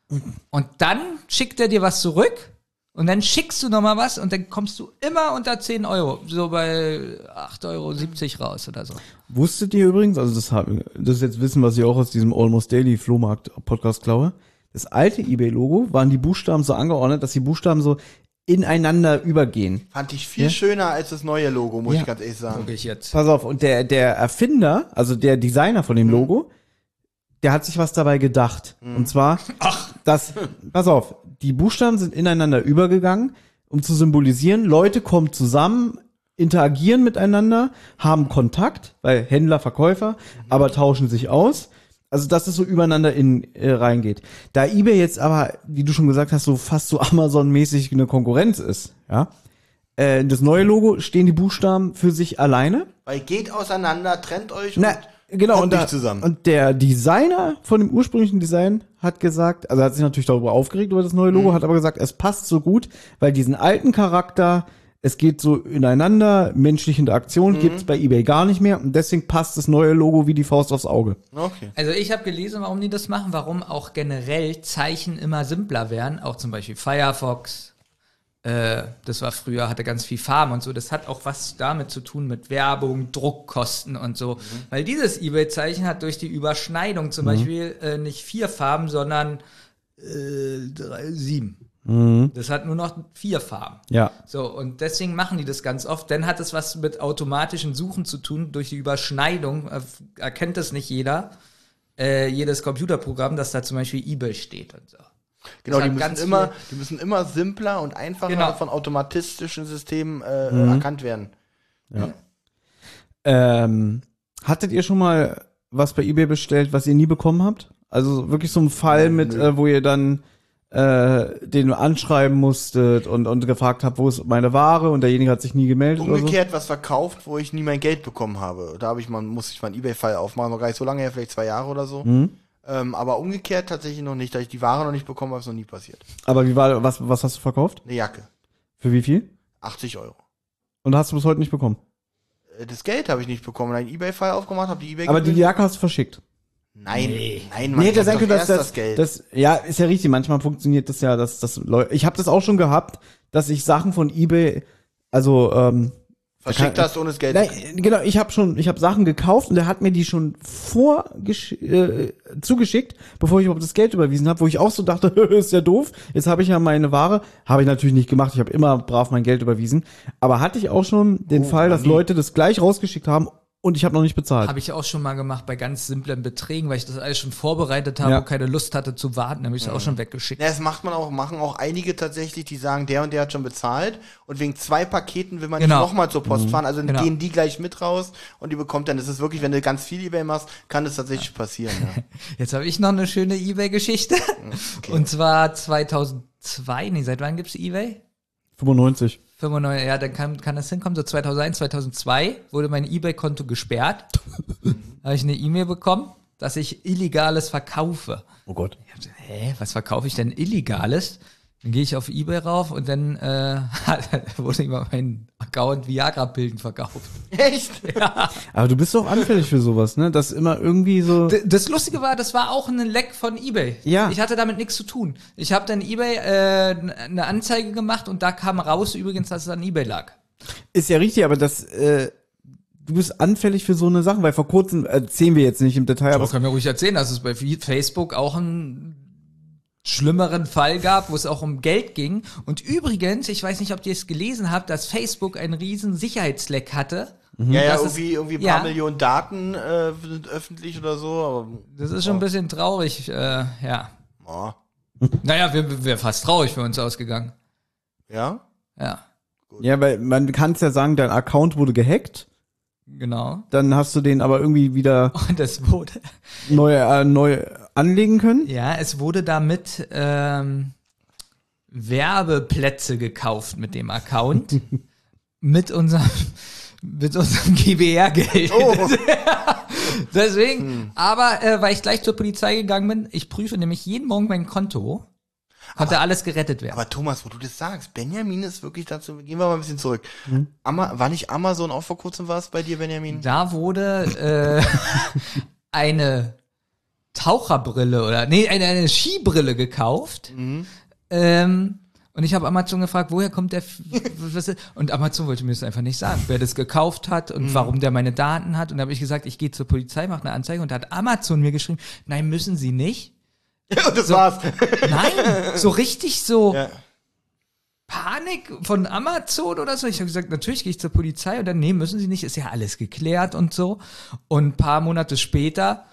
Und dann schickt er dir was zurück und dann schickst du nochmal was und dann kommst du immer unter zehn Euro. So bei acht Euro siebzig raus oder so. Wusstet ihr übrigens, also das, hab- das ist jetzt Wissen, was ich auch aus diesem Almost Daily Flohmarkt Podcast klaue, das alte eBay-Logo waren die Buchstaben so angeordnet, dass die Buchstaben so ineinander übergehen. Fand ich viel Ja. schöner als das neue Logo, muss Ja. ich ganz ehrlich sagen. Guck ich jetzt. Pass auf, und der, der Erfinder, also der Designer von dem Logo, der hat sich was dabei gedacht. Und zwar, dass, pass auf, die Buchstaben sind ineinander übergegangen, um zu symbolisieren, Leute kommen zusammen, interagieren miteinander, haben Kontakt, weil Händler, Verkäufer, aber tauschen sich aus. Also, dass es so übereinander in äh, reingeht. Da eBay jetzt aber, wie du schon gesagt hast, so fast so Amazon-mäßig eine Konkurrenz ist, ja, äh, das neue Logo stehen die Buchstaben für sich alleine. Weil geht auseinander, trennt euch Na, und genau, kommt und, da, nicht zusammen. und der Designer von dem ursprünglichen Design hat gesagt, also er hat sich natürlich darüber aufgeregt über das neue Logo, Mhm. hat aber gesagt, es passt so gut, weil diesen alten Charakter, es geht so ineinander, menschliche Mhm. Interaktion gibt's bei eBay gar nicht mehr und deswegen passt das neue Logo wie die Faust aufs Auge. Okay. Also ich habe gelesen, warum die das machen, warum auch generell Zeichen immer simpler werden. Auch zum Beispiel Firefox, äh, das war früher, hatte ganz viel Farben und so. Das hat auch was damit zu tun mit Werbung, Druckkosten und so. Weil dieses eBay-Zeichen hat durch die Überschneidung zum Beispiel äh, nicht vier Farben, sondern äh, drei, sieben. Das hat nur noch vier Farben. Ja. So, und deswegen machen die das ganz oft. Dann hat es was mit automatischen Suchen zu tun. Durch die Überschneidung äh, erkennt das nicht jeder, äh, jedes Computerprogramm, dass da zum Beispiel eBay steht und so. Genau, Das die hat müssen, ganz immer, viel- die müssen immer simpler und einfacher Genau. von automatistischen Systemen äh, erkannt werden. Ähm, hattet ihr schon mal was bei eBay bestellt, was ihr nie bekommen habt? Also wirklich so ein Fall mit, äh, wo ihr dann äh, den anschreiben musstet und, und gefragt habt, wo ist meine Ware und derjenige hat sich nie gemeldet Umgekehrt was verkauft, wo ich nie mein Geld bekommen habe. Da habe ich mal, muss ich mal einen eBay-Fall aufmachen, noch gar nicht so lange her, vielleicht zwei Jahre oder so. Ähm, aber umgekehrt tatsächlich noch nicht, da ich die Ware noch nicht bekommen habe, ist noch nie passiert. oder so? Aber wie war, was, was hast du verkauft? Eine Jacke, Für wie viel? achtzig Euro. Und hast du bis heute nicht bekommen? Äh, Das Geld habe ich nicht bekommen. Da habe ich einen eBay-Fall aufgemacht, habe die eBay Aber die gegründet. Jacke hast du verschickt. Nein, nein, Nee, ich hätte hab sein doch können, dass erst das, das Geld. das, ja, ist ja richtig. Manchmal funktioniert das ja, dass das Leute, ich habe das auch schon gehabt, dass ich Sachen von eBay, also, ähm, Verschickt kann- hast ohne das Geld. nein, genau, ich habe schon, ich habe Sachen gekauft und der hat mir die schon vor äh, zugeschickt, bevor ich überhaupt das Geld überwiesen habe, wo ich auch so dachte, ist ja doof. Jetzt habe ich ja meine Ware, habe ich natürlich nicht gemacht. Ich habe immer brav mein Geld überwiesen, aber hatte ich auch schon den Oh, Fall, dass nie. Leute das gleich rausgeschickt haben und ich habe noch nicht bezahlt. Habe ich auch schon mal gemacht bei ganz simplen Beträgen, weil ich das alles schon vorbereitet habe Ja. und keine Lust hatte zu warten, habe ich es auch schon weggeschickt. Ja, das macht man auch, machen auch einige tatsächlich, die sagen, der und der hat schon bezahlt und wegen zwei Paketen will man Genau. nicht nochmal zur Post fahren, also Genau. gehen die gleich mit raus und die bekommt dann, das ist wirklich, wenn du ganz viel eBay machst, kann das tatsächlich passieren. Ja. Jetzt habe ich noch eine schöne eBay-Geschichte. Und zwar zweitausendzwei, nee, seit wann gibt's eBay? fünfundneunzig. fünfundneunzig, ja, dann kann, kann das hinkommen. So zweitausendeins, zweitausendzwei wurde mein eBay-Konto gesperrt. Da habe ich eine E-Mail bekommen, dass ich Illegales verkaufe. Oh Gott. Ich hab so, hä, was verkaufe ich denn Illegales? Dann gehe ich auf eBay rauf und dann äh, wurde immer mein Account Viagra-Pillen verkauft. Echt? Aber du bist doch anfällig für sowas, ne? Das immer irgendwie so. D- Das Lustige war, das war auch ein Leck von eBay. Ja. Ich hatte damit nichts zu tun. Ich habe dann eBay äh, eine Anzeige gemacht und da kam raus übrigens, dass es an eBay lag. Ist ja richtig, aber das, äh, du bist anfällig für so eine Sache, weil vor kurzem erzählen wir jetzt nicht im Detail, aber Aber kann mir ruhig erzählen, dass es bei Facebook auch einen schlimmeren Fall gab, wo es auch um Geld ging. Und übrigens, ich weiß nicht, ob ihr es gelesen habt, dass Facebook einen riesen Sicherheitsleck hatte. Ja, ja, Das ist- irgendwie, irgendwie ein paar ja. Millionen Daten äh, sind öffentlich oder so, Das ist schon ein bisschen traurig, äh, ja. aber oh. Naja, wir wäre fast traurig für uns ausgegangen. Ja? Ja, Ja, weil man kann es ja sagen, dein Account wurde gehackt, genau. dann hast du den aber irgendwie wieder Und es wurde, neu, äh, neu anlegen können. ja, es wurde damit ähm, Werbeplätze gekauft mit dem Account. mit unserem, mit unserem G B R-Geld. Oh. Deswegen, Hm. aber äh, weil ich gleich zur Polizei gegangen bin, ich prüfe nämlich jeden Morgen mein Konto, konnte alles gerettet werden. Aber Thomas, wo du das sagst, Benjamin ist wirklich dazu, gehen wir mal ein bisschen zurück. Ama, war nicht Amazon auch vor kurzem was bei dir, Benjamin? Da wurde äh, eine Taucherbrille oder nee, eine, eine Skibrille gekauft. Mhm. Ähm, und ich habe Amazon gefragt, woher kommt der F- was ist- und Amazon wollte mir das einfach nicht sagen, wer das gekauft hat und Mhm. warum der meine Daten hat. Und da habe ich gesagt, ich gehe zur Polizei, mache eine Anzeige und da hat Amazon mir geschrieben, nein, müssen Sie nicht. Und das So. war's. Nein, so richtig so Ja. Panik von Amazon oder so. Ich habe gesagt, natürlich gehe ich zur Polizei und dann, nee, müssen Sie nicht, ist ja alles geklärt und so. Und ein paar Monate später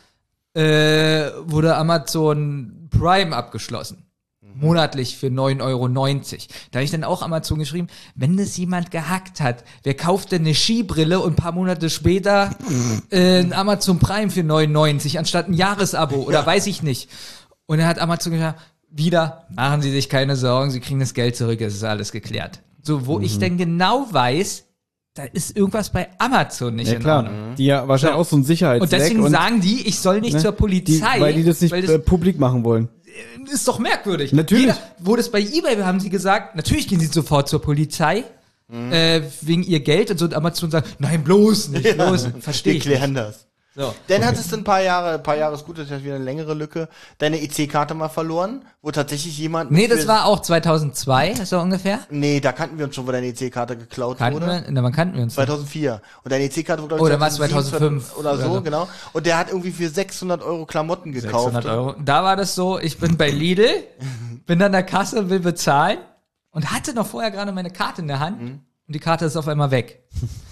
äh, wurde Amazon Prime abgeschlossen. Monatlich für neun Euro neunzig. Da habe ich dann auch Amazon geschrieben, wenn das jemand gehackt hat, wer kauft denn eine Skibrille und ein paar Monate später äh, ein Amazon Prime für neun neunzig anstatt ein Jahresabo oder weiß ich nicht. Und dann hat Amazon gesagt, wieder, machen Sie sich keine Sorgen, Sie kriegen das Geld zurück, es ist alles geklärt. So, wo ich dann genau weiß, da ist irgendwas bei Amazon nicht Ja in klar, Ordnung. die ja wahrscheinlich So. auch so ein Sicherheitsleck. Und deswegen sagen die, ich soll nicht ne, zur die, Polizei. weil die das nicht weil äh, publik machen wollen. ist doch merkwürdig. Natürlich. Jeder, wo das bei eBay haben sie gesagt, natürlich gehen sie sofort zur Polizei, äh, wegen ihr Geld und so, und Amazon sagt, nein, bloß nicht, bloß, verstehe Wir ich klären nicht. das. So. Dann hattest du ein paar Jahre, ein paar Jahre ist gut, das ist wieder eine längere Lücke, deine E C-Karte mal verloren, wo tatsächlich jemand... Nee, das für- war auch zweitausendzwei, so ungefähr. Nee, da kannten wir uns schon, wo deine E C-Karte geklaut Kannten wurde. wir, na, wann kannten wir uns? zweitausendvier. Und deine E C-Karte wurde, Oh, glaube ich, dann war es zweitausendsieben, zweitausendfünf oder so, oder so. genau. Und der hat irgendwie für sechshundert Euro Klamotten gekauft. sechshundert Euro. Da war das so, ich bin bei Lidl, bin an der Kasse, will bezahlen und hatte noch vorher gerade meine Karte in der Hand und die Karte ist auf einmal weg.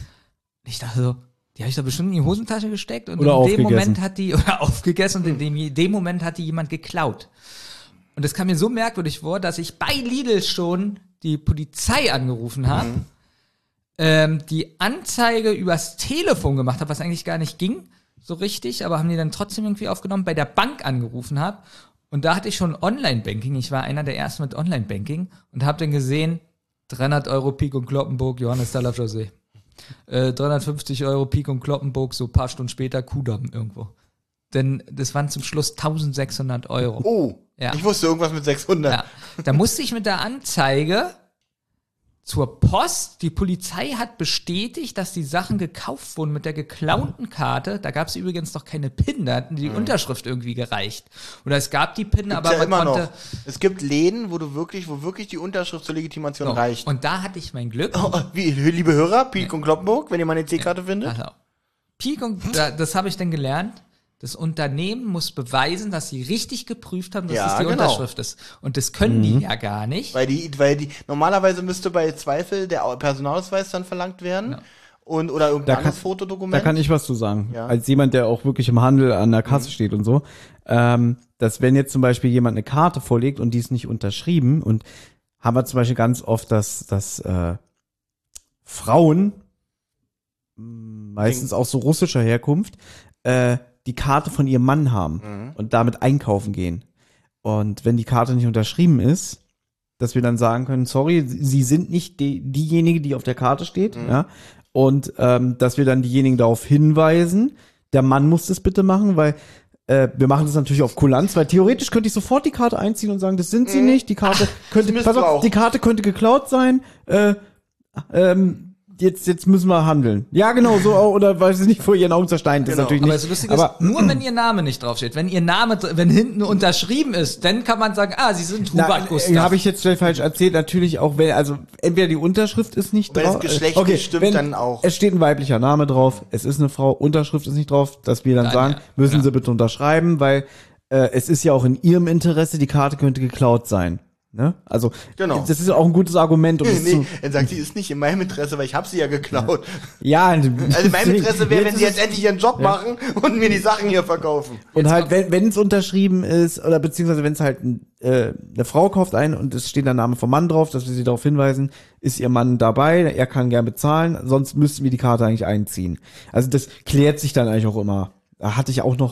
Ich dachte so, die habe ich doch bestimmt in die Hosentasche gesteckt und Oder in dem aufgegessen. Moment hat die, oder aufgegessen und in dem, in dem Moment hat die jemand geklaut. Und das kam mir so merkwürdig vor, dass ich bei Lidl schon die Polizei angerufen habe, ähm, die Anzeige übers Telefon gemacht habe, was eigentlich gar nicht ging, so richtig, aber haben die dann trotzdem irgendwie aufgenommen, bei der Bank angerufen habe. Und da hatte ich schon Online-Banking. Ich war einer der ersten mit Online-Banking und habe dann gesehen, dreihundert Euro Pik und Kloppenburg, Johannes Dalafjosee. Äh, dreihundertfünfzig Euro Pik und Kloppenburg, so ein paar Stunden später Kudamm irgendwo. Denn das waren zum Schluss eintausendsechshundert Euro. Oh, Ja. ich wusste irgendwas mit sechshundert. Ja. Da musste ich mit der Anzeige zur Post. Die Polizei hat bestätigt, dass die Sachen gekauft wurden mit der geklauten Karte. Da gab es übrigens noch keine PIN, da hatten die Unterschrift irgendwie gereicht. Oder es gab die PIN, aber ja man immer konnte... noch. Es gibt Läden, wo du wirklich, wo wirklich die Unterschrift zur Legitimation So. reicht. Und da hatte ich mein Glück. Oh, wie, liebe Hörer, Pik und Kloppenburg, wenn ihr meine E C-Karte findet. Also, Pik und, da, das habe ich dann gelernt. Das Unternehmen muss beweisen, dass sie richtig geprüft haben, dass Ja, es die genau. Unterschrift ist. Und das können die ja gar nicht. Weil die, weil die, normalerweise müsste bei Zweifel der Personalausweis dann verlangt werden. Ja. Und, oder irgendein Da kann- anderes Fotodokument. Da kann ich was zu sagen. Ja. Als jemand, der auch wirklich im Handel an der Kasse steht und so, ähm, dass wenn jetzt zum Beispiel jemand eine Karte vorlegt und die ist nicht unterschrieben und haben wir zum Beispiel ganz oft, dass, dass äh, Frauen, mh, meistens auch so russischer Herkunft, äh, die Karte von ihrem Mann haben und damit einkaufen gehen. Und wenn die Karte nicht unterschrieben ist, dass wir dann sagen können, sorry, sie sind nicht die, diejenige, die auf der Karte steht, ja, und ähm, dass wir dann diejenigen darauf hinweisen, der Mann muss das bitte machen, weil äh, wir machen das natürlich auf Kulanz, weil theoretisch könnte ich sofort die Karte einziehen und sagen, das sind sie nicht, die Karte könnte, pass Missbrauch. auf, die Karte könnte geklaut sein, äh, ähm, jetzt, jetzt müssen wir handeln. Ja, genau, so, auch, oder weiß ich nicht, vor ihren Augen zersteinen, das Genau. ist natürlich Aber nicht. das Lustige aber, ist, nur wenn ihr Name nicht draufsteht, wenn ihr Name, dr- wenn hinten unterschrieben ist, dann kann man sagen, ah, sie sind Hubert Gustav. habe ich jetzt schnell falsch erzählt. Natürlich auch, wenn, also entweder die Unterschrift ist nicht Wenn das drauf. Geschlecht okay, nicht stimmt, wenn dann auch. Es steht ein weiblicher Name drauf, es ist eine Frau, Unterschrift ist nicht drauf, dass wir dann Dann, sagen, ja, müssen ja. Sie bitte unterschreiben, weil äh, es ist ja auch in Ihrem Interesse, die Karte könnte geklaut sein. Ne? Also, Genau. das ist auch ein gutes Argument. Um Nee, das nee, zu, er sagt, die ist nicht in meinem Interesse, weil ich habe sie ja geklaut. ja, Also mein Interesse wäre, wenn sie ist jetzt endlich ihren Job machen und mir die Sachen hier verkaufen. Und halt, wenn wenn es unterschrieben ist, oder beziehungsweise wenn es halt äh, eine Frau kauft ein und es steht der Name vom Mann drauf, dass wir sie darauf hinweisen, ist ihr Mann dabei, er kann gern bezahlen, sonst müssten wir die Karte eigentlich einziehen. Also das klärt sich dann eigentlich auch immer. Da hatte ich auch noch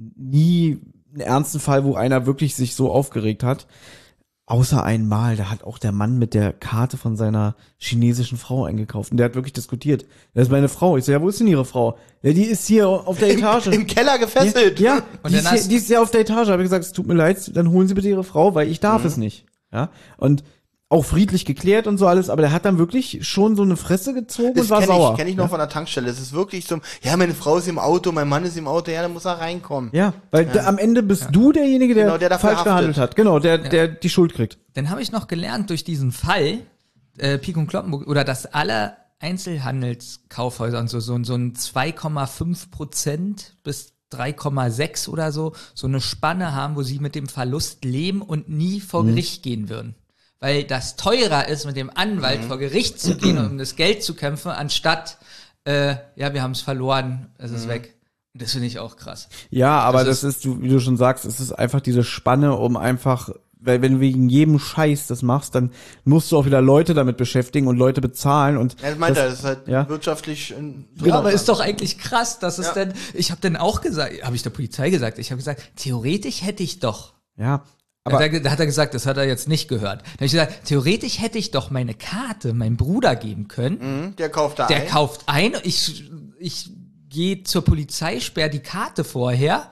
nie einen ernsten Fall, wo einer wirklich sich so aufgeregt hat. Außer einmal, da hat auch der Mann mit der Karte von seiner chinesischen Frau eingekauft und der hat wirklich diskutiert. Das ist meine Frau. Ich so, ja, wo ist denn Ihre Frau? Ja, die ist hier auf der Etage. Im, Im Keller gefesselt. Ja, Und die, dann ist hier, hast- die ist ja auf der Etage. Habe ich gesagt, es tut mir leid, dann holen Sie bitte Ihre Frau, weil ich darf es nicht. Ja, und auch friedlich geklärt und so alles, aber der hat dann wirklich schon so eine Fresse gezogen Das und war kenne sauer. ich, kenn ich noch von der Tankstelle. Es ist wirklich so, ja, meine Frau ist im Auto, mein Mann ist im Auto, ja, dann muss er reinkommen. Ja, weil da, am Ende bist du derjenige, der, Genau, der dafür falsch haftet. gehandelt hat. Genau, der, der die Schuld kriegt. Dann habe ich noch gelernt durch diesen Fall, äh, Pik und Kloppenburg, oder dass alle Einzelhandelskaufhäuser und so, so, so ein zwei Komma fünf Prozent bis drei Komma sechs oder so, so eine Spanne haben, wo sie mit dem Verlust leben und nie vor Mhm. Gericht gehen würden. Weil das teurer ist, mit dem Anwalt vor Gericht zu gehen und um das Geld zu kämpfen, anstatt, äh, ja, wir haben es verloren, es ist weg. Und das finde ich auch krass. Ja, aber Das das, ist, du, wie du schon sagst, es ist einfach diese Spanne, um einfach, weil wenn du wegen jedem Scheiß das machst, dann musst du auch wieder Leute damit beschäftigen und Leute bezahlen und Ja, das meint das- er, das ist halt ja. wirtschaftlich. ein- Ja, aber ist doch eigentlich krass, dass es Ja. denn, ich habe dann auch gesagt, habe ich der Polizei gesagt, ich habe gesagt, theoretisch hätte ich doch, ja, aber aber da, da hat er gesagt, das hat er jetzt nicht gehört. Da habe ich gesagt, theoretisch hätte ich doch meine Karte meinem Bruder geben können, Mhm, der kauft da der ein. kauft ein, ich, ich gehe zur Polizei, sperre die Karte vorher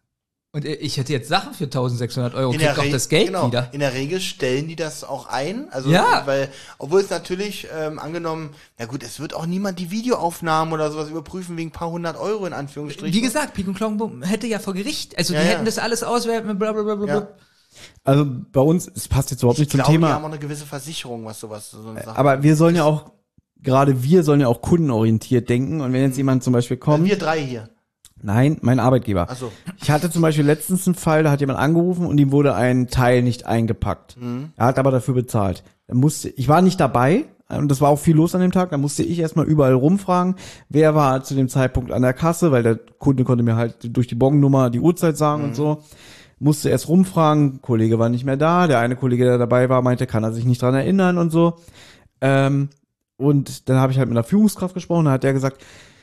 und ich hätte jetzt Sachen für eintausendsechshundert Euro, In krieg der doch Re- das Geld genau, wieder. In der Regel stellen die das auch ein. Also, Ja. weil, obwohl es natürlich ähm, angenommen, na gut, es wird auch niemand die Videoaufnahmen oder sowas überprüfen wegen ein paar hundert Euro in Anführungsstrichen. Wie gesagt, Pik und Kloppenburg hätte ja vor Gericht, also Ja, die ja. hätten das alles auswerten, blablabla. Ja. also bei uns, es passt jetzt überhaupt Ich nicht zum glaube, die Thema, haben auch eine gewisse Versicherung, was sowas, so eine Sache. aber wir sollen ja auch, gerade wir sollen ja auch kundenorientiert denken und wenn jetzt jemand zum Beispiel kommt, wir drei hier. nein, mein Arbeitgeber. Ach so. Ich hatte zum Beispiel letztens einen Fall, da hat jemand angerufen und ihm wurde ein Teil nicht eingepackt. Er hat aber dafür bezahlt. Da musste, ich war nicht dabei und das war auch viel los an dem Tag, da musste ich erstmal überall rumfragen, wer war zu dem Zeitpunkt an der Kasse, weil der Kunde konnte mir halt durch die Bongennummer die Uhrzeit sagen und so. Musste erst rumfragen, Kollege war nicht mehr da, der eine Kollege, der dabei war, meinte, kann er sich nicht dran erinnern und so. Ähm, und dann habe ich halt mit einer Führungskraft gesprochen, da hat der gesagt,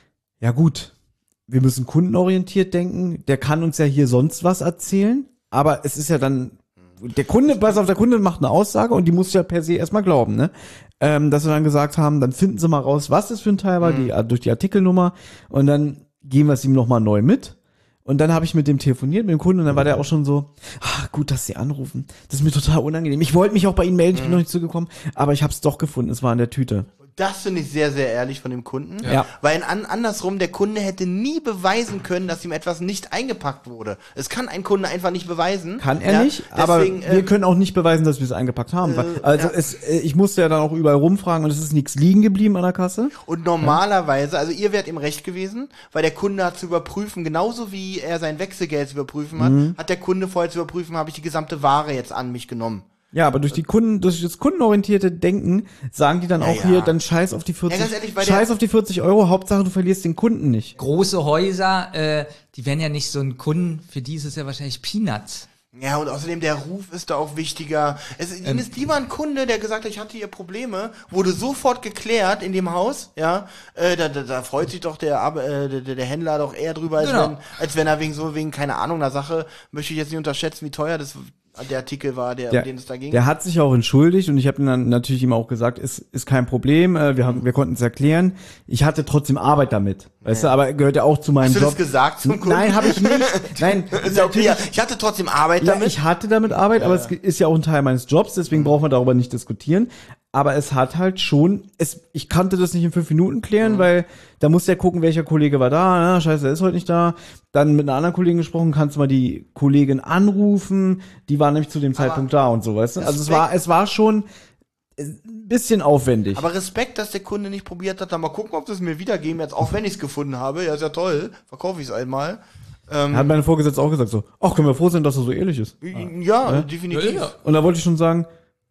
ja gut, wir müssen kundenorientiert denken, der kann uns ja hier sonst was erzählen, aber es ist ja dann, der Kunde, pass auf, der Kunde macht eine Aussage und die muss ja per se erstmal glauben, ne? Ähm, dass wir dann gesagt haben, dann finden Sie mal raus, was das für ein Teil war, die, durch die Artikelnummer und dann geben wir es ihm nochmal neu mit. Und dann habe ich mit dem telefoniert, mit dem Kunden, und dann war der auch schon so, ah, gut, dass Sie anrufen. Das ist mir total unangenehm. Ich wollte mich auch bei Ihnen melden, ich bin noch nicht zugekommen, aber ich habe es doch gefunden, es war in der Tüte. Das finde ich sehr, sehr ehrlich von dem Kunden. Ja. Weil an, andersrum, der Kunde hätte nie beweisen können, dass ihm etwas nicht eingepackt wurde. Es kann ein Kunde einfach nicht beweisen. Kann er Ja, nicht, aber deswegen, wir ähm, können auch nicht beweisen, dass wir es eingepackt haben. Äh, also ja. es, äh, ich musste ja dann auch überall rumfragen und es ist nichts liegen geblieben an der Kasse. Und normalerweise, also ihr wärt im Recht gewesen, weil der Kunde hat zu überprüfen, genauso wie er sein Wechselgeld zu überprüfen hat, Mhm. hat der Kunde vorher zu überprüfen, habe ich die gesamte Ware jetzt an mich genommen. Ja, aber durch die Kunden, durch das kundenorientierte Denken sagen die dann Ja, auch ja. hier, dann scheiß auf die vierzig, Ja, ganz ehrlich, weil scheiß der- auf die vierzig Euro, Hauptsache du verlierst den Kunden nicht. Große Häuser, äh, die werden ja nicht so ein Kunden, für die ist es ja wahrscheinlich Peanuts. Ja, und außerdem der Ruf ist da auch wichtiger. Es Ähm. ihm ist lieber ein Kunde, der gesagt hat, ich hatte hier Probleme, wurde sofort geklärt in dem Haus, ja, äh, da, da, da freut sich doch der, Arbe- äh, der, der Händler doch eher drüber, als, Genau. wenn, als wenn er wegen so, wegen, keine Ahnung, einer Sache, möchte ich jetzt nicht unterschätzen, wie teuer das der Artikel war, der, Der, um den es da ging. der hat sich auch entschuldigt und ich habe dann natürlich ihm auch gesagt, ist, ist kein Problem, äh, wir, haben, wir konnten es erklären. Ich hatte trotzdem Arbeit damit, weißt du, aber gehört ja auch zu meinem Hast du Job. das gesagt zum Kunden? Nein, habe ich nicht. Nein, ist ja okay. Ja, ich hatte trotzdem Arbeit Ja, damit. ich hatte damit Arbeit, aber es ist ja auch ein Teil meines Jobs, deswegen brauchen wir darüber nicht diskutieren. Aber es hat halt schon, es, ich konnte das nicht in fünf Minuten klären, weil da muss der gucken, welcher Kollege war da, na, scheiße, er ist heute nicht da. Dann mit einer anderen Kollegin gesprochen, kannst du mal die Kollegin anrufen, die war nämlich zu dem Zeitpunkt da und so, weißt du? Also es war, es war schon ein bisschen aufwendig. Aber Respekt, dass der Kunde nicht probiert hat, dann mal gucken, ob das mir wiedergeben, jetzt auch wenn ich es gefunden habe. Ja, ist ja toll, verkaufe ich es einmal. Ähm, Hat meine Vorgesetzte auch gesagt so, ach, können wir froh sein, dass er so ehrlich ist. ja, definitiv. Ja, ja. Und da wollte ich schon sagen,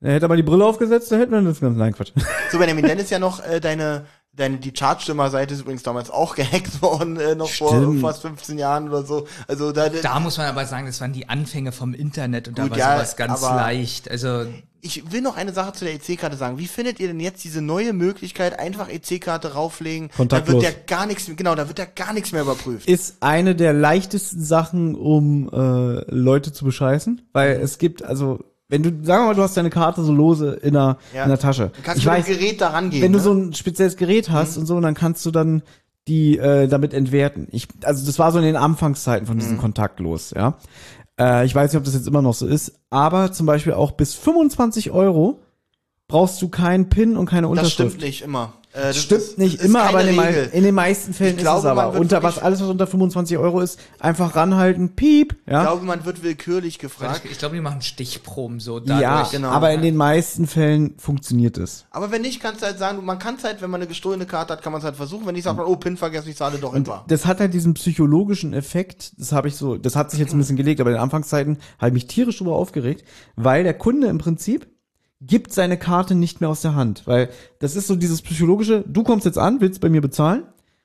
Er hätte aber die Brille aufgesetzt, da hätten wir das ganz, nein, Quatsch. So, Benjamin, dann ist ja noch äh, deine, deine, die Chartstimmer-Seite ist übrigens damals auch gehackt worden, äh, noch Stimmt. vor fast fünfzehn Jahren oder so. Also da, Da muss man aber sagen, das waren die Anfänge vom Internet und da Gut, war ja, sowas ganz aber- leicht. Also Ich will noch eine Sache zu der E C-Karte sagen. Wie findet ihr denn jetzt diese neue Möglichkeit, einfach E C-Karte rauflegen? Kontaktlos. Da wird ja gar nichts, genau, da wird ja gar nichts mehr überprüft. Ist eine der leichtesten Sachen, um äh, Leute zu bescheißen, weil es gibt, also, wenn du, sagen wir mal, du hast deine Karte so lose in der, Ja. in der Tasche. Du kannst Ich mit weiß, dem Gerät da rangehen. wenn du ne? so ein spezielles Gerät hast und so, dann kannst du dann die äh, damit entwerten. Ich, also das war so in den Anfangszeiten von diesem kontaktlos, ja. Äh, ich weiß nicht, ob das jetzt immer noch so ist, aber zum Beispiel auch bis fünfundzwanzig Euro brauchst du keinen PIN und keine das Unterschrift. stimmt nicht immer. Äh, das Stimmt ist- nicht das ist immer, aber in den, keine mei- Regel. in den meisten Fällen Ich ist glaube, es aber. man wird Unter was, wirklich- alles was unter fünfundzwanzig Euro ist, einfach ranhalten, piep, Ich ja. glaube, man wird willkürlich gefragt. ich, ich glaube, die machen Stichproben so dadurch. Ja, genau. aber in den meisten Fällen funktioniert es. Aber wenn nicht, kannst du halt sagen, du- man kann es halt, wenn man eine gestohlene Karte hat, kann man es halt versuchen. Wenn nicht, sagt man, oh, PIN vergessen, ich zahle doch etwa. Das hat halt diesen psychologischen Effekt, das habe ich so, das hat sich jetzt ein bisschen gelegt, aber in den Anfangszeiten habe ich mich tierisch drüber aufgeregt, weil der Kunde im Prinzip gibt seine Karte nicht mehr aus der Hand, weil das ist so dieses psychologische, du kommst jetzt an, willst bei mir bezahlen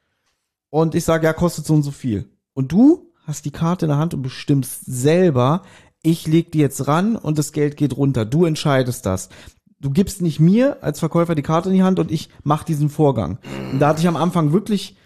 und ich sage, ja, kostet so und so viel. Und du hast die Karte in der Hand und bestimmst selber, ich leg die jetzt ran und das Geld geht runter. Du entscheidest das. Du gibst nicht mir als Verkäufer die Karte in die Hand und ich mache diesen Vorgang. Und da hatte ich am Anfang wirklich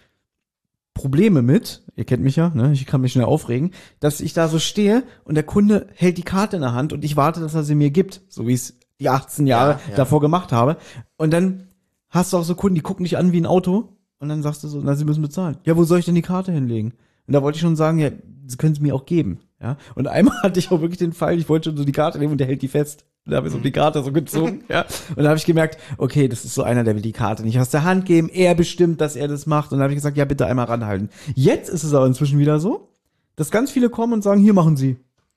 Probleme mit, ihr kennt mich ja, ne, ich kann mich schnell aufregen, dass ich da so stehe und der Kunde hält die Karte in der Hand und ich warte, dass er sie mir gibt, so wie es die achtzehn Jahre Ja, ja. davor gemacht habe. Und dann hast du auch so Kunden, die gucken dich an wie ein Auto und dann sagst du so, na, sie müssen bezahlen. Ja, wo soll ich denn die Karte hinlegen? Und da wollte ich schon sagen, ja, sie können es mir auch geben. Ja. Und einmal hatte ich auch wirklich den Fall, ich wollte schon so die Karte nehmen und der hält die fest. Und da habe ich so die Karte so gezogen, ja. Und da habe ich gemerkt, okay, das ist so einer, der will die Karte nicht aus der Hand geben. Er bestimmt, dass er das macht. Und dann habe ich gesagt, ja, bitte einmal ranhalten. Jetzt ist es aber inzwischen wieder so, dass ganz viele kommen und sagen, hier machen Sie.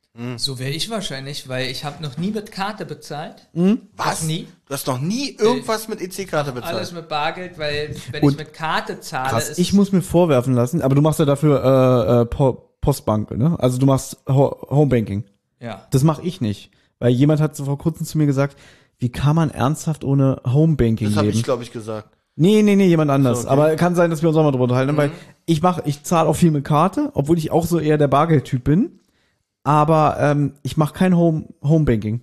So wäre ich wahrscheinlich, weil ich habe noch nie mit Karte bezahlt. Was? nie? Du hast noch nie irgendwas mit E C-Karte bezahlt. Alles mit Bargeld, weil wenn Und ich mit Karte zahle, Krass, ist ich muss mir vorwerfen lassen, aber du machst ja dafür äh, äh, Po- Postbank, ne? Also du machst Ho Homebanking. ja. Das mache ich nicht. Weil jemand hat so vor kurzem zu mir gesagt, wie kann man ernsthaft ohne Homebanking Das habe leben? ich, glaube ich, gesagt. Nee, nee, nee, jemand anders. So, okay. Aber kann sein, dass wir uns auch mal drunter halten, weil ich mache, ich zahle auch viel mit Karte, obwohl ich auch so eher der Bargeldtyp bin. Aber ähm, ich mache kein Home Homebanking.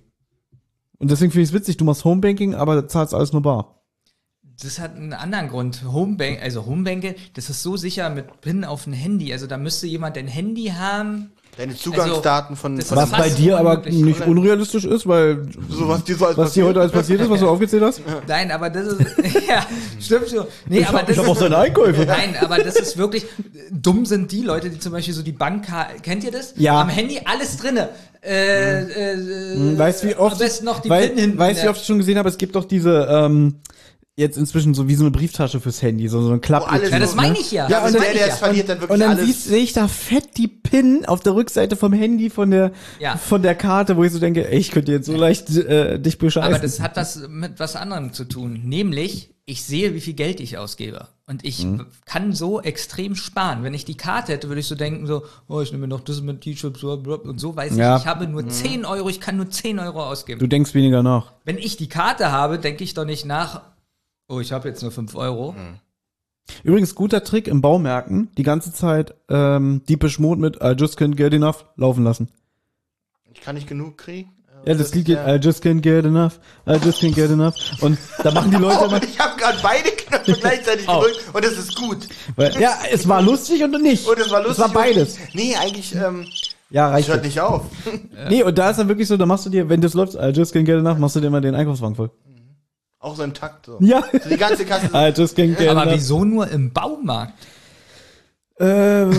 Und deswegen finde ich es witzig, du machst Homebanking, aber zahlst alles nur bar. Das hat einen anderen Grund. Homebank, also Homebanking, das ist so sicher mit PIN auf ein Handy. Also da müsste jemand ein Handy haben. Deine Zugangsdaten von, das von ist Was fast bei dir aber unmöglich, nicht oder? unrealistisch ist, weil so was dir so als was dir heute alles passiert ist, was du aufgezählt hast. Nein, aber das ist, ja, stimmt schon. Nee, Ich aber hab- das ich hab ist, auch seine Einkäufe. Nein, aber das ist wirklich, dumm sind die Leute, die zum Beispiel so die Bankkarte, kennt ihr das? Ja. Am Handy alles drinne. Äh, äh, Weißt du, wie oft, am besten noch die wei- PIN hinten. weißt du, wie oft ich schon gesehen habe, es gibt doch diese, ähm, jetzt inzwischen so wie so eine Brieftasche fürs Handy, so, so ein Klapp. Wo alles Ja, das so, meine ne? ich ja. Ja, das und meine der, ich der ja. es verliert, dann wirklich Und dann alles. siehst, sehe ich da fett die PIN auf der Rückseite vom Handy von der, Ja. von der Karte, wo ich so denke, ey, ich könnte jetzt so leicht äh, dich bescheißen. Aber das hat was mit was anderem zu tun. Nämlich, ich sehe, wie viel Geld ich ausgebe. Und ich Mhm. kann so extrem sparen. Wenn ich die Karte hätte, würde ich so denken, so, oh, ich nehme mir noch das mit T-Shirts so, und so weiß Ja. ich, ich habe nur zehn Euro, ich kann nur zehn Euro ausgeben. Du denkst weniger nach. Wenn ich die Karte habe, denke ich doch nicht nach, oh, ich habe jetzt nur fünf Euro. Übrigens, guter Trick im Baumärkten, die ganze Zeit ähm, Deepish Mode mit I just can't get enough laufen lassen. Ich kann nicht genug kriegen. Ja, das Lied ist geht I just can't get enough, I just can't get enough. Und da machen die Leute Oh, immer, ich habe gerade beide Knöpfe gleichzeitig Oh. gedrückt und es ist gut. weil, ja, es war lustig und nicht. Und es war lustig. Es war beides. Und, nee, eigentlich, ähm, Ja, es reicht. hört nicht auf. Nee, und da ist dann wirklich so, da machst du dir, wenn das läuft, I just can't get enough, machst du dir immer den Einkaufswagen voll. Auch so im Takt. So. Ja. So die ganze Kasse. I just can't get Aber enough. wieso nur im Baumarkt? Ähm,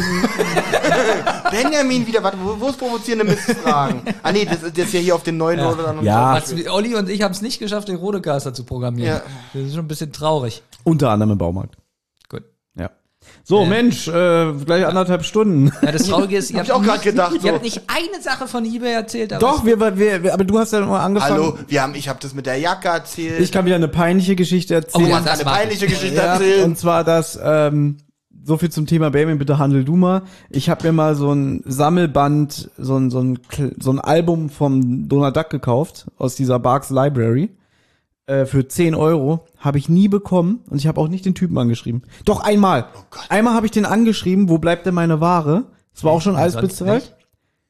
Benjamin wieder, warte, wo, wo ist provozierende Mistfragen? Ah nee, das ist jetzt ja hier auf den neuen oder anderen. Ja. Was, Olli und ich haben es nicht geschafft, den Rodecaster zu programmieren. Ja. Das ist schon ein bisschen traurig. unter anderem im Baumarkt. Gut. Ja. So, Äh. Mensch, äh, gleich anderthalb Stunden. Ja, das Traurige ist, ihr Hab habt, ich auch nicht, grad gedacht, so. ihr habt nicht eine Sache von eBay erzählt. Aber Doch, wir, wir, wir, aber du hast ja mal angefangen. Hallo, wir haben, ich habe das mit der Jacke erzählt. Ich kann wieder eine peinliche Geschichte erzählen. Oh, ja, Du hast das eine mag ich. peinliche Geschichte Ja, erzählt. und zwar, dass ähm, so viel zum Thema Benjamin, bitte handel du mal. Ich habe mir mal so ein Sammelband, so ein, so ein, so ein Album vom Donald Duck gekauft, aus dieser Barks Library, äh, für zehn Euro. Habe ich nie bekommen und ich habe auch nicht den Typen angeschrieben. Doch, einmal. Oh Gott. Einmal habe ich den angeschrieben, wo bleibt denn meine Ware? Das war auch schon alles Sonst bezahlt. nicht?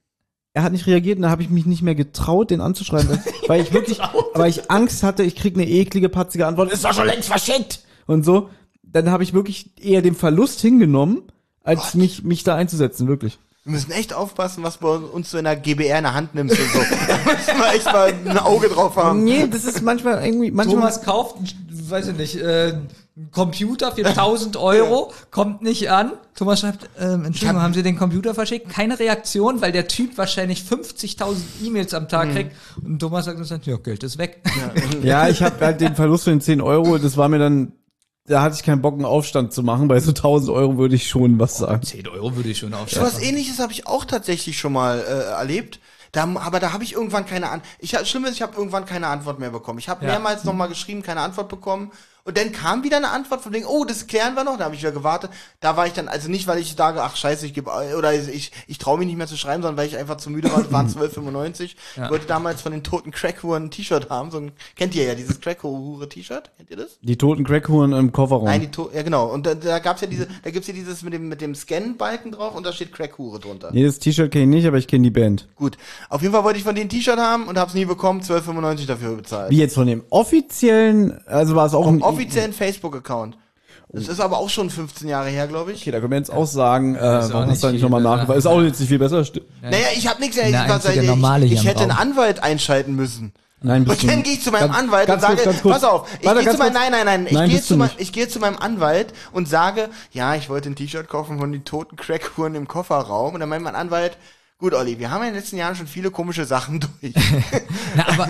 Er hat nicht reagiert und da habe ich mich nicht mehr getraut, den anzuschreiben, weil ich wirklich, weil ich Angst hatte, ich krieg eine eklige, patzige Antwort, ist doch schon längst verschickt und so. Dann habe ich wirklich eher den Verlust hingenommen, als Gott. mich mich da einzusetzen, wirklich. Wir müssen echt aufpassen, was bei uns so in der G B R in der Hand nimmst und so. Da müssen wir echt mal ein Auge drauf haben. Nee, das ist manchmal irgendwie, manchmal. Thomas kauft, weiß ich nicht, äh, einen Computer für tausend Euro, kommt nicht an. Thomas schreibt, ähm, Entschuldigung, haben Sie den Computer verschickt? Keine Reaktion, weil der Typ wahrscheinlich fünfzigtausend E-Mails am Tag kriegt. Und Thomas sagt uns dann, ja, Geld ist weg. Ja, ich habe halt den Verlust von den zehn Euro, das war mir dann, da hatte ich keinen Bock, einen Aufstand zu machen. Bei so tausend Euro würde ich schon was sagen. zehn Euro würde ich schon So aufschreiben. was Ähnliches habe ich auch tatsächlich schon mal äh, erlebt. Da, aber da habe ich irgendwann keine Antwort. Ich, schlimm ist, ich habe irgendwann keine Antwort mehr bekommen. Ich habe Ja. mehrmals nochmal geschrieben, keine Antwort bekommen. Und dann kam wieder eine Antwort von wegen, oh, das klären wir noch. Da habe ich wieder gewartet. Da war ich dann, also nicht, weil ich sage, ach scheiße, ich gebe, oder ich, ich traue mich nicht mehr zu schreiben, sondern weil ich einfach zu müde war. Es waren zwölf fünfundneunzig. Ja. Ich wollte damals von den toten Crackhuren ein T-Shirt haben. So ein, kennt ihr ja dieses Crackhure-T-Shirt? Kennt ihr das? Die toten Crackhuren im Kofferraum. Nein, die to ja genau. Und da, da gab's ja diese, da gibt's ja dieses mit dem mit dem Scan-Balken drauf und da steht Crackhure drunter. Nee, das T-Shirt kenne ich nicht, aber ich kenne die Band. Gut. Auf jeden Fall wollte ich von denen ein T-Shirt haben und hab's nie bekommen, zwölf fünfundneunzig dafür bezahlt. Wie jetzt von dem offiziellen, also war es auch Vom ein offiziellen Facebook-Account. Das ist aber auch schon fünfzehn Jahre her, glaube ich. Okay, da können wir jetzt auch sagen, äh, auch warum nicht hast du da nicht viel nochmal besser. nachgefragt? Ist auch jetzt nicht viel besser. Sti- Naja, ich habe nichts Eine gesagt, einzige ich, normale hier ich im hätte einen Raum. Anwalt einschalten müssen. Nein, bist Und dann du- gehe ich zu meinem ganz- Anwalt ganz und kurz, sage, ganz kurz. pass auf, ich Warte, gehe ganz zu meinem, kurz. nein, nein, nein, ich Nein, gehe bist zu, du mein, nicht. ich gehe zu meinem Anwalt und sage, ja, ich wollte ein T-Shirt kaufen von den toten Crackhuren im Kofferraum. Und dann meint mein Anwalt, gut, Olli, wir haben ja in den letzten Jahren schon viele komische Sachen durch. Na, aber,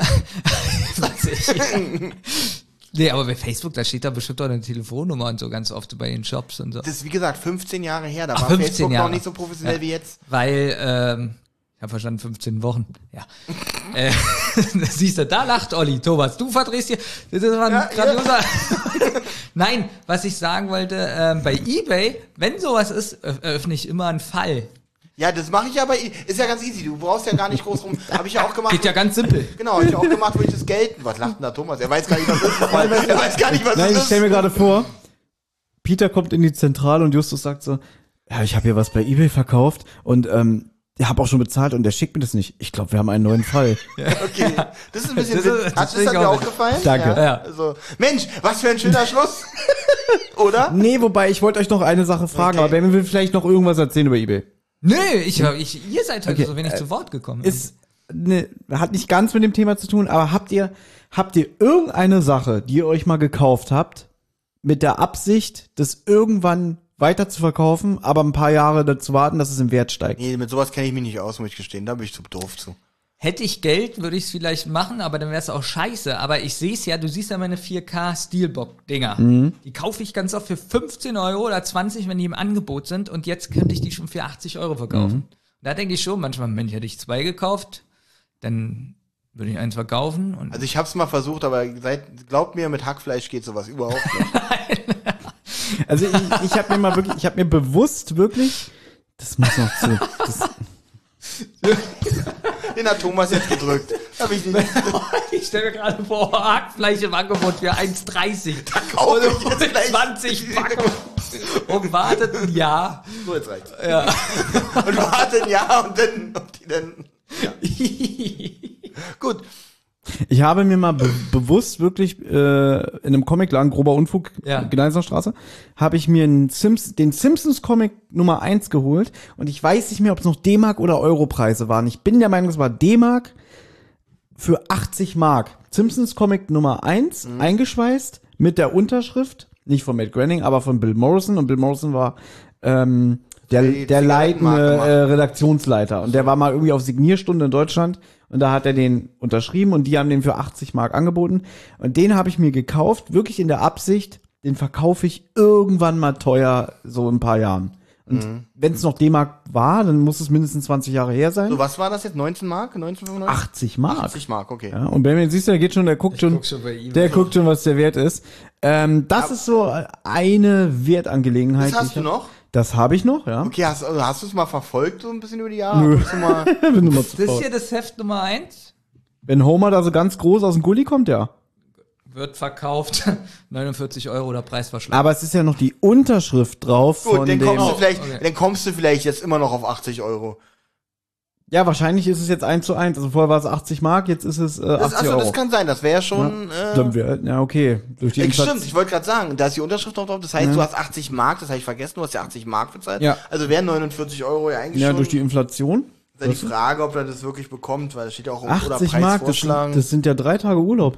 witzig. Nee, aber bei Facebook, da steht da bestimmt auch eine Telefonnummer und so ganz oft bei den Shops und so. Das ist, wie gesagt, fünfzehn Jahre her, da Ach, war fünfzehn Facebook Jahre. noch nicht so professionell Ja. wie jetzt. Weil, ähm, ich habe verstanden, fünfzehn Wochen. Ja. äh, siehst du, da lacht Olli. Thomas, du verdrehst hier. Das war ein Ja, grandioser. Nein, was ich sagen wollte, ähm, bei eBay, wenn sowas ist, öff- öffne ich immer einen Fall. Ja, das mache ich aber, ist ja ganz easy, du brauchst ja gar nicht groß rum, habe ich ja auch gemacht. Geht ja ganz simpel. Genau, hab ich auch gemacht, wo ich das Geld, was lacht denn da Thomas? Er weiß gar nicht, was das ist. Er weiß gar nicht, was Nein, ich das stelle mir ist. gerade vor, Peter kommt in die Zentrale und Justus sagt so, ja, ich habe hier was bei eBay verkauft und ähm, ich habe auch schon bezahlt und der schickt mir das nicht. Ich glaube, wir haben einen neuen Fall. Okay, das ist ein bisschen, Das ist- witz- das hat das finde dann ich dir auch auch gefallen? Danke. Ja. Ja. Also, Mensch, was für ein schöner Schluss. Oder? Nee, wobei, ich wollte euch noch eine Sache fragen, Okay. aber Benjamin will vielleicht noch irgendwas erzählen über eBay. Nö, ich, ich, ihr seid heute Okay, so wenig äh, zu Wort gekommen. Ist ne, hat nicht ganz mit dem Thema zu tun, aber habt ihr habt ihr irgendeine Sache, die ihr euch mal gekauft habt, mit der Absicht, das irgendwann weiter zu verkaufen, aber ein paar Jahre dazu warten, dass es im Wert steigt? Nee, mit sowas kenne ich mich nicht aus, muss ich gestehen. Da bin ich zu doof zu. Hätte ich Geld, würde ich es vielleicht machen, aber dann wäre es auch scheiße. Aber ich sehe es ja, du siehst ja meine vier K Steelbook-Dinger. Die kaufe ich ganz oft für fünfzehn Euro oder zwanzig, wenn die im Angebot sind. Und jetzt könnte ich die schon für achtzig Euro verkaufen. Da denke ich schon, manchmal, Mensch, hätte ich zwei gekauft, dann würde ich eins verkaufen. Und Also ich hab's mal versucht, aber seit, glaubt mir, mit Hackfleisch geht sowas überhaupt nicht. Also ich, ich habe mir mal wirklich, ich habe mir bewusst wirklich, das muss noch zu, das, Den hat Thomas jetzt gedrückt. Hab ich nicht. ich stelle mir gerade vor, Hackfleisch im Angebot für eins dreißig. kaufe Oder ich jetzt mit gleich. zwanzig Packungen. Und wartet ein Jahr. So, jetzt reicht's. Ja. Und warte ein Jahr und dann, ob die dann, gut. ich habe mir mal be bewusst wirklich äh, in einem Comicladen, grober Unfug, Ja. Gneiser Straße, habe ich mir einen Sims den Simpsons-Comic Nummer eins geholt und ich weiß nicht mehr, ob es noch D-Mark oder Euro-Preise waren. Ich bin der Meinung, es war D-Mark für achtzig Mark. Simpsons-Comic Nummer eins, Mhm. eingeschweißt, mit der Unterschrift, nicht von Matt Groening, aber von Bill Morrison und Bill Morrison war ähm, der, Die der Zigarettenmarke leitende macht. äh, Redaktionsleiter und der war mal irgendwie auf Signierstunde in Deutschland und da hat er den unterschrieben und die haben den für achtzig Mark angeboten und den habe ich mir gekauft, wirklich in der Absicht, den verkaufe ich irgendwann mal teuer, so in ein paar Jahren. Und Mhm. wenn es noch D-Mark war, dann muss es mindestens zwanzig Jahre her sein. So, was war das jetzt? neunzehn Mark? neunzehnhundertfünfundneunzig? achtzig Mark. achtzig Mark, okay. Ja, und Benjamin, siehst du, der geht schon, der guckt schon, guck schon bei ihm. der guckt schon, was der Wert ist. Ähm, das ist so eine Wertangelegenheit. Das hast die du ich hab. noch? Das habe ich noch, ja. Okay, hast, also hast du es mal verfolgt, so ein bisschen über die Jahre? Nö. Hast du mal, Bin nur mal zu Das ist faul. hier das Heft Nummer eins. Wenn Homer da so ganz groß aus dem Gully kommt, ja. Wird verkauft. neunundvierzig Euro oder Preisverschlag. Aber es ist ja noch die Unterschrift drauf gut, von dann dem. kommst, du vielleicht, okay. dann kommst du vielleicht jetzt immer noch auf achtzig Euro. Ja, wahrscheinlich ist es jetzt eins zu eins. Also vorher war es achtzig Mark, jetzt ist es äh, achtzig Das, also, Euro. das kann sein, das wäre ja schon. Äh, Dann wär, ja, okay. Durch die ja, Inflation. stimmt, ich wollte gerade sagen, da ist die Unterschrift noch drauf, das heißt, Ja. du hast achtzig Mark, das habe ich vergessen, du hast ja achtzig Mark bezahlt. Ja. Also wären neunundvierzig Euro ja eigentlich Ja, schon. durch die Inflation. ist ja die Frage, ob er das wirklich bekommt, weil das steht ja auch um oder achtzig Mark, das sind, Preisvorschlagen. das sind ja drei Tage Urlaub.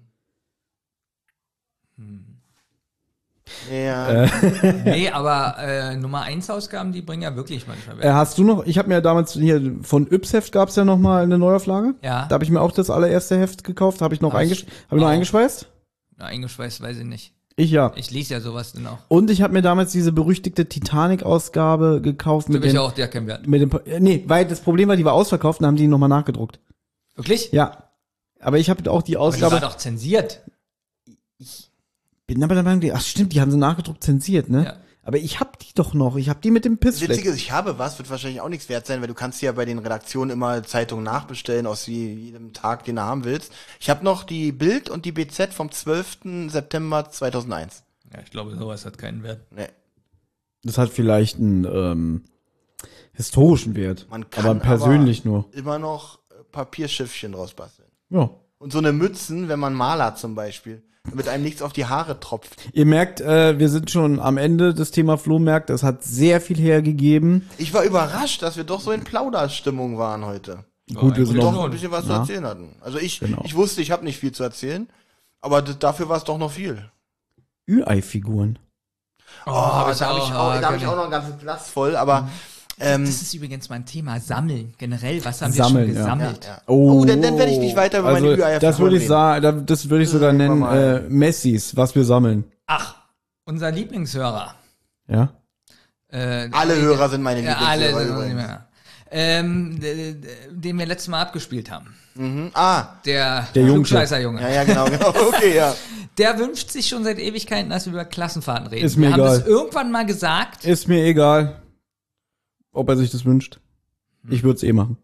ja. Nee, aber äh, Nummer eins Ausgaben, die bringen ja wirklich manchmal Äh, Wert. hast du noch, ich habe mir damals hier von Yps-Heft gab's ja noch mal eine Neuauflage. Ja. Da habe ich mir auch das allererste Heft gekauft, habe ich noch, Ach, eingesch hab ich noch auch. eingeschweißt. Na, eingeschweißt weiß ich nicht. Ich ja. Ich lese ja sowas dann auch. Und ich habe mir damals diese berüchtigte Titanic-Ausgabe gekauft Für mit mich den, auch der kein Wert. mit dem, äh, nee, weil das Problem war, die war ausverkauft und haben die nochmal nachgedruckt. Wirklich? Ja. Aber ich habe auch die Aber die war Ausgabe, doch zensiert. bin aber der Meinung, die- ach stimmt, die haben sie nachgedruckt zensiert, ne? Ja. Aber ich hab die doch noch, ich hab die mit dem Das Witzige Pissfleck. ist, ich habe was, wird wahrscheinlich auch nichts wert sein, weil du kannst ja bei den Redaktionen immer Zeitungen nachbestellen aus je- jedem Tag, den du haben willst. Ich habe noch die Bild und die B Z vom zwölften September zweitausendeins. Ja, ich glaube, sowas hat keinen Wert. Nee. Das hat vielleicht einen ähm, historischen Wert, Man kann aber persönlich nur. immer noch äh, Papierschiffchen draus basteln. Ja. Und so eine Mützen, wenn man Maler hat zum Beispiel, damit einem nichts auf die Haare tropft. Ihr merkt, äh, wir sind schon am Ende des Thema Flohmärkte. Es hat sehr viel hergegeben. Ich war überrascht, dass wir doch so in Plauderstimmung waren heute. Gut, wir sind Und noch- doch ein bisschen was zu Ja. erzählen hatten. Also ich, Genau. ich wusste, ich habe nicht viel zu erzählen, aber d- dafür war es doch noch viel. Ü-Ei-Figuren. Oh, da hab ich habe ich, auch, auch, oh, da hab ich geil. auch noch ein ganzes Glas voll, aber ähm, Das ist übrigens mein Thema. Sammeln. Generell, was haben Sammeln, wir ja. schon gesammelt? ja, ja. Oh, Oh, dann- dann werde ich nicht weiter über also, meine Ü-Ei-Figuren Das würde ich reden. sagen, da- das würde ich sogar Sagen wir nennen, mal. äh, Messis, was wir sammeln. Ach, unser Lieblingshörer. Ja? Äh, alle äh, Hörer sind meine ja, alle Lieblingshörer sind übrigens. nicht mehr. Ähm, d- d- den wir letztes Mal abgespielt haben. Mhm. Ah, Der, Der Junge. Klugscheißer-Junge. ja, ja, genau, genau. Okay, ja. Der wünscht sich schon seit Ewigkeiten, dass wir über Klassenfahrten reden. Ist mir wir haben egal. das irgendwann mal gesagt. Ist mir egal, ob er sich das wünscht. Ich würde es eh machen.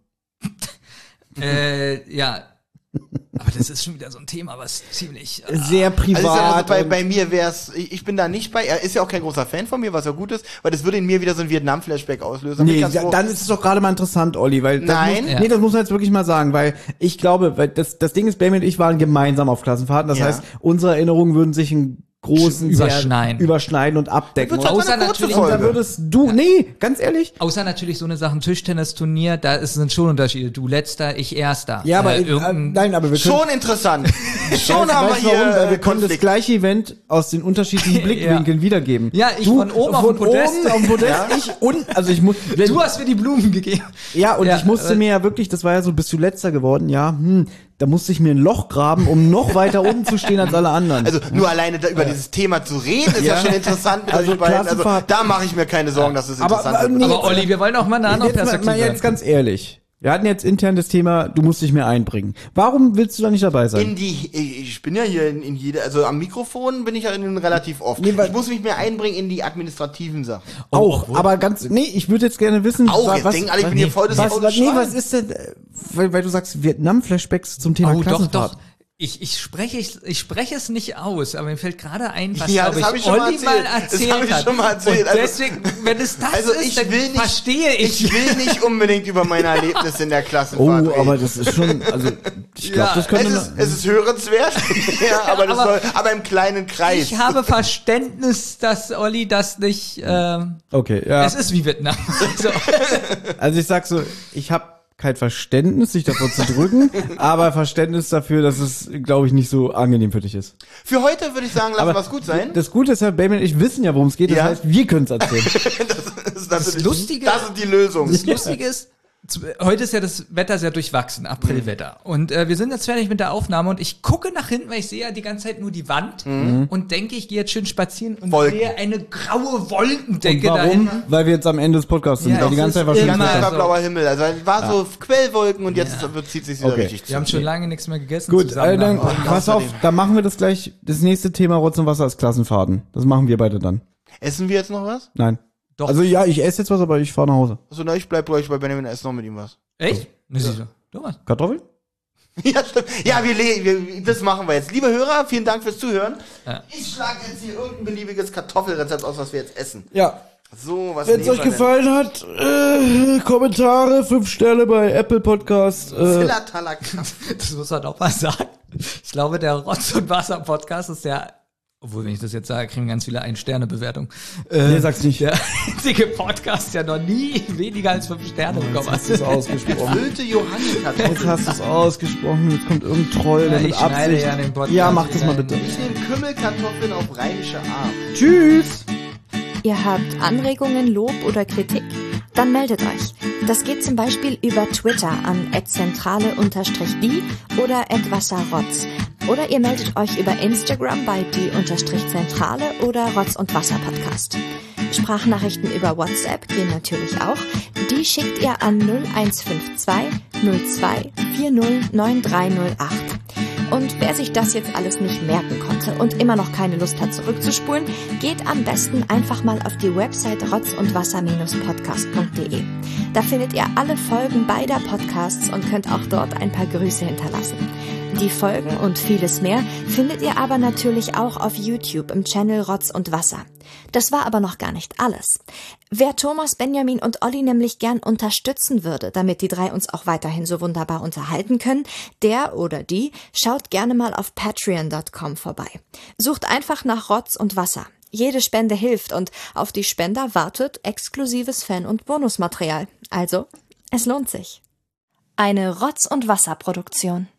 äh, ja. Aber das ist schon wieder so ein Thema, was ziemlich. Äh, Sehr privat. Also, also bei, und- bei mir wär's, ich, ich bin da nicht bei, er ist ja auch kein großer Fan von mir, was ja gut ist, weil das würde in mir wieder so ein Vietnam-Flashback auslösen. Bin ich Nee, ganz da- froh. dann ist es doch gerade mal interessant, Olli, weil das Nein. muss, Ja. nee, das muss man jetzt wirklich mal sagen, weil ich glaube, weil das, das Ding ist, Benjamin und ich waren gemeinsam auf Klassenfahrten, das Ja. heißt, unsere Erinnerungen würden sich in großen Überschneiden. Sehr, überschneiden und abdecken. Wird Und, doch Außer eine kurze natürlich- und da Folge. würdest du, nee, ganz ehrlich, Außer natürlich so eine Sachen Tischtennisturnier, da ist, sind schon Unterschiede. Du letzter, ich erster. ja, aber äh, äh, irgendein- nein, aber wir können Schon interessant. Schon Weißt- haben wir weißt du warum? hier Weil wir äh, können das Konflikt. gleiche Event aus den unterschiedlichen Blickwinkeln wiedergeben. Ja, ich du, von oben auf von dem Podest. oben auf dem Podest, ich und also ich muss wenn, Du hast mir die Blumen gegeben. ja und Ja, ich musste äh, mir ja wirklich, das war ja so, bist du letzter geworden, ja, hm, da musste ich mir ein Loch graben, um noch weiter unten zu stehen als alle anderen. Also nur alleine da, über dieses Thema zu reden, ist ja, Ja. schon interessant mit Also euch beiden. Also Klassenfahrt- da mache ich mir keine Sorgen, dass es Aber- interessant aber wird. nee, Aber Olli, wir wollen auch mal eine andere jetzt mal, Perspektive. mal jetzt ganz ehrlich. Wir hatten jetzt intern das Thema, du musst dich mehr einbringen. Warum willst du da nicht dabei sein? In die, ich ich bin ja hier in, in jede, also am Mikrofon bin ich ja in, relativ oft. Nee, weil- ich muss mich mehr einbringen in die administrativen Sachen. Auch, aber ganz, nee, ich würde jetzt gerne wissen, Auch, wa- jetzt denken alle, ich bin hier voll das was, faule was, nee, Schwein. was ist denn, äh, weil, weil du sagst Vietnam-Flashbacks zum Thema Oh, doch, Klassenfahrt. doch. Ich, ich spreche ich, ich spreche es nicht aus, aber mir fällt gerade ein, was Ja, glaube das hab ich, ich schon mal Olli mal erzählt. Das erzählt hab ich hat. schon mal erzählt. Und Also- deswegen, wenn es das Also ist, ich dann will nicht, verstehe ich. ich will nicht unbedingt über meine Erlebnisse in der Oh, Klassenfahrt reden. aber das ist schon, also ich glaube, Ja, das könnte es ist, es ist hörenswert, ja, aber, das Aber- soll, aber im kleinen Kreis. Ich habe Verständnis, dass Olli das nicht. Ähm, okay, ja. Es ist wie Vietnam. So. Also ich sag so, ich habe kein Verständnis, sich davor zu drücken, aber Verständnis dafür, dass es, glaube ich, nicht so angenehm für dich ist. Für heute würde ich sagen, lassen Aber wir es gut sein. Das Gute ist ja, Benjamin und ich wissen ja, worum es geht. Das Ja. heißt, wir können es erzählen. Das, ist natürlich- Lustige- das ist die Lösung. Das Lustige ist, Heute ist ja das Wetter sehr durchwachsen, Aprilwetter. Und äh, wir sind jetzt fertig mit der Aufnahme und ich gucke nach hinten, weil ich sehe ja die ganze Zeit nur die Wand mhm. und denke, ich gehe jetzt schön spazieren und Wolken. sehe eine graue Wolkendecke Und da warum? hinten. Weil wir jetzt am Ende des Podcasts sind. Ja, weil die es ganze Zeit ist war Die schön. ganze Zeit immer war so. blauer Himmel. Also es war so Quellwolken und jetzt Ja. zieht sich wieder Okay. richtig Wir haben schon lange nichts mehr gegessen. Gut, zusammen äh, dann, nach dem pass auf, außerdem. dann machen wir das gleich. Das nächste Thema Rotz und Wasser ist Klassenfahrten. Das machen wir beide dann. Essen wir jetzt noch was? Nein. Doch. Also ja, ich esse jetzt was, aber ich fahre nach Hause. Achso, na, ich bleib bei euch bei Benjamin, esse noch mit ihm was. Echt? Ne, siehst du. Thomas. Kartoffeln? Ja, stimmt. Ja, wir, le- wir, das machen wir jetzt. Liebe Hörer, vielen Dank fürs Zuhören. Ja. Ich schlage jetzt hier irgendein beliebiges Kartoffelrezept aus, was wir jetzt essen. Ja. So, was Wenn es nehmen euch wir gefallen hat, äh, Kommentare, fünf Sterne bei Apple Podcast. denn? Äh, Zillertaler Das muss man auch mal sagen. Ich glaube, der Rotz- und Wasser-Podcast ist der, obwohl, wenn ich das jetzt sage, kriegen ganz viele Ein-Sterne-Bewertung. Äh, nee, sag's nicht. Der einzige Podcast, der noch nie weniger als fünf Sterne bekommen hat. Hast du es ausgesprochen? Gefüllte Johannkartoffeln. Jetzt hast du es ausgesprochen. Jetzt kommt irgendein Troll, der Ja, mit ich schneide Absicht. ja den Podcast Ja, mach das mal rein. bitte. Ich nehme Kümmelkartoffeln auf rheinische Art. Tschüss. Ihr habt Anregungen, Lob oder Kritik? Dann meldet euch. Das geht zum Beispiel über Twitter an at zentrale die oder at wasserrotz. Oder ihr meldet euch über Instagram bei die-zentrale oder Rotz und Wasser Podcast. Sprachnachrichten über WhatsApp gehen natürlich auch. Die schickt ihr an null eins fünf zwei null zwei vier null neun drei null acht. Und wer sich das jetzt alles nicht merken konnte und immer noch keine Lust hat zurückzuspulen, geht am besten einfach mal auf die Website rotz und wasser podcast punkt de. Da findet ihr alle Folgen beider Podcasts und könnt auch dort ein paar Grüße hinterlassen. Die Folgen und vieles mehr findet ihr aber natürlich auch auf YouTube im Channel Rotz und Wasser. Das war aber noch gar nicht alles. Wer Thomas, Benjamin und Olli nämlich gern unterstützen würde, damit die drei uns auch weiterhin so wunderbar unterhalten können, der oder die schaut gerne mal auf patreon punkt com vorbei. Sucht einfach nach Rotz und Wasser. Jede Spende hilft und auf die Spender wartet exklusives Fan- und Bonusmaterial. Also, es lohnt sich. Eine Rotz- und Wasser-Produktion.